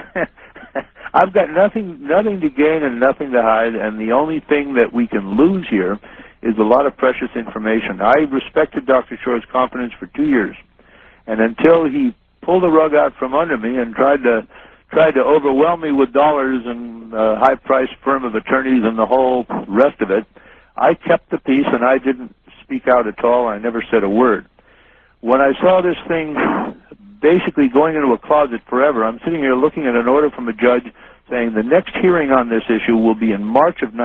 I've got nothing to gain and nothing to hide, and the only thing that we can lose here is a lot of precious information. I respected Dr. Shore's confidence for 2 years, and until he pulled the rug out from under me and tried to overwhelm me with dollars and a high-priced firm of attorneys and the whole rest of it, I kept the peace and I didn't speak out at all. I never said a word. When I saw this thing basically going into a closet forever, I'm sitting here looking at an order from a judge saying the next hearing on this issue will be in March of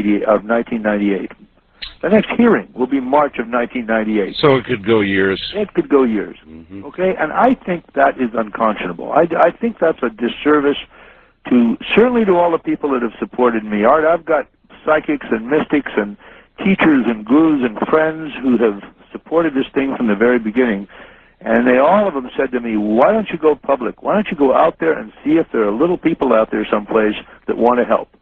1998. The next hearing will be March of 1998. So it could go years. It could go years. Mm-hmm. Okay? And I think that is unconscionable. I think that's a disservice certainly to all the people that have supported me. Art, I've got psychics and mystics and teachers and gurus and friends who have supported this thing from the very beginning, and all of them said to me, why don't you go public? Why don't you go out there and see if there are little people out there someplace that want to help?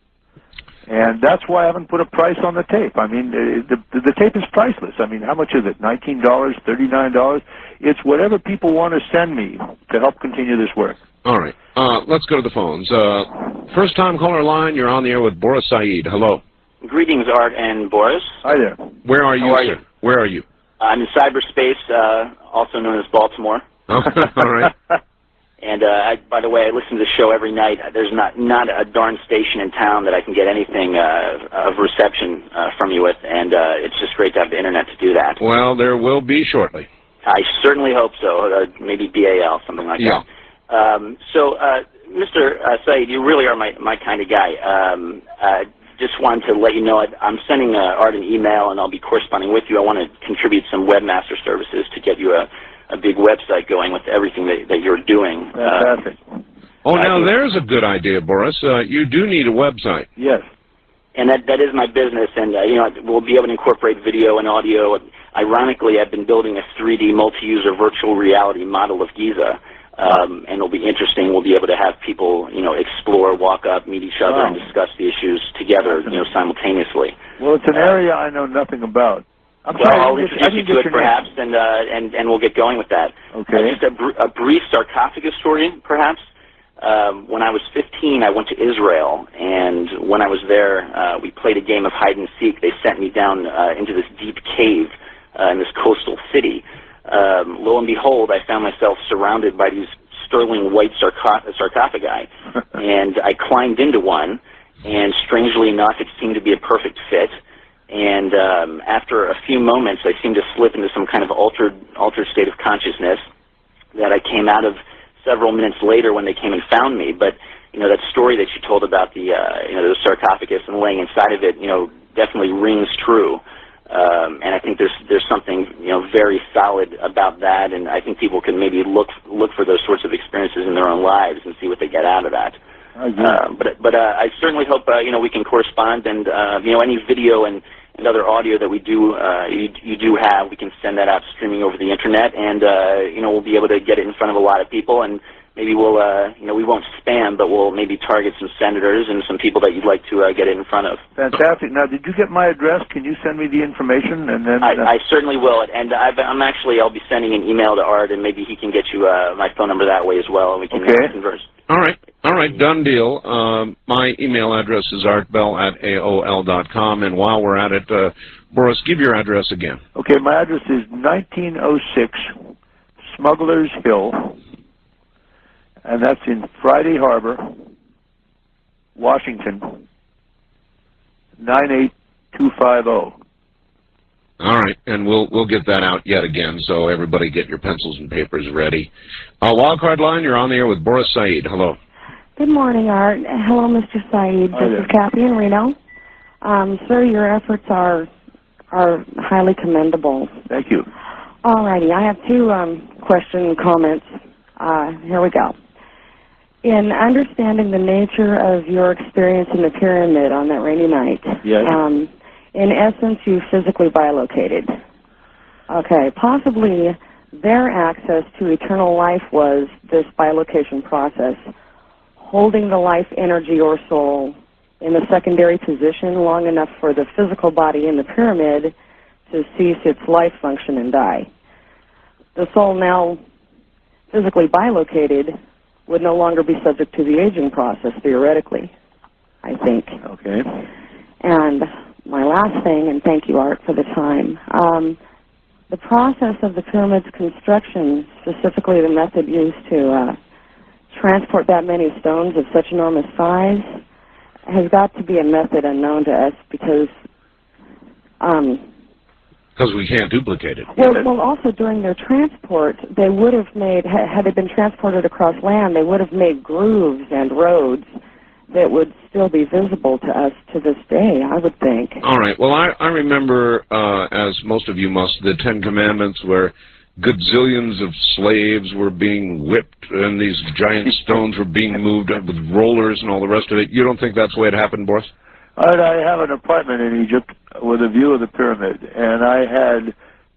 And that's why I haven't put a price on the tape. I mean, the tape is priceless. I mean, how much is it? $19, $39? It's whatever people want to send me to help continue this work. All right. Let's go to the phones. First-time caller line, you're on the air with Boris Said. Hello. Greetings, Art and Boris. Hi there. Where are you, How are sir? you? Where are you? I'm in cyberspace, also known as Baltimore. All right. And by the way, I listen to the show every night. There's not a darn station in town that I can get anything of reception from you with, and it's just great to have the internet to do that. Well, there will be shortly. I certainly hope so. Maybe BAL, something like that. So, Mr. Said, you really are my kind of guy. Just wanted to let you know I'm sending Art an email, and I'll be corresponding with you. I want to contribute some webmaster services to get you a big website going with everything that you're doing. Fantastic. Now there's a good idea, Boris. You do need a website. Yes. And that is my business, and we'll be able to incorporate video and audio. Ironically, I've been building a 3D multi-user virtual reality model of Giza. And it'll be interesting. We'll be able to have people, explore, walk up, meet each other, and discuss the issues together, simultaneously. Well, it's an area I know nothing about. I'll introduce you to it, perhaps, and we'll get going with that. Okay. Just a brief sarcophagus story, perhaps. When I was 15, I went to Israel, and when I was there, we played a game of hide and seek. They sent me down into this deep cave in this coastal city. Lo and behold, I found myself surrounded by these sterling white sarcophagi, and I climbed into one, and strangely enough, it seemed to be a perfect fit. And after a few moments, I seemed to slip into some kind of altered state of consciousness that I came out of several minutes later when they came and found me. But that story that you told about the sarcophagus and laying inside of it, definitely rings true. And I think there's something very solid about that, and I think people can maybe look for those sorts of experiences in their own lives and see what they get out of that. But I certainly hope we can correspond, and any video and other audio that we do you do have, we can send that out streaming over the internet, and we'll be able to get it in front of a lot of people, and maybe we'll we won't spam, but we'll maybe target some senators and some people that you'd like to get it in front of. Fantastic. Now, did you get my address? Can you send me the information, and then I certainly will. And I'll be sending an email to Art, and maybe he can get you my phone number that way as well, and we can converse. All right, done deal. My email address is artbell@aol.com, and while we're at it, Boris, give your address again. Okay, my address is 1906 Smugglers Hill, and that's in Friday Harbor, Washington, 98250. All right, and we'll get that out yet again, so everybody get your pencils and papers ready. Wildcard line, you're on the air with Boris Said. Hello. Good morning, Art. Hello, Mr. Said. This is Kathy in Reno. Sir, your efforts are highly commendable. Thank you. All righty, I have two question comments. Here we go. In understanding the nature of your experience in the pyramid on that rainy night, yes. In essence, you physically bilocated. Okay, possibly their access to eternal life was this bilocation process, holding the life energy or soul in a secondary position long enough for the physical body in the pyramid to cease its life function and die. The soul, now physically bilocated, would no longer be subject to the aging process, theoretically, I think. Okay. And my last thing, and thank you, Art, for the time, the process of the pyramid's construction, specifically the method used to transport that many stones of such enormous size, has got to be a method unknown to us because we can't duplicate it. Well, also during their transport, they would have made, had they been transported across land, they would have made grooves and roads that would still be visible to us to this day, I would think. All right. Well, I remember, as most of you must, the Ten Commandments where gazillions of slaves were being whipped and these giant stones were being moved with rollers and all the rest of it. You don't think that's the way it happened, Boris? I have an apartment in Egypt with a view of the pyramid, and I had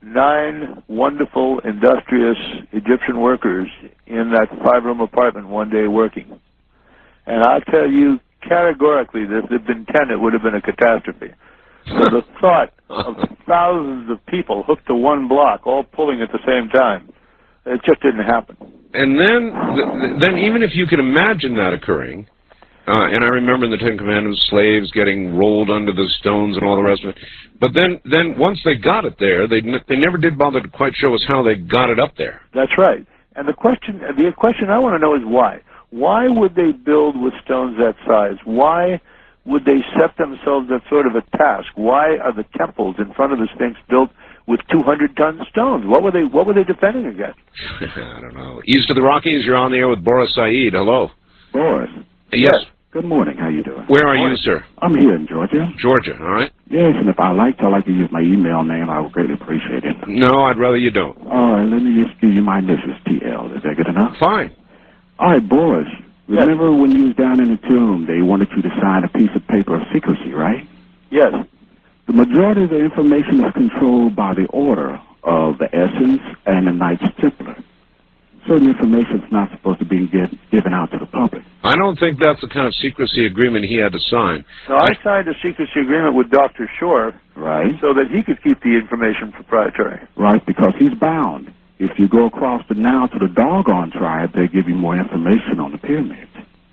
9 wonderful, industrious Egyptian workers in that 5-room apartment one day working. And I'll tell you categorically that if there had been 10, it would have been a catastrophe. So the thought of thousands of people hooked to one block, all pulling at the same time, it just didn't happen. And then even if you could imagine that occurring, and I remember in the Ten Commandments, slaves getting rolled under the stones and all the rest of it. But then once they got it there, they never did bother to quite show us how they got it up there. That's right. And the question I want to know is why. Why would they build with stones that size? Why would they set themselves that sort of a task? Why are the temples in front of the Sphinx built with 200-ton stones? What were they defending against? I don't know. East of the Rockies, you're on the air with Boris Said. Hello. Boris. Yes. Good morning. How you doing? Where are you, sir? I'm here in Georgia. Georgia, all right. Yes, and if I'd like to use my email name, I would greatly appreciate it. No, I'd rather you don't. All right, let me just give you my initials, TL. Is that good enough? Fine. All right, Boris. Remember when you was down in the tomb, they wanted you to sign a piece of paper of secrecy, right? Yes. The majority of the information is controlled by the order of the Essence and the Knights Templar. Certain information is not supposed to be given out to the public. I don't think that's the kind of secrecy agreement he had to sign. No, I signed a secrecy agreement with Dr. Shore, right, so that he could keep the information proprietary. Right, because he's bound. If you go across the Nile to the Dogon tribe, they give you more information on the pyramids.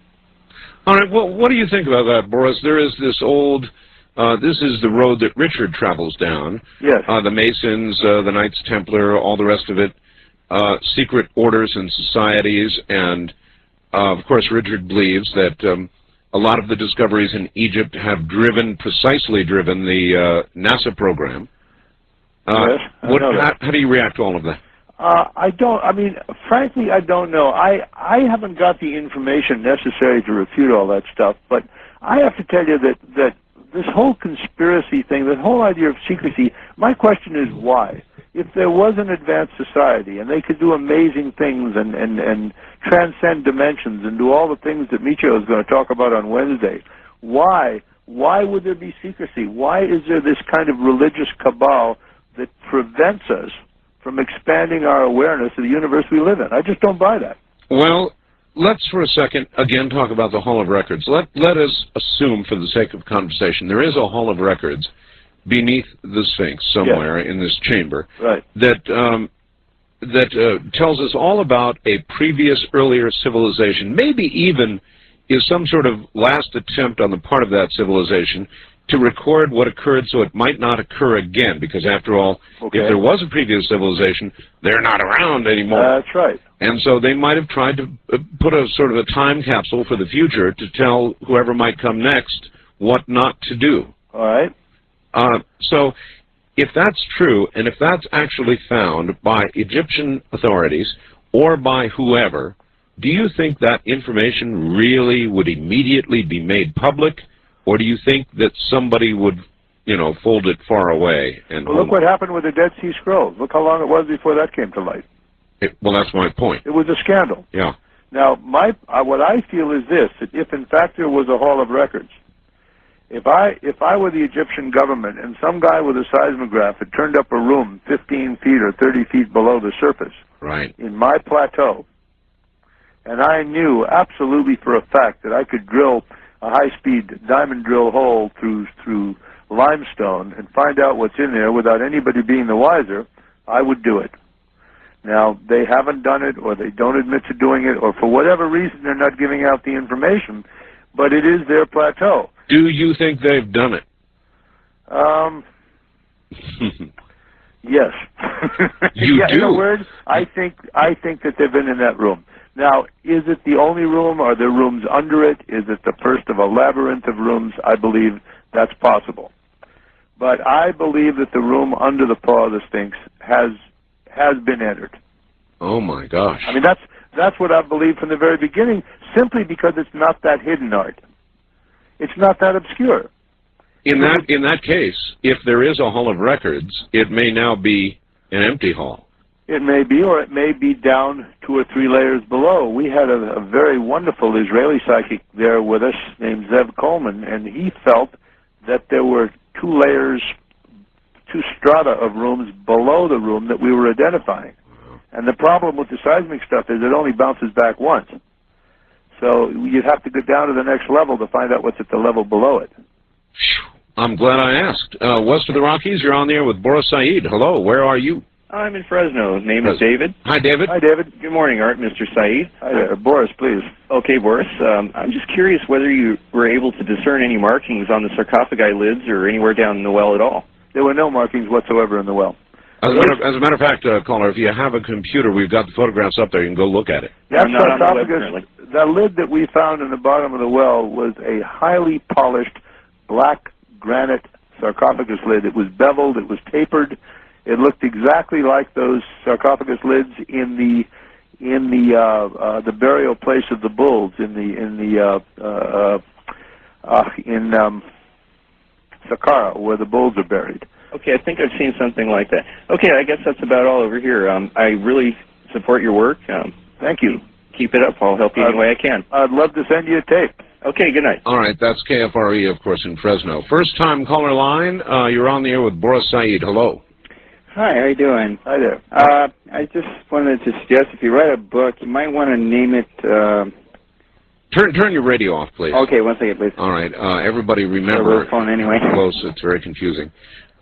All right, well, what do you think about that, Boris? There is this old, this is the road that Richard travels down. Yes. The Masons, the Knights Templar, all the rest of it, secret orders and societies, and of course Richard believes that a lot of the discoveries in Egypt have precisely driven the NASA program. Yes, how do you react to all of that? Frankly, I don't know. I haven't got the information necessary to refute all that stuff, but I have to tell you that this whole conspiracy thing, that whole idea of secrecy, my question is why? If there was an advanced society and they could do amazing things and transcend dimensions and do all the things that Michio is going to talk about on Wednesday, why would there be secrecy? Why is there this kind of religious cabal that prevents us from expanding our awareness of the universe we live in? I just don't buy that. Well, let's for a second again talk about the Hall of Records. Let us assume, for the sake of conversation, there is a Hall of Records beneath the Sphinx somewhere in this chamber, right, that tells us all about a previous, earlier civilization, maybe even is some sort of last attempt on the part of that civilization to record what occurred so it might not occur again, because after all, Okay. if there was a previous civilization, they're not around anymore. That's right. And so they might have tried to put a sort of a time capsule for the future to tell whoever might come next what not to do. All right. So if that's true, and if that's actually found by Egyptian authorities or by whoever, do you think that information really would immediately be made public, or do you think that somebody would, you know, fold it far away? And Well, look what happened with the Dead Sea Scrolls. Look how long it was before that came to light. Well, that's my point. It was a scandal. Yeah. Now, what I feel is this, that if in fact there was a Hall of Records, if I were the Egyptian government and some guy with a seismograph had turned up a room 15 feet or 30 feet below the surface Right. in my plateau, and I knew absolutely for a fact that I could drill a high-speed diamond drill hole through limestone and find out what's in there without anybody being the wiser, I would do it. Now, they haven't done it, or they don't admit to doing it, or for whatever reason they're not giving out the information, but it is their plateau. Do you think they've done it? Yes. You yeah, do? In a word, I think that they've been in that room. Now, is it the only room? Are there rooms under it? Is it the first of a labyrinth of rooms? I believe that's possible. But I believe that the room under the paw of the Sphinx has been entered. Oh my gosh. I mean, that's what I believed from the very beginning, simply because it's not that hidden, Art. It's not that obscure. In that case, if there is a Hall of Records, it may now be an empty hall. It may be, or it may be down 2 or 3 layers below. We had a very wonderful Israeli psychic there with us named Zev Coleman, and he felt that there were 2 layers, 2 strata of rooms below the room that we were identifying. And the problem with the seismic stuff is it only bounces back once. So you'd have to go down to the next level to find out what's at the level below it. I'm glad I asked. West of the Rockies, you're on there with Boris Said. Hello, where are you? I'm in Fresno. Name is David. Hi, David. Hi, David. Good morning, Art, Mr. Said. Hi there. Boris, please. Okay, Boris. I'm just curious whether you were able to discern any markings on the sarcophagi lids or anywhere down in the well at all. There were no markings whatsoever in the well. As a matter of fact, caller, if you have a computer, we've got the photographs up there. You can go look at it. That I'm not on the web sarcophagus, currently. that lid that we found in the bottom of the well was a highly polished black granite sarcophagus lid. It was beveled. It was tapered. It looked exactly like those sarcophagus lids in the burial place of the bulls in Saqqara, where the bulls are buried. Okay, I think I've seen something like that. Okay, I guess that's about all over here. I really support your work. Thank you. Keep it up. I'll help you any way I can. I'd love to send you a tape. Okay, good night. All right, that's KFRE, of course, in Fresno. First-time caller line, you're on the air with Boris Said. Hello. Hi, how you doing? Hi there. I just wanted to suggest if you write a book, you might want to name it... Turn your radio off, please. Okay, one second, please. All right, everybody remember... phone anyway. Close, it's very confusing.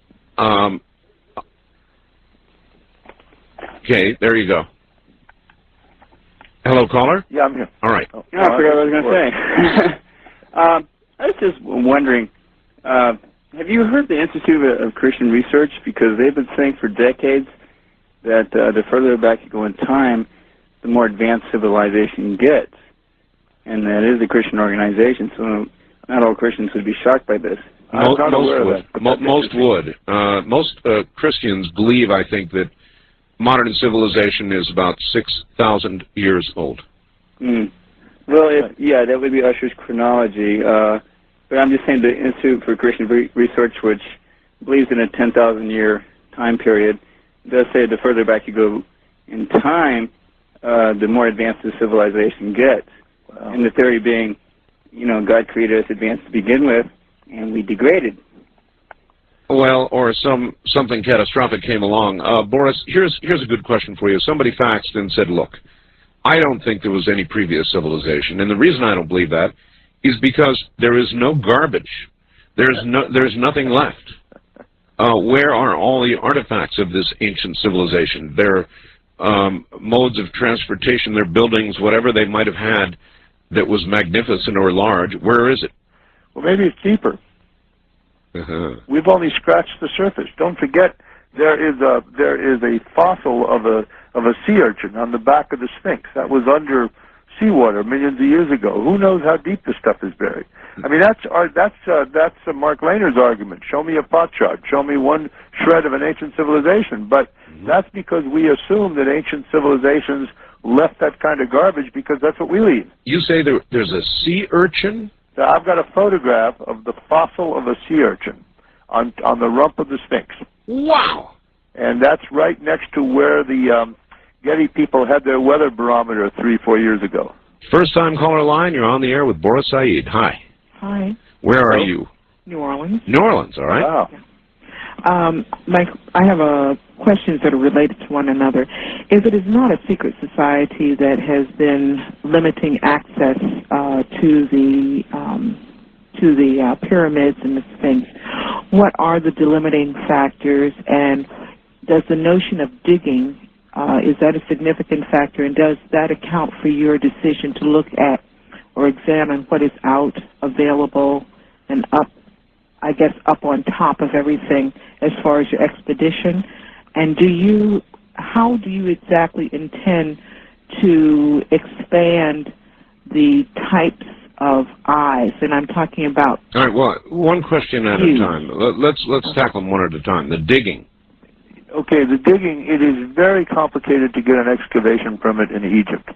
Okay, there you go. Hello, caller? Yeah, I'm here. All right. I forgot what I was going to say. I was just wondering, have you heard the Institute of Christian Research? Because they've been saying for decades that the further back you go in time, the more advanced civilization gets. And that is a Christian organization, so not all Christians would be shocked by this. Most would. Most Christians believe, I think, that modern civilization is about 6,000 years old. Mm. Well, yeah, that would be Usher's chronology. But I'm just saying the Institute for Christian Research, which believes in a 10,000-year time period, does say the further back you go in time, the more advanced the civilization gets. Wow. And the theory being, you know, God created us advanced to begin with, and we degraded. Well, or something catastrophic came along. Boris, here's a good question for you. Somebody faxed and said, look, I don't think there was any previous civilization, and the reason I don't believe that is because there is no garbage. There's nothing left. Where are all the artifacts of this ancient civilization? Their modes of transportation, their buildings, whatever they might have had that was magnificent or large, where is it? Well, maybe it's deeper. We've only scratched the surface. Don't forget, there is a fossil of a sea urchin on the back of the Sphinx that was under seawater millions of years ago. Who knows how deep the stuff is buried? I mean, that's Mark Lehner's argument. Show me a potsherd. Show me one shred of an ancient civilization. But that's because we assume that ancient civilizations left that kind of garbage because that's what we leave. You say there's a sea urchin? So I've got a photograph of the fossil of a sea urchin on the rump of the Sphinx. Wow! And that's right next to where the Getty people had their weather barometer 3-4 years ago. First time caller line, you're on the air with Boris Said. Hi. Hi. Where are you? New Orleans. New Orleans, all right. Wow. I have questions that are related to one another. If it is not a secret society that has been limiting access to the pyramids and the Sphinx, what are the delimiting factors, and does the notion of digging, is that a significant factor, and does that account for your decision to look at or examine what is out, available, and up on top of everything as far as your expedition? And how do you exactly intend to expand the types of eyes? And I'm talking about... All right, well, one question at a time. Let's tackle them one at a time. The digging. Okay, the digging, it is very complicated to get an excavation permit in Egypt.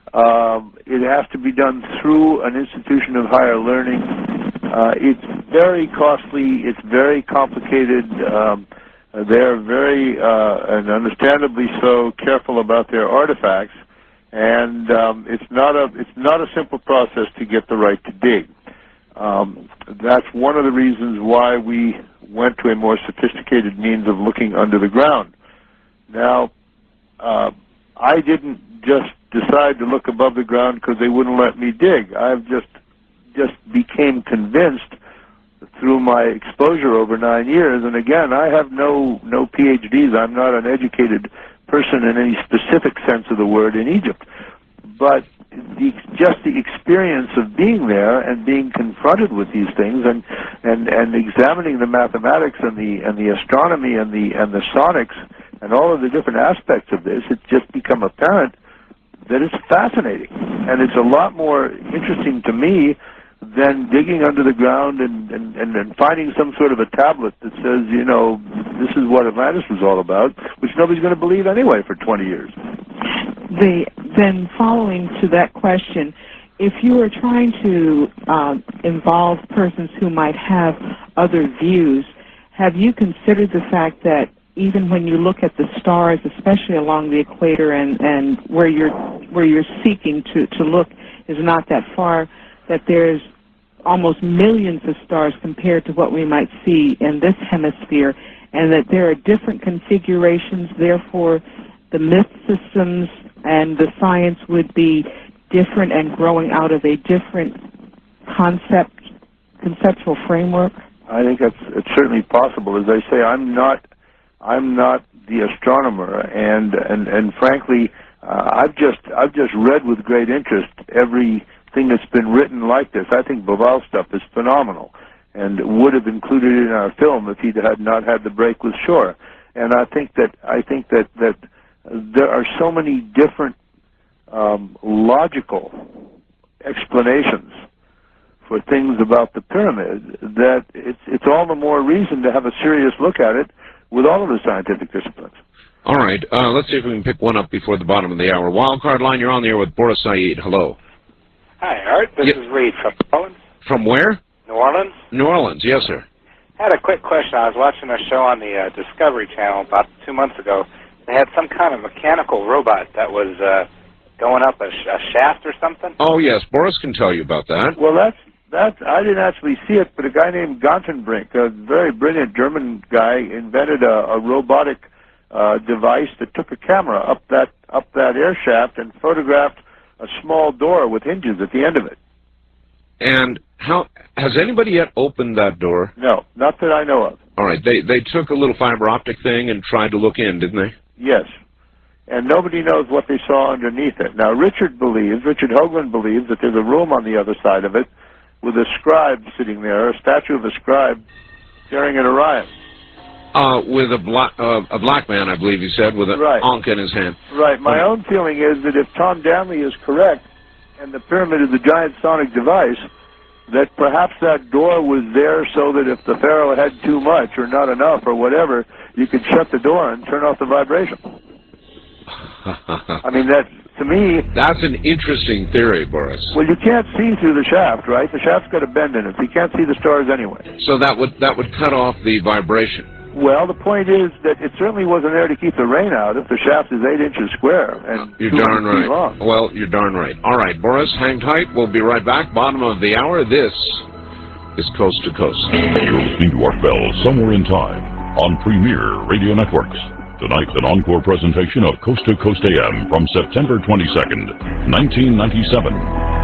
It has to be done through an institution of higher learning. It's very costly. It's very complicated. They're very, and understandably so, careful about their artifacts. And it's not a simple process to get the right to dig. That's one of the reasons why we went to a more sophisticated means of looking under the ground. Now, I didn't just decide to look above the ground because they wouldn't let me dig. I've just became convinced through my exposure over 9 years. And again, I have no PhDs. I'm not an educated person in any specific sense of the word in Egypt. But just the experience of being there and being confronted with these things and examining the mathematics and the astronomy and the sonics and all of the different aspects of this, it's just become apparent that it's fascinating. And it's a lot more interesting to me than digging under the ground and finding some sort of a tablet that says, you know, this is what Atlantis was all about, which nobody's going to believe anyway for 20 years. Then following to that question, if you are trying to involve persons who might have other views, have you considered the fact that even when you look at the stars, especially along the equator and where you're seeking to look is not that far, that there's almost millions of stars compared to what we might see in this hemisphere, and that there are different configurations, therefore the myth systems and the science would be different and growing out of a different conceptual framework? I think it's certainly possible. As I say, I'm not the astronomer, and frankly, I've just read with great interest everything that's been written like this. I think Boval stuff is phenomenal, and would have included it in our film if he had not had the break with Shore. And I think that there are so many different logical explanations for things about the pyramid that it's all the more reason to have a serious look at it with all of the scientific disciplines. All right, let's see if we can pick one up before the bottom of the hour. Wildcard line, you're on the air with Boris Said. Hello. Hi, Art. This is Reed from New Orleans. From where? New Orleans. New Orleans, yes, sir. I had a quick question. I was watching a show on the Discovery Channel about 2 months ago. They had some kind of mechanical robot that was going up a shaft or something. Oh, yes. Boris can tell you about that. Well, that's I didn't actually see it, but a guy named Gantenbrink, a very brilliant German guy, invented a robotic device that took a camera up that air shaft and photographed a small door with hinges at the end of it. And has anybody yet opened that door? No, not that I know of. All right, they took a little fiber optic thing and tried to look in, didn't they? Yes, and nobody knows what they saw underneath it. Now, Richard Hoagland believes that there's a room on the other side of it with a scribe sitting there, a statue of a scribe staring at Orion. With a black man, I believe you said, with an ankh in his hand. Right. My own feeling is that if Tom Danley is correct, and the pyramid is a giant sonic device, that perhaps that door was there so that if the Pharaoh had too much or not enough or whatever, you could shut the door and turn off the vibration. I mean, that, to me... That's an interesting theory, Boris. Well, you can't see through the shaft, right? The shaft's got a bend in it, so you can't see the stars anyway. So that would cut off the vibration. Well, the point is that it certainly wasn't there to keep the rain out if the shaft is 8 inches square and you're darn right. long. Well, you're darn right. All right, Boris, hang tight. We'll be right back. Bottom of the hour. This is Coast to Coast. You're listening to Art Bell, Somewhere in Time, on Premier Radio Networks. Tonight, an encore presentation of Coast to Coast AM from September 22nd, 1997.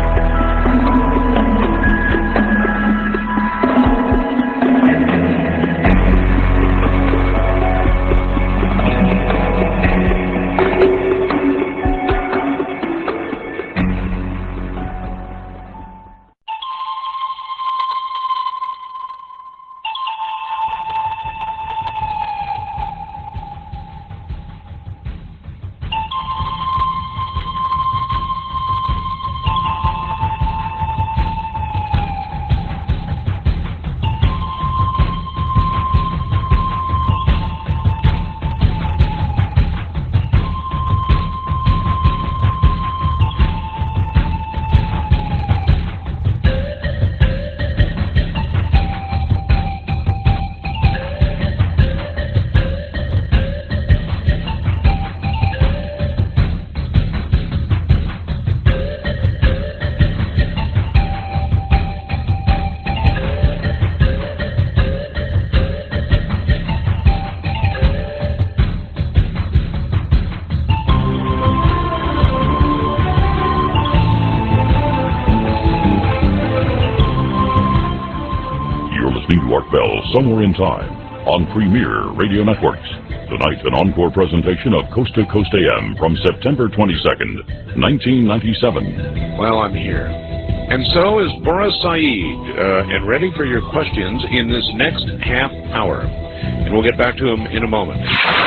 Somewhere in Time on Premier Radio Networks. Tonight, an encore presentation of Coast to Coast AM from September 22nd, 1997. Well, I'm here. And so is Boris Said, and ready for your questions in this next half hour. And we'll get back to him in a moment.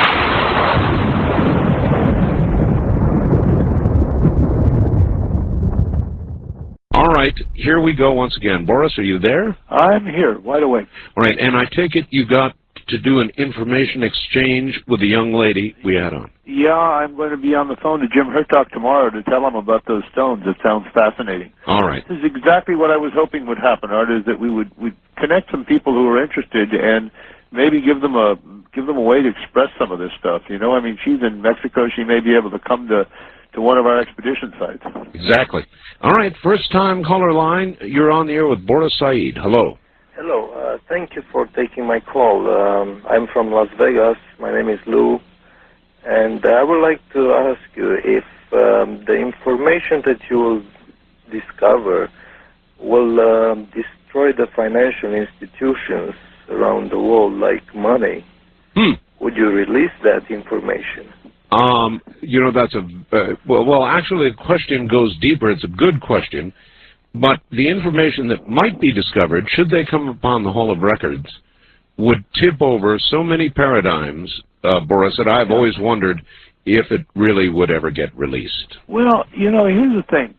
All right, here we go once again. Boris, are you there? I'm here, wide awake. All right, and I take it you got to do an information exchange with the young lady we had on. Yeah, I'm going to be on the phone to Jim Hertog tomorrow to tell him about those stones. It sounds fascinating. All right. This is exactly what I was hoping would happen, Art, is that we'd connect some people who are interested and maybe give them a way to express some of this stuff. You know, I mean, she's in Mexico. She may be able to come to one of our expedition sites. Exactly. All right, first time caller line. You're on the air with Boris Said. Hello. Hello. Thank you for taking my call. I'm from Las Vegas. My name is Lou. And I would like to ask you if the information that you will discover will destroy the financial institutions around the world like money. Would you release that information? You know, that's well, actually, the question goes deeper. It's a good question. But the information that might be discovered, should they come upon the Hall of Records, would tip over so many paradigms, Boris, that I've always wondered if it really would ever get released. Well, you know, here's the thing.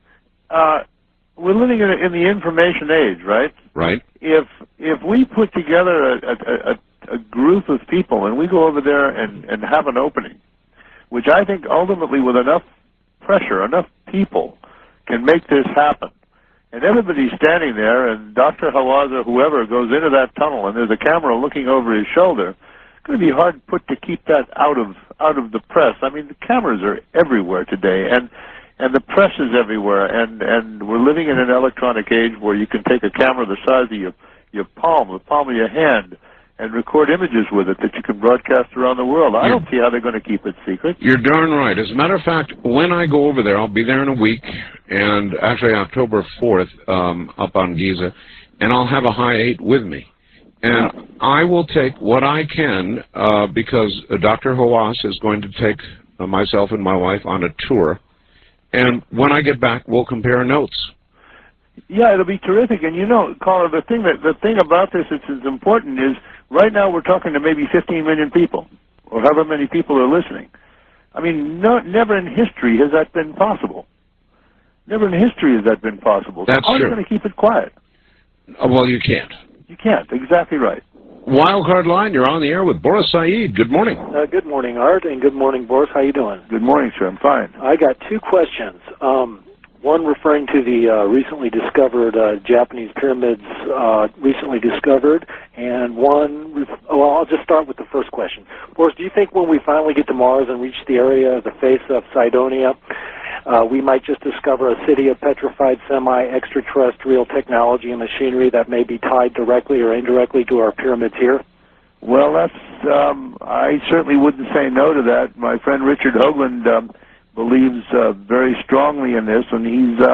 We're living in the information age, right? Right. If we put together a group of people and we go over there and have an opening, which I think ultimately with enough pressure, enough people can make this happen. And everybody's standing there, and Dr. Hawaz or whoever goes into that tunnel, and there's a camera looking over his shoulder. It's going to be hard put to keep that out of the press. I mean, the cameras are everywhere today, and the press is everywhere, and we're living in an electronic age where you can take a camera the size of your palm, the palm of your hand, and record images with it that you can broadcast around the world. I don't see how they're going to keep it secret. You're darn right. As a matter of fact, when I go over there, I'll be there in a week, and actually October 4th, up on Giza, and I'll have a Hi-8 with me. And I will take what I can, because Dr. Hawaz is going to take myself and my wife on a tour, and when I get back, we'll compare notes. Yeah, it'll be terrific. And you know, caller, the thing about this that's important is right now we're talking to maybe 15 million people, or however many people are listening. I mean, never in history has that been possible. Never in history has that been possible. That's How are you true. going to keep it quiet? Well, you can't. You can't. Exactly right. Wildcard line, you're on the air with Boris Said. Good morning. Good morning, Art, and good morning, Boris. How you doing? Good morning, sir. I'm fine. I got two questions. One referring to the recently discovered Japanese pyramids recently discovered, and one, well, I'll just start with the first question. Boris, do you think when we finally get to Mars and reach the area of the face of Cydonia, we might just discover a city of petrified semi-extraterrestrial technology and machinery that may be tied directly or indirectly to our pyramids here? Well, that's, I certainly wouldn't say no to that. My friend Richard Hoagland believes very strongly in this, and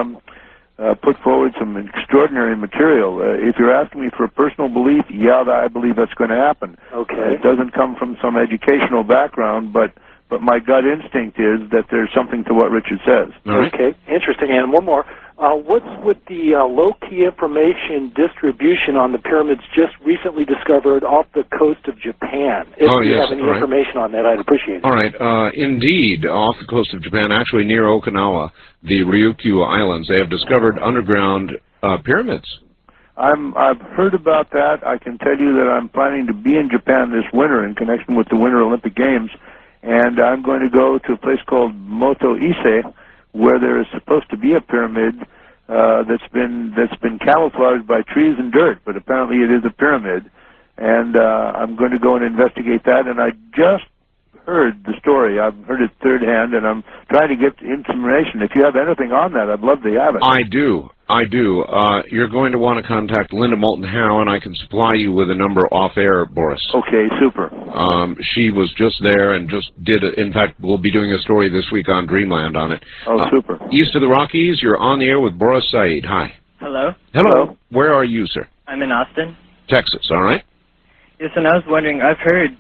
he's put forward some extraordinary material. If you're asking me for a personal belief, yeah, I believe that's going to happen. Okay. It doesn't come from some educational background, but my gut instinct is that there's something to what Richard says. Okay, interesting. And one more. What's with the low-key information distribution on the pyramids just recently discovered off the coast of Japan? If you have any information on that, I'd appreciate it. All right. Indeed, off the coast of Japan, actually near Okinawa, the Ryukyu Islands, they have discovered underground pyramids. I've heard about that. I can tell you that I'm planning to be in Japan this winter in connection with the Winter Olympic Games, and I'm going to go to a place called Moto Ise, where there is supposed to be a pyramid that's been camouflaged by trees and dirt, but apparently it is a pyramid, and I'm going to go and investigate that. And I just heard the story. I've heard it third hand, and I'm trying to get information. If you have anything on that, I'd love to have it. I do. You're going to want to contact Linda Moulton Howe, and I can supply you with a number off air, Boris. Okay, super. She was just there and just did it. In fact, we'll be doing a story this week on Dreamland on it. Oh, super. East of the Rockies, you're on the air with Boris Said. Hi. Hello. Hello. Where are you, sir? I'm in Austin. Texas, all right. Yes, and I was wondering, I've heard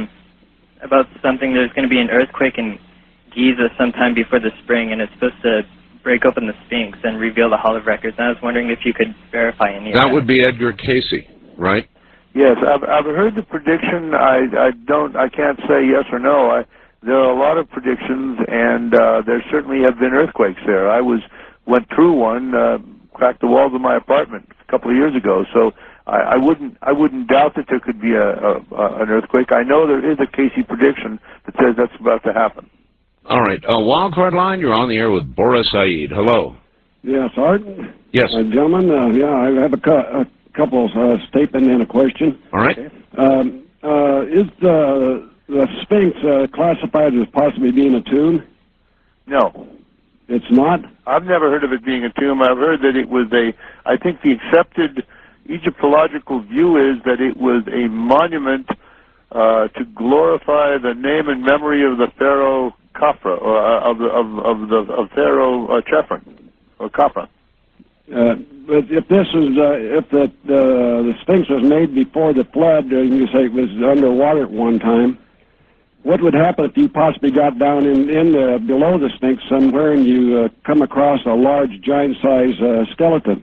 about something, there's going to be an earthquake in Giza sometime before the spring, and it's supposed to break open the Sphinx and reveal the Hall of Records. And I was wondering if you could verify any of that. That would be Edgar Casey, right? Yes, I've heard the prediction. I can't say yes or no. There are a lot of predictions, and there certainly have been earthquakes there. I went through one, cracked the walls of my apartment a couple of years ago. So I wouldn't doubt that there could be an earthquake. I know there is a Casey prediction that says that's about to happen. All right. Wildcard line, you're on the air with Boris Said. Hello. Yes, Art? Yes. Gentlemen, I have a couple statement and a question. All right. Is the Sphinx classified as possibly being a tomb? No. It's not? I've never heard of it being a tomb. I've heard that it was I think the accepted Egyptological view is that it was a monument to glorify the name and memory of the pharaoh Khafra, or of Pharaoh Chephren, or Khafra. But if this is if the Sphinx was made before the flood, and you say it was underwater at one time, what would happen if you possibly got down in below the Sphinx somewhere and you come across a large, giant-size skeleton?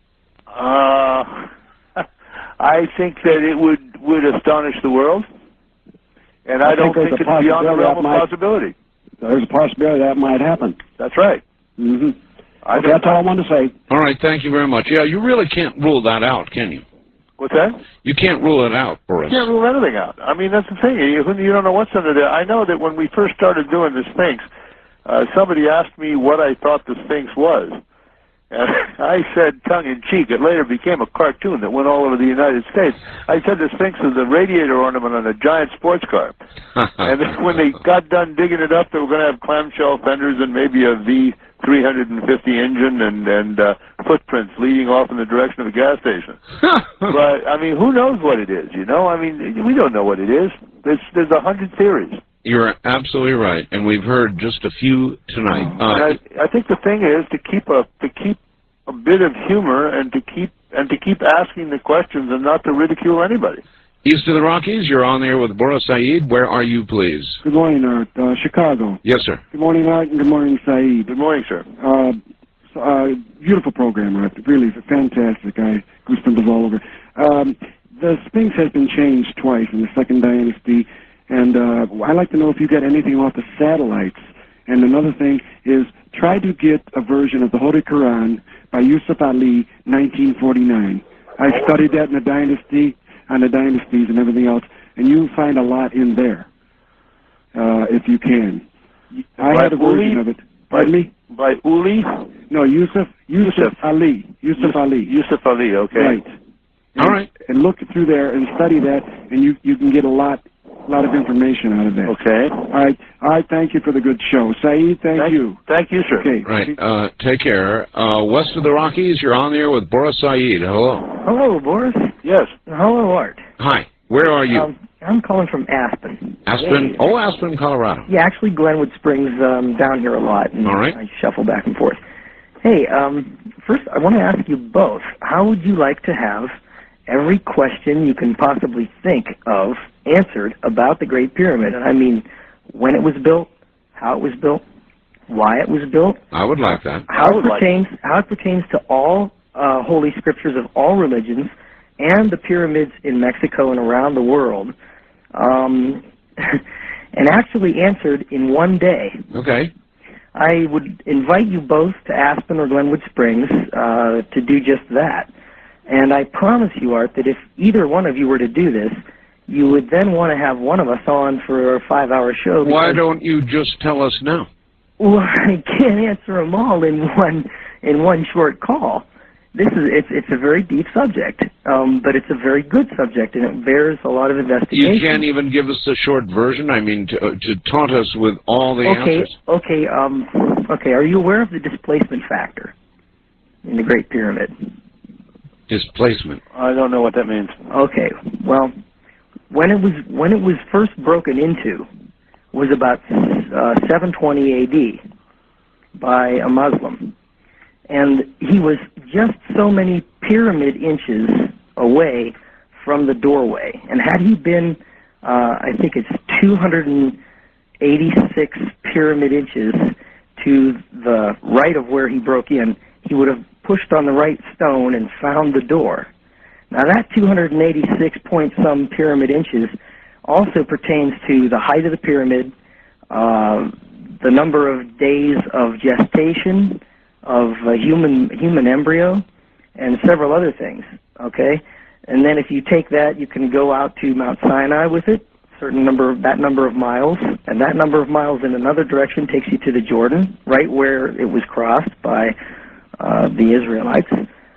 I think that it would astonish the world, and I don't think it's beyond the realm of possibility. There's a possibility that might happen. That's right. Mm-hmm. Okay, that's all I wanted to say. All right, thank you very much. Yeah, you really can't rule that out, can you? What's that? You can't rule it out, Boris. You can't rule anything out. I mean, that's the thing. You don't know what's under there. I know that when we first started doing the Sphinx, somebody asked me what I thought the Sphinx was. And I said, tongue-in-cheek, it later became a cartoon that went all over the United States. I said the Sphinx is a radiator ornament on a giant sports car. And then when they got done digging it up, they were going to have clamshell fenders and maybe a V350 engine and footprints leading off in the direction of a gas station. But, I mean, who knows what it is, you know? I mean, we don't know what it is. There's 100 theories. You're absolutely right, and we've heard just a few tonight. I think the thing is to keep a bit of humor and to keep asking the questions and not to ridicule anybody. East of the Rockies, you're on there with Boris Said. Where are you, please? Good morning, Art. Chicago. Yes, sir. Good morning, Art, and good morning, Said. Good morning, sir. Beautiful program, Art. Really fantastic. Goosebumps all over. The Sphinx has been changed twice in the Second Dynasty, and I'd like to know if you got anything off the satellites. And another thing is, try to get a version of the Holy Quran by Yusuf Ali, 1949. I studied that in the Dynasty, on the Dynasties and everything else, and you'll find a lot in there, if you can. I had a version of it. Pardon me? By Uli? No, Yusuf Ali. Yusuf Ali. Yusuf Ali, okay. Right. All right. And look through there and study that, and you can get a lot of information out of that. Okay. All right, thank you for the good show. Saeed, thank you. Thank you, sir. Okay. Right. Take care. West of the Rockies, you're on there with Boris Said. Hello. Hello, Boris. Yes. Hello, Art. Hi. Where are you? I'm calling from Aspen. Aspen? Oh, Aspen, Colorado. Yeah, actually, Glenwood Springs, down here a lot. And all right. I shuffle back and forth. Hey, first, I want to ask you both, how would you like to have every question you can possibly think of answered about the Great Pyramid? I mean, when it was built, how it was built, why it was built. I would like that. How it pertains to all holy scriptures of all religions, and the pyramids in Mexico and around the world, and actually answered in one day. Okay. I would invite you both to Aspen or Glenwood Springs to do just that. And I promise you, Art, that if either one of you were to do this, you would then want to have one of us on for a 5-hour show. Why don't you just tell us now? Well, I can't answer them all in one short call. It's a very deep subject, but it's a very good subject, and it bears a lot of investigation. You can't even give us a short version? I mean, to taunt us with all the answers? Okay, are you aware of the displacement factor in the Great Pyramid? Displacement? I don't know what that means. Okay, well, when it was first broken into was about 720 A.D. by a Muslim. And he was just so many pyramid inches away from the doorway. And had he been, I think it's 286 pyramid inches to the right of where he broke in, he would have pushed on the right stone and found the door. Now that 286-point-some pyramid inches also pertains to the height of the pyramid, the number of days of gestation of a human embryo, and several other things, okay? And then if you take that, you can go out to Mount Sinai with it, that number of miles, and that number of miles in another direction takes you to the Jordan, right where it was crossed by the Israelites.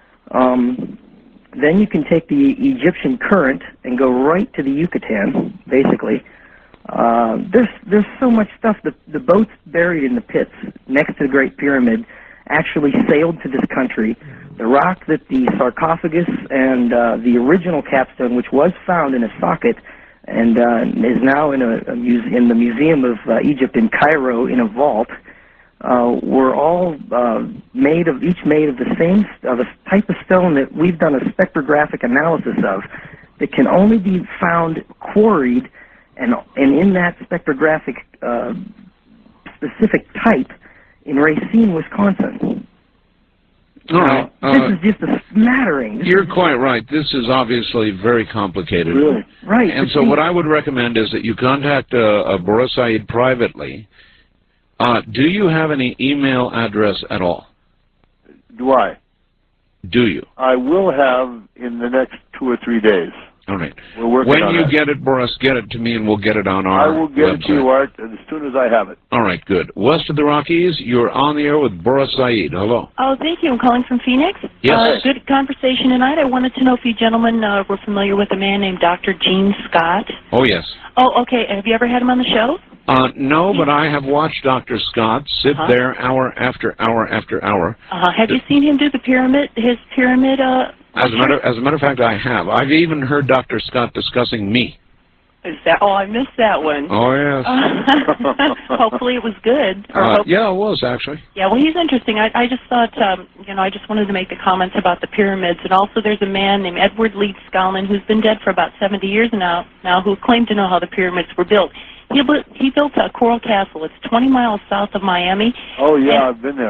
Then you can take the Egyptian current and go right to the Yucatan, basically. There's so much stuff. The boats buried in the pits next to the Great Pyramid actually sailed to this country. The rock that the sarcophagus and the original capstone, which was found in a socket and is now in the Museum of Egypt in Cairo in a vault, were all made of the same a type of stone that we've done a spectrographic analysis of, that can only be found quarried and in that spectrographic specific type in Racine, Wisconsin. All right. This is just a smattering. You're quite right. This is obviously very complicated. Really? Right. And so what I would recommend is that you contact Boris Said privately. Do you have any email address at all? Do I? Do you? I will have in the next 2 or 3 days. All right. We're working when on you that. get it, Boris, get it to me, and we'll get it on our I will get website. it to you, Art, as soon as I have it. All right, good. West of the Rockies, you're on the air with Boris Said. Hello. Oh, thank you. I'm calling from Phoenix. Yes. Good conversation tonight. I wanted to know if you gentlemen were familiar with a man named Dr. Gene Scott. Oh, yes. Oh, okay. Have you ever had him on the show? No, but I have watched Dr. Scott sit there hour after hour after hour. Have you seen him do his pyramid? As a matter of fact, I have. I've even heard Dr. Scott discussing me. Is that? Oh, I missed that one. Oh, yes. Hopefully it was good. Yeah, it was, actually. Yeah, well, he's interesting. I just thought, I just wanted to make the comments about the pyramids. And also there's a man named Edward Leeds Skalman who's been dead for about 70 years now who claimed to know how the pyramids were built. He built Coral Castle. It's 20 miles south of Miami. Oh, yeah, I've been there.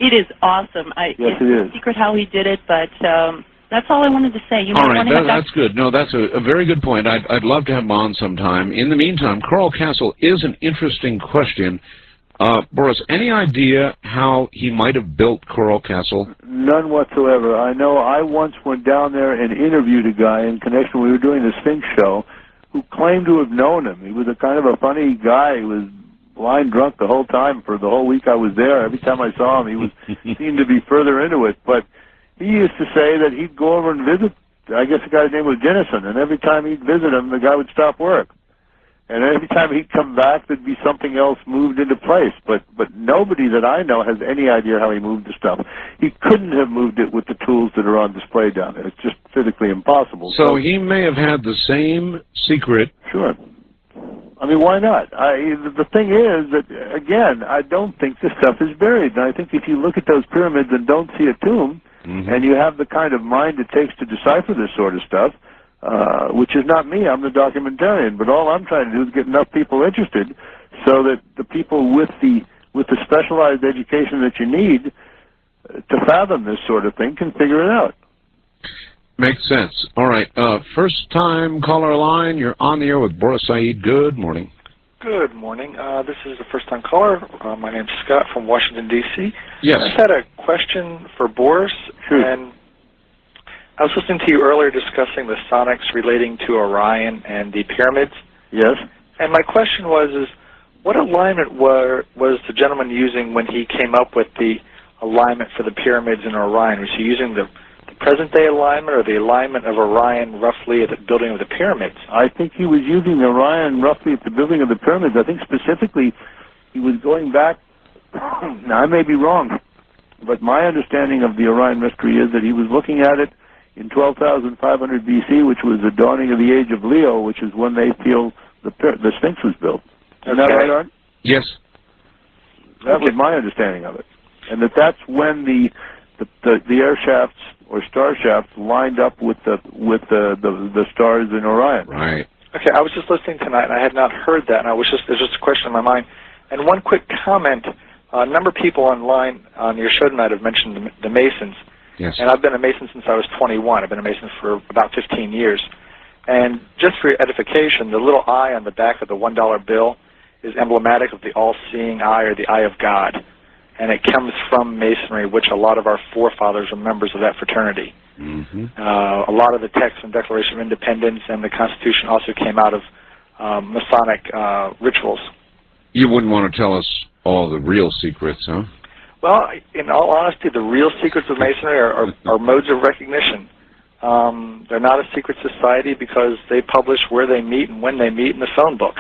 It is awesome. Yes, it it's is. a secret how he did it, but that's all I wanted to say. You All might right, want to have that's good. No, that's a very good point. I'd love to have him on sometime. In the meantime, Coral Castle is an interesting question. Boris, any idea how he might have built Coral Castle? None whatsoever. I know I once went down there and interviewed a guy in connection, we were doing the Sphinx show, who claimed to have known him. He was a kind of a funny guy. He was blind drunk the whole time for the whole week I was there. Every time I saw him, he seemed to be further into it. But he used to say that he'd go over and visit, I guess the guy's name was Dennison, and every time he'd visit him, the guy would stop work. And every time he'd come back, there'd be something else moved into place. But nobody that I know has any idea how he moved the stuff. He couldn't have moved it with the tools that are on display down there. It's just physically impossible. So he may have had the same secret. Sure. I mean, why not? The thing is that, again, I don't think this stuff is buried. And I think if you look at those pyramids and don't see a tomb, and you have the kind of mind it takes to decipher this sort of stuff, which is not me, I'm the documentarian, but all I'm trying to do is get enough people interested so that the people with the specialized education that you need to fathom this sort of thing can figure it out. Makes sense. All right. First time caller line, you're on the air with Boris Said. Good morning. Good morning. This is the first time caller. My name's Scott from Washington, D.C. Yes. I just had a question for Boris. Sure. And I was listening to you earlier discussing the sonics relating to Orion and the pyramids. Yes. And my question was, what alignment was the gentleman using when he came up with the alignment for the pyramids in Orion? Was he using the present-day alignment or the alignment of Orion roughly at the building of the pyramids? I think he was using Orion roughly at the building of the pyramids. I think specifically he was going back, now I may be wrong, but my understanding of the Orion mystery is that he was looking at it in 12,500 BC, which was the dawning of the age of Leo, which is when they feel the Sphinx was built. Isn't that right, Art? Yes. That was my understanding of it. And that's when the air shafts or star shafts lined up with the stars in Orion. Right. Okay, I was just listening tonight, and I had not heard that, and there's just a question in my mind. And one quick comment, a number of people online on your show tonight have mentioned the Masons. Yes. And I've been a Mason since I was 21. I've been a Mason for about 15 years. And just for your edification, the little eye on the back of the $1 bill is emblematic of the all-seeing eye, or the eye of God. And it comes from Masonry, which a lot of our forefathers were members of that fraternity. A lot of the texts in Declaration of Independence and the Constitution also came out of Masonic rituals. You wouldn't want to tell us all the real secrets, huh? Well, in all honesty, the real secrets of Masonry are modes of recognition. They're not a secret society because they publish where they meet and when they meet in the phone book.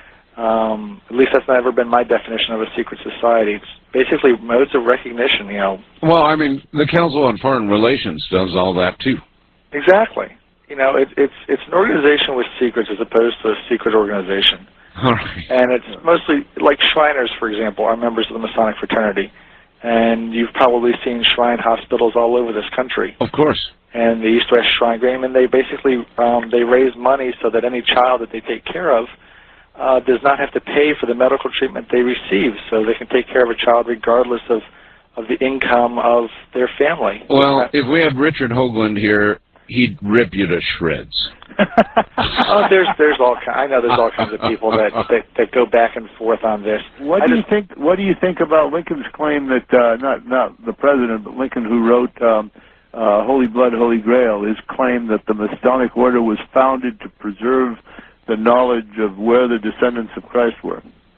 At least that's never been my definition of a secret society. It's basically modes of recognition, you know. Well, I mean, the Council on Foreign Relations does all that, too. Exactly. You know, it's an organization with secrets as opposed to a secret organization. All right. And it's mostly, like Shriners, for example, are members of the Masonic fraternity. And you've probably seen shrine hospitals all over this country. Of course. And the East-West Shrine Game, and they basically they raise money so that any child that they take care of does not have to pay for the medical treatment they receive, so they can take care of a child regardless of the income of their family. Well, if we had Richard Hoagland here, he'd rip you to shreds. Oh, there's all I know there's all kinds of people that go back and forth on this. What do you think about Lincoln's claim that not the president, but Lincoln, who wrote Holy Blood, Holy Grail, his claim that the Masonic Order was founded to preserve the knowledge of where the descendants of Christ were?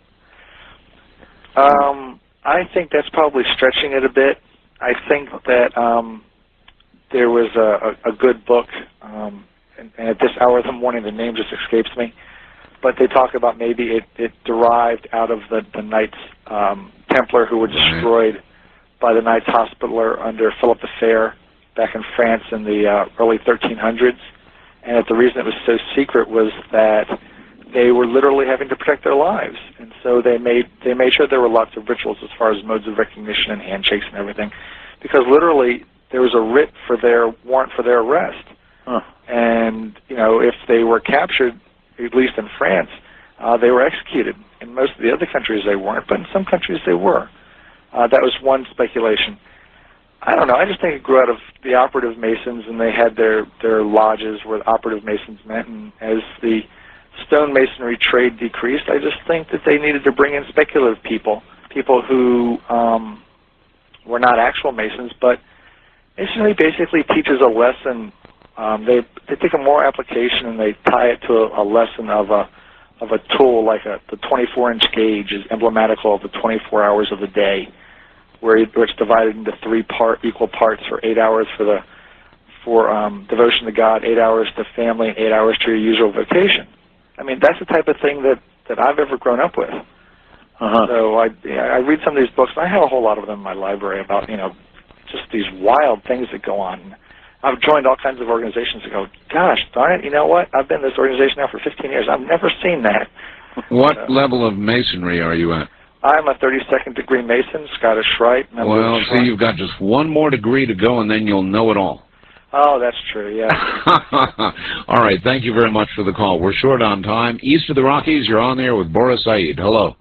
I think that's probably stretching it a bit. I think that there was a good book, and at this hour of the morning the name just escapes me, but they talk about maybe it derived out of the Knights Templar who were destroyed by the Knights Hospitaller under Philip the Fair back in France in the early 1300s. And that the reason it was so secret was that they were literally having to protect their lives, and so they made sure there were lots of rituals as far as modes of recognition and handshakes and everything, because literally there was a writ for their warrant for their arrest. And you know, if they were captured, at least in France, they were executed. In most of the other countries they weren't, but in some countries they were. That was one speculation. I don't know. I just think it grew out of the operative masons, and they had their lodges where the operative masons met. And as the stonemasonry trade decreased, I just think that they needed to bring in speculative people who were not actual masons, but masonry basically teaches a lesson. They take a moral application and they tie it to a lesson of a tool, like the 24-inch gauge is emblematical of the 24 hours of the day, where it's divided into 3 equal parts for 8 hours for devotion to God, 8 hours to family, and 8 hours to your usual vocation. I mean, that's the type of thing that I've ever grown up with. So I read some of these books, and I have a whole lot of them in my library about, just these wild things that go on. I've joined all kinds of organizations that go, gosh, darn it, you know what? I've been in this organization now for 15 years. I've never seen that. What level of masonry are you at? I'm a 32nd degree Mason, Scottish Rite. Well, see, you've got just one more degree to go, and then you'll know it all. Oh, that's true, yeah. All right, thank you very much for the call. We're short on time. East of the Rockies, you're on there with Boris Said. Hello.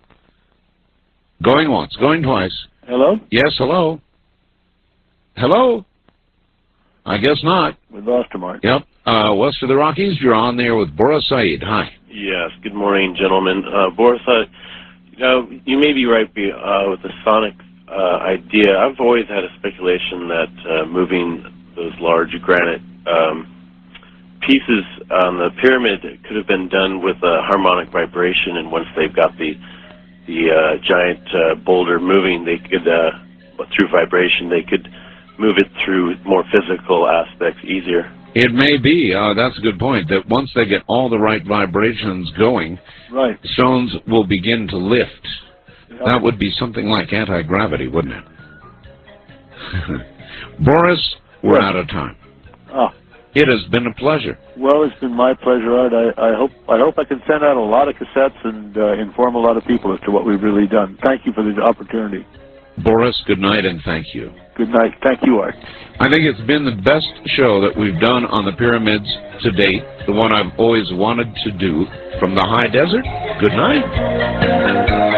Going once, going twice. Hello? Yes, hello. Hello? I guess not. We lost him, Mark. Yep. West of the Rockies, you're on there with Boris Said. Hi. Yes, good morning, gentlemen. Boris, you may be right with the sonic idea. I've always had a speculation that moving those large granite pieces on the pyramid could have been done with a harmonic vibration, and once they've got the giant boulder moving, they could, through vibration, they could move it through more physical aspects easier. It may be. That's a good point, that once they get all the right vibrations going, right, stones will begin to lift. Yep. That would be something like anti-gravity, wouldn't it? Boris, we're out of time. Oh. It has been a pleasure. Well, it's been my pleasure, Art. I hope I can send out a lot of cassettes and inform a lot of people as to what we've really done. Thank you for the opportunity. Boris, good night and thank you. Good night. Thank you, Art. I think it's been the best show that we've done on the pyramids to date, the one I've always wanted to do from the high desert. Good night.